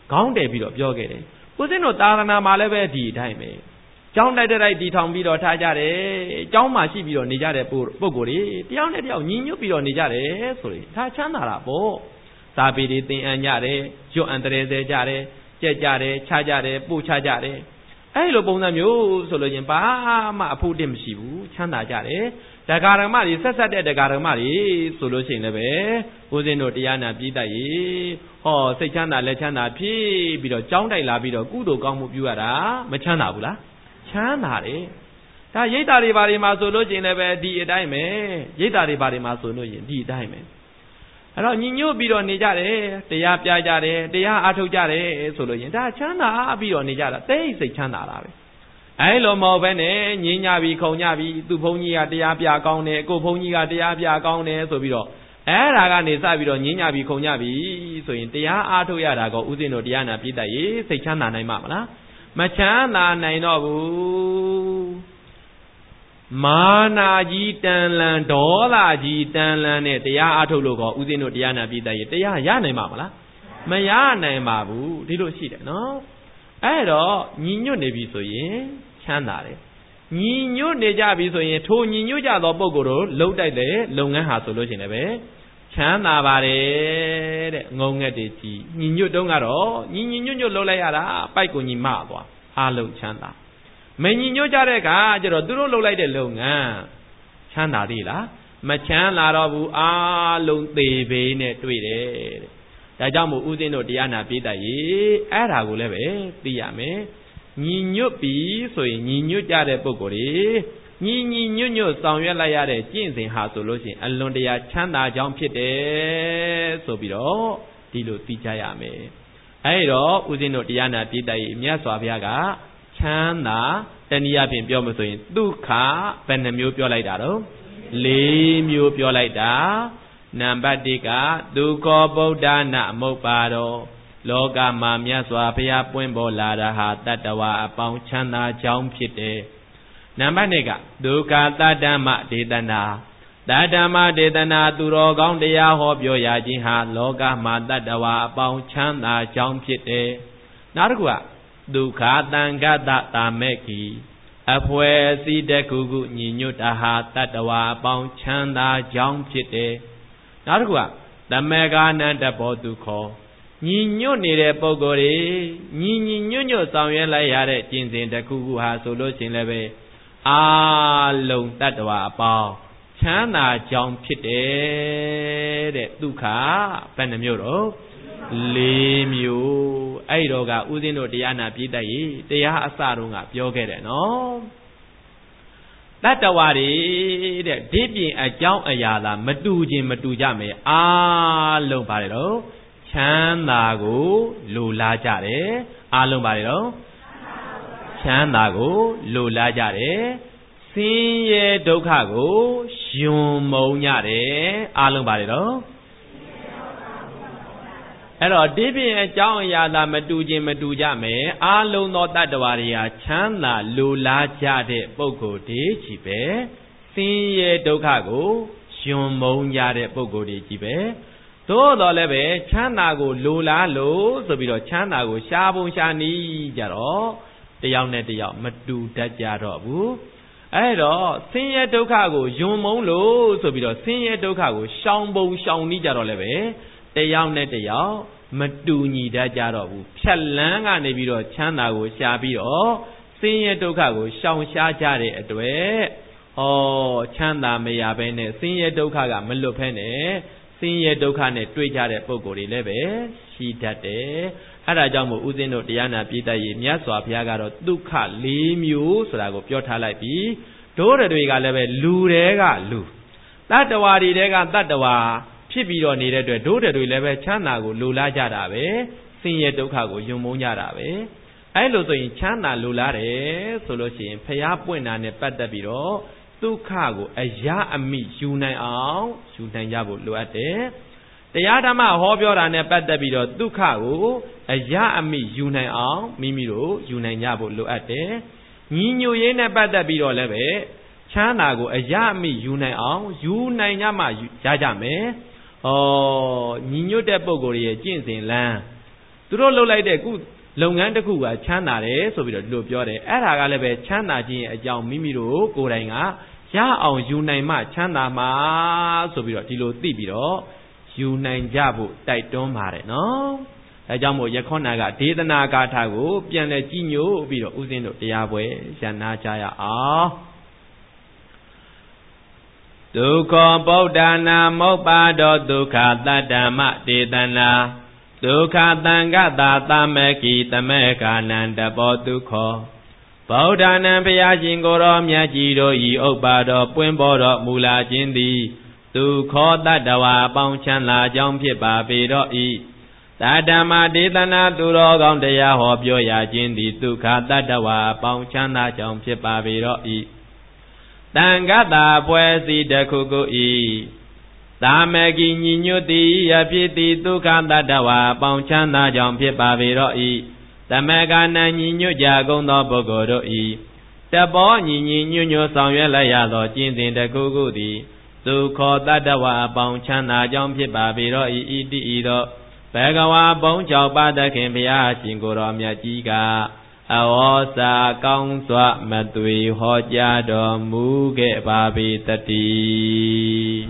ခေါင်းတည်ပြီးတော့ပြောခဲ့တယ်ဦးဇင်းတို့သာသနာမှာလည်းပဲဒီအတိုင်းပဲကျောင်းတိုက်တိုက်တီထောင်ပြီးတော့ထားကြတယ်ကျောင်းမှာရှိပြီးတော့နေကြတဲ့ပုဂ္ဂိုလ်တွေတယောက်နဲ့တယောက်ညီညွတ်ပြီးတော့နေကြတယ်ဆိုရင်ဒါချမ်းသာတာပေါ့စာပေတွေသင်အံ့ကြတယ်ရွတ်အံတရေစေကြတယ်ကြက်ကြတယ်ခြားကြတယ်ပို့ချကြတယ်အဲ့လိုပုံစံမျိုးဆိုလို့ချင်းဘာမှအဖို့တင်မရှိဘူးချမ်းသာကြတယ်ဒကာဓမ္မတွေဆက်ဆက်တဲ့ဒကာဓမ္မတွေဆိုလို့ရှိရင်လည်းပဲဦးဇင်းတို့တရားနာပြီးတတ်ရေဟောစိတ်ချမ်းသာလက်ချမ်းသာဖြစ်ပြီးတော့ကြောင်းတိုက်လာပြီးတော့ကုသိုလ်ကောင်းမှုပြုရတာမချမ်းသာဘူးလားချမ်းသာတယ်ဒါရိတ်တာတွေဘာတွေမှာဆိုလို့ရှိရင်လည်းပဲဒီအတိုင်းပဲရိတ်တာတွေဘာတွေမှာဆိုလို့ရှိရင်ဒီအတိုင်းပဲအဲ့တော့ညီညွတ်ပြီးတော့နေကြတယ်တရားပြကြတယ်တရားအားထုတ်ကြတယ်ဆိုလို့ရင်ဒါချမ်းသာပြီးတော့နေကြတာတိတ်စိတ်ချမ်းသာတာပဲအဲ့လိုမဟုတ်ဘဲနဲ့ငြင်းညပြီးခုံညပြီးသူ့ဘုန်းကြီးကတရားပြကောင်းတယ်ကိုဘုန်းကြီးကတရားပြကောင်းတယ်ဆိုပြီးတော့အဲ့ဒါကနေစပြီးတော့ငြင်းညပြီးခုံညပြီးဆိုရင်တရားအားထုတ်ရတာကဥစဉ်တို့တရားနာပြည့်တတ်ရေးစိတ်ချမ်းသာနိုင်မှာမလားမချမ်းသာနိုင်တော့ဘူးမာနာကြီးတန်လန်ဒေါသကြီးတန်လန်နဲ့တရားအားထုတ်လို့ကောဥစဉ်တို့တရားနာပြည့်တတ်ရေးတရားရနိုင်မှာမလားမရနိုင်ပါဘူးဒီလိုရှိတယ်နော်အဲ့တော့ညီညွတ်နေပြီဆိုရင်ချမ်းသာတယ်ညီညွတ်နေကြပြီဆိုရင်ထိုညီညွတ်ကြသောပုဂ္ဂိုလ်တို့လှုပ်တိုက်တဲ့လုပ်ငန်းဟာဆိုလို့ရှိရင်လည်းချမ်းသာပါတယ်တဲ့ငုံငက်တွေကြီးညီညွတ်တုန်းကတော့ညီညီညွတ်ညွတ်လှုပ်လိုက်ရတာပိုက်ကိုညီမသွားအားလုံးချမ်းသာမညီညွတ်ကြတဲ့အခါကျတော့သူတို့လှုပ်လိုက်တဲ့လုပ်ငန်းချမ်းသာသေးလားမချမ်းသာတော့ဘူးအားလုံးသေပေနဲ့တွေ့တယ်တဲ့ဒါကြောင့်မို့ဦးဇင်းတို့တရားနာပြည့်တတ်ရေးအဲ့ဒါကိုလည်းပဲသိရမယ်ညီညွတ်ပြီဆိုရင်ညီညွတ်ကြတဲ့ပုဂ္ဂိုလ်တွေညီညီညွတ်ညွတ်ဆောင်ရွက်လိုက်ရတဲ့ကျင့်စဉ်ဟာဆိုလို့ရှိရင်အလွန်တရာချမ်းသာကြောင်းဖြစ်တယ်ဆိုပြီးတော့ဒီလိုသိကြရမယ်အဲ့တော့ဦးဇင်းတို့တရားနာပြည့်တတ်ရေးမြတ်စွာဘုရားကချမ်းသာတနည်းအားဖြင့်ပြောမှဆိုရင်ဒုက္ခဘယ်နှမျိုးပြောလိုက်တာတော့လေးမျိုးပြောလိုက်တာနံပါတ်တစ်ကဒုက္ခဗုဒ္ဓနာမုပ္ပါရောလောကမှာမြတ်စွာဘုရားပွင့်ပေါ်လာတာဟာတတ္တဝါအပေါင်းချမ်းသာကြောင်းဖြစ်တယ်နံပါတ်နှစ်ကဒုက္ခတတ္တမဒေသနာတတ္တမဒေသနာသူတော်ကောင်းတရားဟောပြောရခြင်းဟာလောကမှာတတ္တဝါအပေါင်းချမ်းသာကြောင်းဖြစ်တယ်နောက်တစ်ခုကဒုက္ခတံဂတတာမေကီအဖွဲစီတခုခုညီညွတ်တာဟာတတ္တဝါအပေါင်းချမ်းသာကြောင်းဖြစ်တယ်နောက်တစ်ခုကတမေကာနန္တဘောတုခောညီညွတ်နေတဲ့ပုဂ္ဂိုလ်တွေညီညီညွတ်ညွတ်ဆောင်ရွက်လိုက်ရတဲ့ကျင့်စဉ်တစ်ခုခုဟာဆိုလို့ရှိရင်လည်းပဲအာလုံးတတ္တဝါအပေါင်းချမ်းသာကြောင်းဖြစ်တယ်တဲ့ဒုက္ခဘယ်နှမျိုးတော့လေးမျိုးအဲ့တော့ကဥစဉ်တို့တရားနာပြည့်တတ်ရေးတရားအစတုန်းကပြောခဲ့တယ်နော်တတ္တဝါတွေတဲ့ဒီပြင်အကြောင်းအရာသာမတူခြင်းမတူကြမယ်အားလုံးပါတယ်တော့ချမ်းသာကိုလိုလားကြတယ်အားလုံးပါတယ်တော့ချမ်းသာကိုလိုလားကြတယ်ဆင်းရဲဒုက္ခကိုယွံမုံကြတယ်အားလုံးပါတယ်တော့အဲ့တော့ဒီပြင်အကြောင်းအရာသာမတူခြင်းမတူကြမယ်အားလုံးသောတတ္တဝါတွေဟာချမ်းသာလိုလားကြတဲ့ပုဂ္ဂိုလ်တွေကြီးပဲဆင်းရဲဒုက္ခကိုယွံမုံကြတဲ့ပုဂ္ဂိုလ်တွေကြီးပဲသို့တော်လည်းပဲချမ်းသာကိုလိုလားလို့ဆိုပြီးတော့ချမ်းသာကိုရှားပုံရှားနီးကြတော့တယောက်နဲ့တယောက်မတူတတ်ကြတော့ဘူးအဲ့တော့ဆင်းရဲဒုက္ခကိုယွံမုံလို့ဆိုပြီးတော့ဆင်းရဲဒုက္ခကိုရှောင်ပုံရှောင်နီးကြတော့လည်းပဲတယောက်နဲ့တယောက်မတူညီတတ်ကြတော့ဘူးဖြတ်လန်းကနေပြီးတော့ချမ်းသာကိုရှားပြီးတော့ဆင်းရဲဒုက္ခကိုရှောင်ရှားကြတဲ့အတွက်ဩချမ်းသာမရဘဲနဲ့ဆင်းရဲဒုက္ခကမလွတ်ဖဲနဲ့ဆင်းရဲဒုက္ခနဲ့တွေ့ကြတဲ့ပုံကိုယ်တွေလည်းပဲရှိတတ်တယ်အဲ့ဒါကြောင့်မို့ဦးဇင်းတို့တရားနာပြည့်တတ်ရေးမြတ်စွာဘုရားကတော့ဒုက္ခလေးမျိုးဆိုတာကိုပြောထားလိုက်ပြီးဒိုးတွေကလည်းပဲလူတွေကလူတတ္တဝါတွေတဲကတတ္တဝါဖြစ်ပြီးတော့နေတဲ့အတွက်ဒိုးတွေလည်းပဲချမ်းသာကိုလိုလားကြတာပဲဆင်းရဲဒုက္ခကိုယုံမုန်းကြတာပဲအဲ့လိုဆိုရင်ချမ်းသာလိုလားတယ်ဆိုလို့ရှိရင်ဖျားပွင့်တာနဲ့ပတ်သက်ပြီးတော့ဒုက္ခကိုအယအမိယူနိုင်အောင်ယူနိုင်ကြဖို့လိုအပ်တယ်တရားဓမ္မဟောပြောတာနဲ့ပတ်သက်ပြီးတော့ဒုက္ခကိုအယအမိယူနိုင်အောင်မိမိတို့ယူနိုင်ကြဖို့လိုအပ်တယ်ညီညွတ်ရေးနဲ့ပတ်သက်ပြီးတော့လည်းပဲချမ်းသာကိုအယအမိယူနိုင်အောင်ယူနိုင်ကြမှရကြမယ်ဩညီညွတ်တဲ့ပုဂ္ဂိုလ်ရဲ့ကျင့်စဉ်လမ်းသူတို့လှုပ်လိုက်တဲ့ကုလုပ်ငန်းတစ်ခုကချမ်းသာတယ်ဆိုပြီးတော့ဒီလိုပြောတယ်အဲ့ဒါကလည်းပဲချမ်းသာခြင်းရဲ့အကြောင်းမိမိတို့ကိုယ်တိုင်ကရအောင်ယူနိုင်မှချမ်းသာမှာဆိုပြီးတော့ဒီလိုသိပြီးတော့ယူနိုင်ကြဖို့တိုက်တွန်းပါတယ်နော်အဲကြောင့်မို့ရခောနာကဒေသနာဂါထာကိုပြန်လဲကြည်ညိုပြီးတော့ဦးဇင်းတို့တရားပွဲရန်နာကြရအောင်ဒုက္ခဗုဒ္ဓနာမောပ္ပါတောဒုက္ခတတ္တမဒေသနာဒုက္ခသံဃတာသမကိတမေကာနန္တဘောဒုက္ခဗုဒ္ဓနာဘုရားရှင်ကိုယ်တော်မြတ်ကြီးတို့ဤဥပ္ပါတော်ပွင့်ပေါ်တော်မူလာခြင်းသည်ဒုက္ခတတ္တဝါပေါင်းချမ်းသာကြောင်းဖြစ်ပါပေတော့ဤတတ္တမဒေသနာသူတော်ကောင်းတရားဟောပြောရခြင်းသည်ဒုက္ခတတ္တဝါပေါင်းချမ်းသာကြောင်းဖြစ်ပါပေတော့ဤတံဃတာပွဲစီတခုခုဤသာမဂိညီညွတ်သည်အဖြစ်သည်ဒုက္ခတတ္တဝါပေါင်းချမ်းသာကြောင်းဖြစ်ပါပေတော့ဤသမဂနံညီညွတ်ကြကုန်သောပုဂ္ဂိုလ်တို့ဤတဘောညီညီညွတ်ညွတ်ဆောင်ရွက်လိုက်ရသောကျင့်စဉ်တခုခုသည်ဒုက္ခတတ္တဝါပေါင်းချမ်းသာကြောင်းဖြစ်ပါပေတော့ဤဣတိဤသောဘဂဝါဘုံကြောင့်ပါသခင်ဘုရားရှင်ကိုယ်တော်မြတ်ကြီးကအဝေါစာကောင်းစွာမသွေဟောကြားတော်မူခဲ့ပါပေတည်း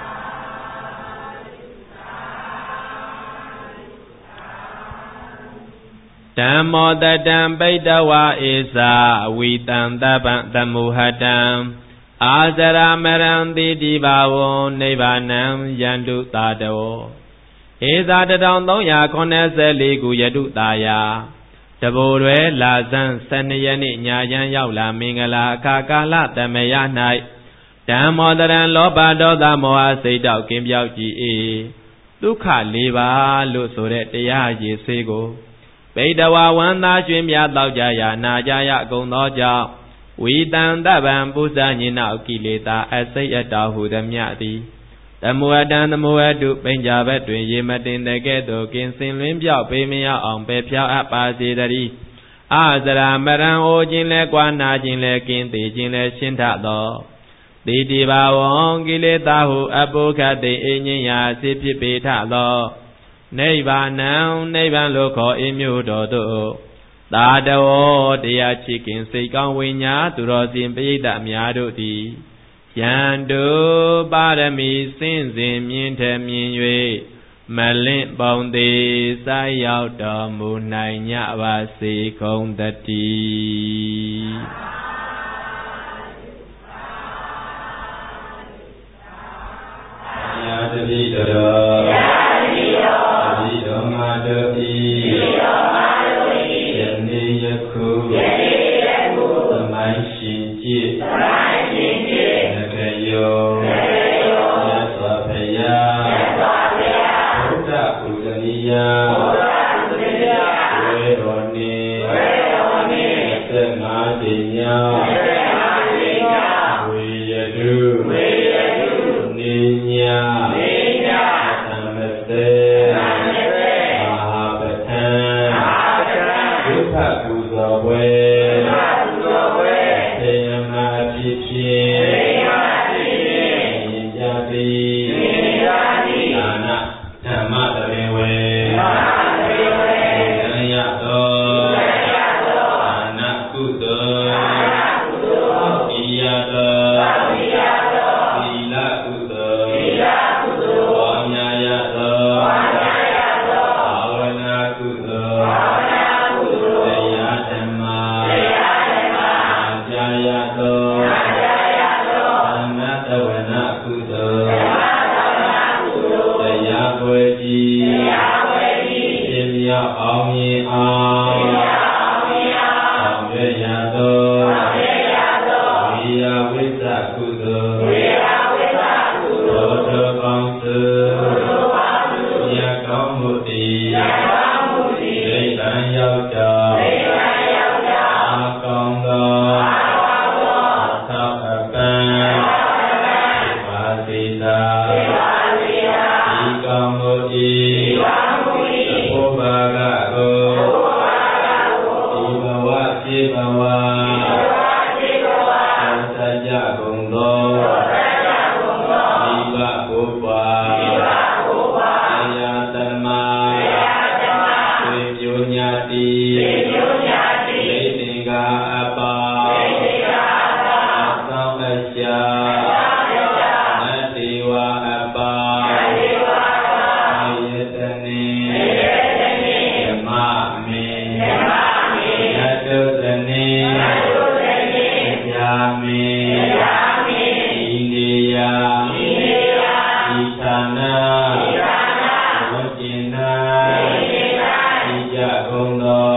ဓမ္မောတတံပိတဝါဧသာဝိတံတပံသမုဟတံအာဇရမရံတိတိဘာဝံနိဗ္ဗာနံယန္တုတာတောဧသာတထောင်သုံးရာခုနှစ်ဆယ်လေးခုယတုတာယာတဘိုတွဲလာဇန်ဆယ်နှစ်ရက်နေ့ညာရန်ရောက်လာမင်္ဂလာအခါကာလတမယ၌ဓမ္မောတရံလောဘဒေါသမောဟစိတ်တောက်ကင်းပြောက်ကြည်၏ဒုက္ခလေးပါလို့ဆိုတဲ့တရားရည်ဆွေးကိုပိတဝါဝန္တာရွှင်မြတောက်ကြရာနာကြရအကုန်သောကြောင့်ဝိတံတဗံပုဇာညိနောကိလေသာအစိတ်အတောဟုသမျှသည်သမုဟတံသမုဟတုပိဉ္ဇာဘက်တွင်ရေမတင်တဲ့ကဲ့သို့ကင်းစင်လွင်ပြောက်ပေမရအောင်ပဲဖြောက်အပ်ပါစေတည်းအာဇရာမရံအိုခြင်းလဲကွာနာခြင်းလဲကင်းသေးခြင်းလဲရှင်းထသောတိတိဘာဝံကိလေသာဟုအပုခတိအငြိညာစိဖြစ်ပေထသောနိဗ္ဗာနံနိဗ္ဗာန်လို့ခေါ်အမျိုးတော်တို့သာတဝောတရားချစ်ခင်စိတ်ကောင်းဝိညာသူတော်စင်ပိဋကအများတို့သည်ယန္တုပါရမီစင့်စဉ်မြင်ထမြင်၍မလင့်ပုံသေးစိုက်ရောက်တော်မူနိုင်ကြပါစေကုန်သတည်းယာတပိတော်ယာတပိတော်အဘိဓမ္မာတုဤယနေ့ယခုသမိုင်းရှင်ကြည်နဂယောမြတ်စွာဘုရားဘုဒ္ဓပူဇနီယဝေတော်နေသက်ငါးကြိမ်မြောက်ဝေယတုနေညသမသေမဟာပဋ္ဌာန်းဒုက္ခပူဇော်ပွဲသေယမအဖြစ်ဖြင့်မြင်ကြသည်ဒါနဓမ္မတပင်ဝေဉာဏ်ရသောဒါနကုသိုလ်ဤရသောသီလကုသိုလ်ဘောညာရသောဘာဝနာကုသိုလ်တရားဓမ္မအာကြရသောသမ္မတဝနာကုသိုလ်တရားပွဲကြီးပြည့်မြောက်အောင်မြင်အောင်ဆောင်ရွက်ရသောဝိယဝိသကုသိုလ်သောတောကောင်းစုမြတ်ကောင်းမှုတည်ဒိဋ္ဌံရောက်တော်အာကောင်းသောသာပပံပါစီတာဤကောင်းမှုဤဘုဘာကကိုဤဘဝစေဘဝသစ္စာကုန်သောဤဘဘုရားတရားဓမ္မဝေသော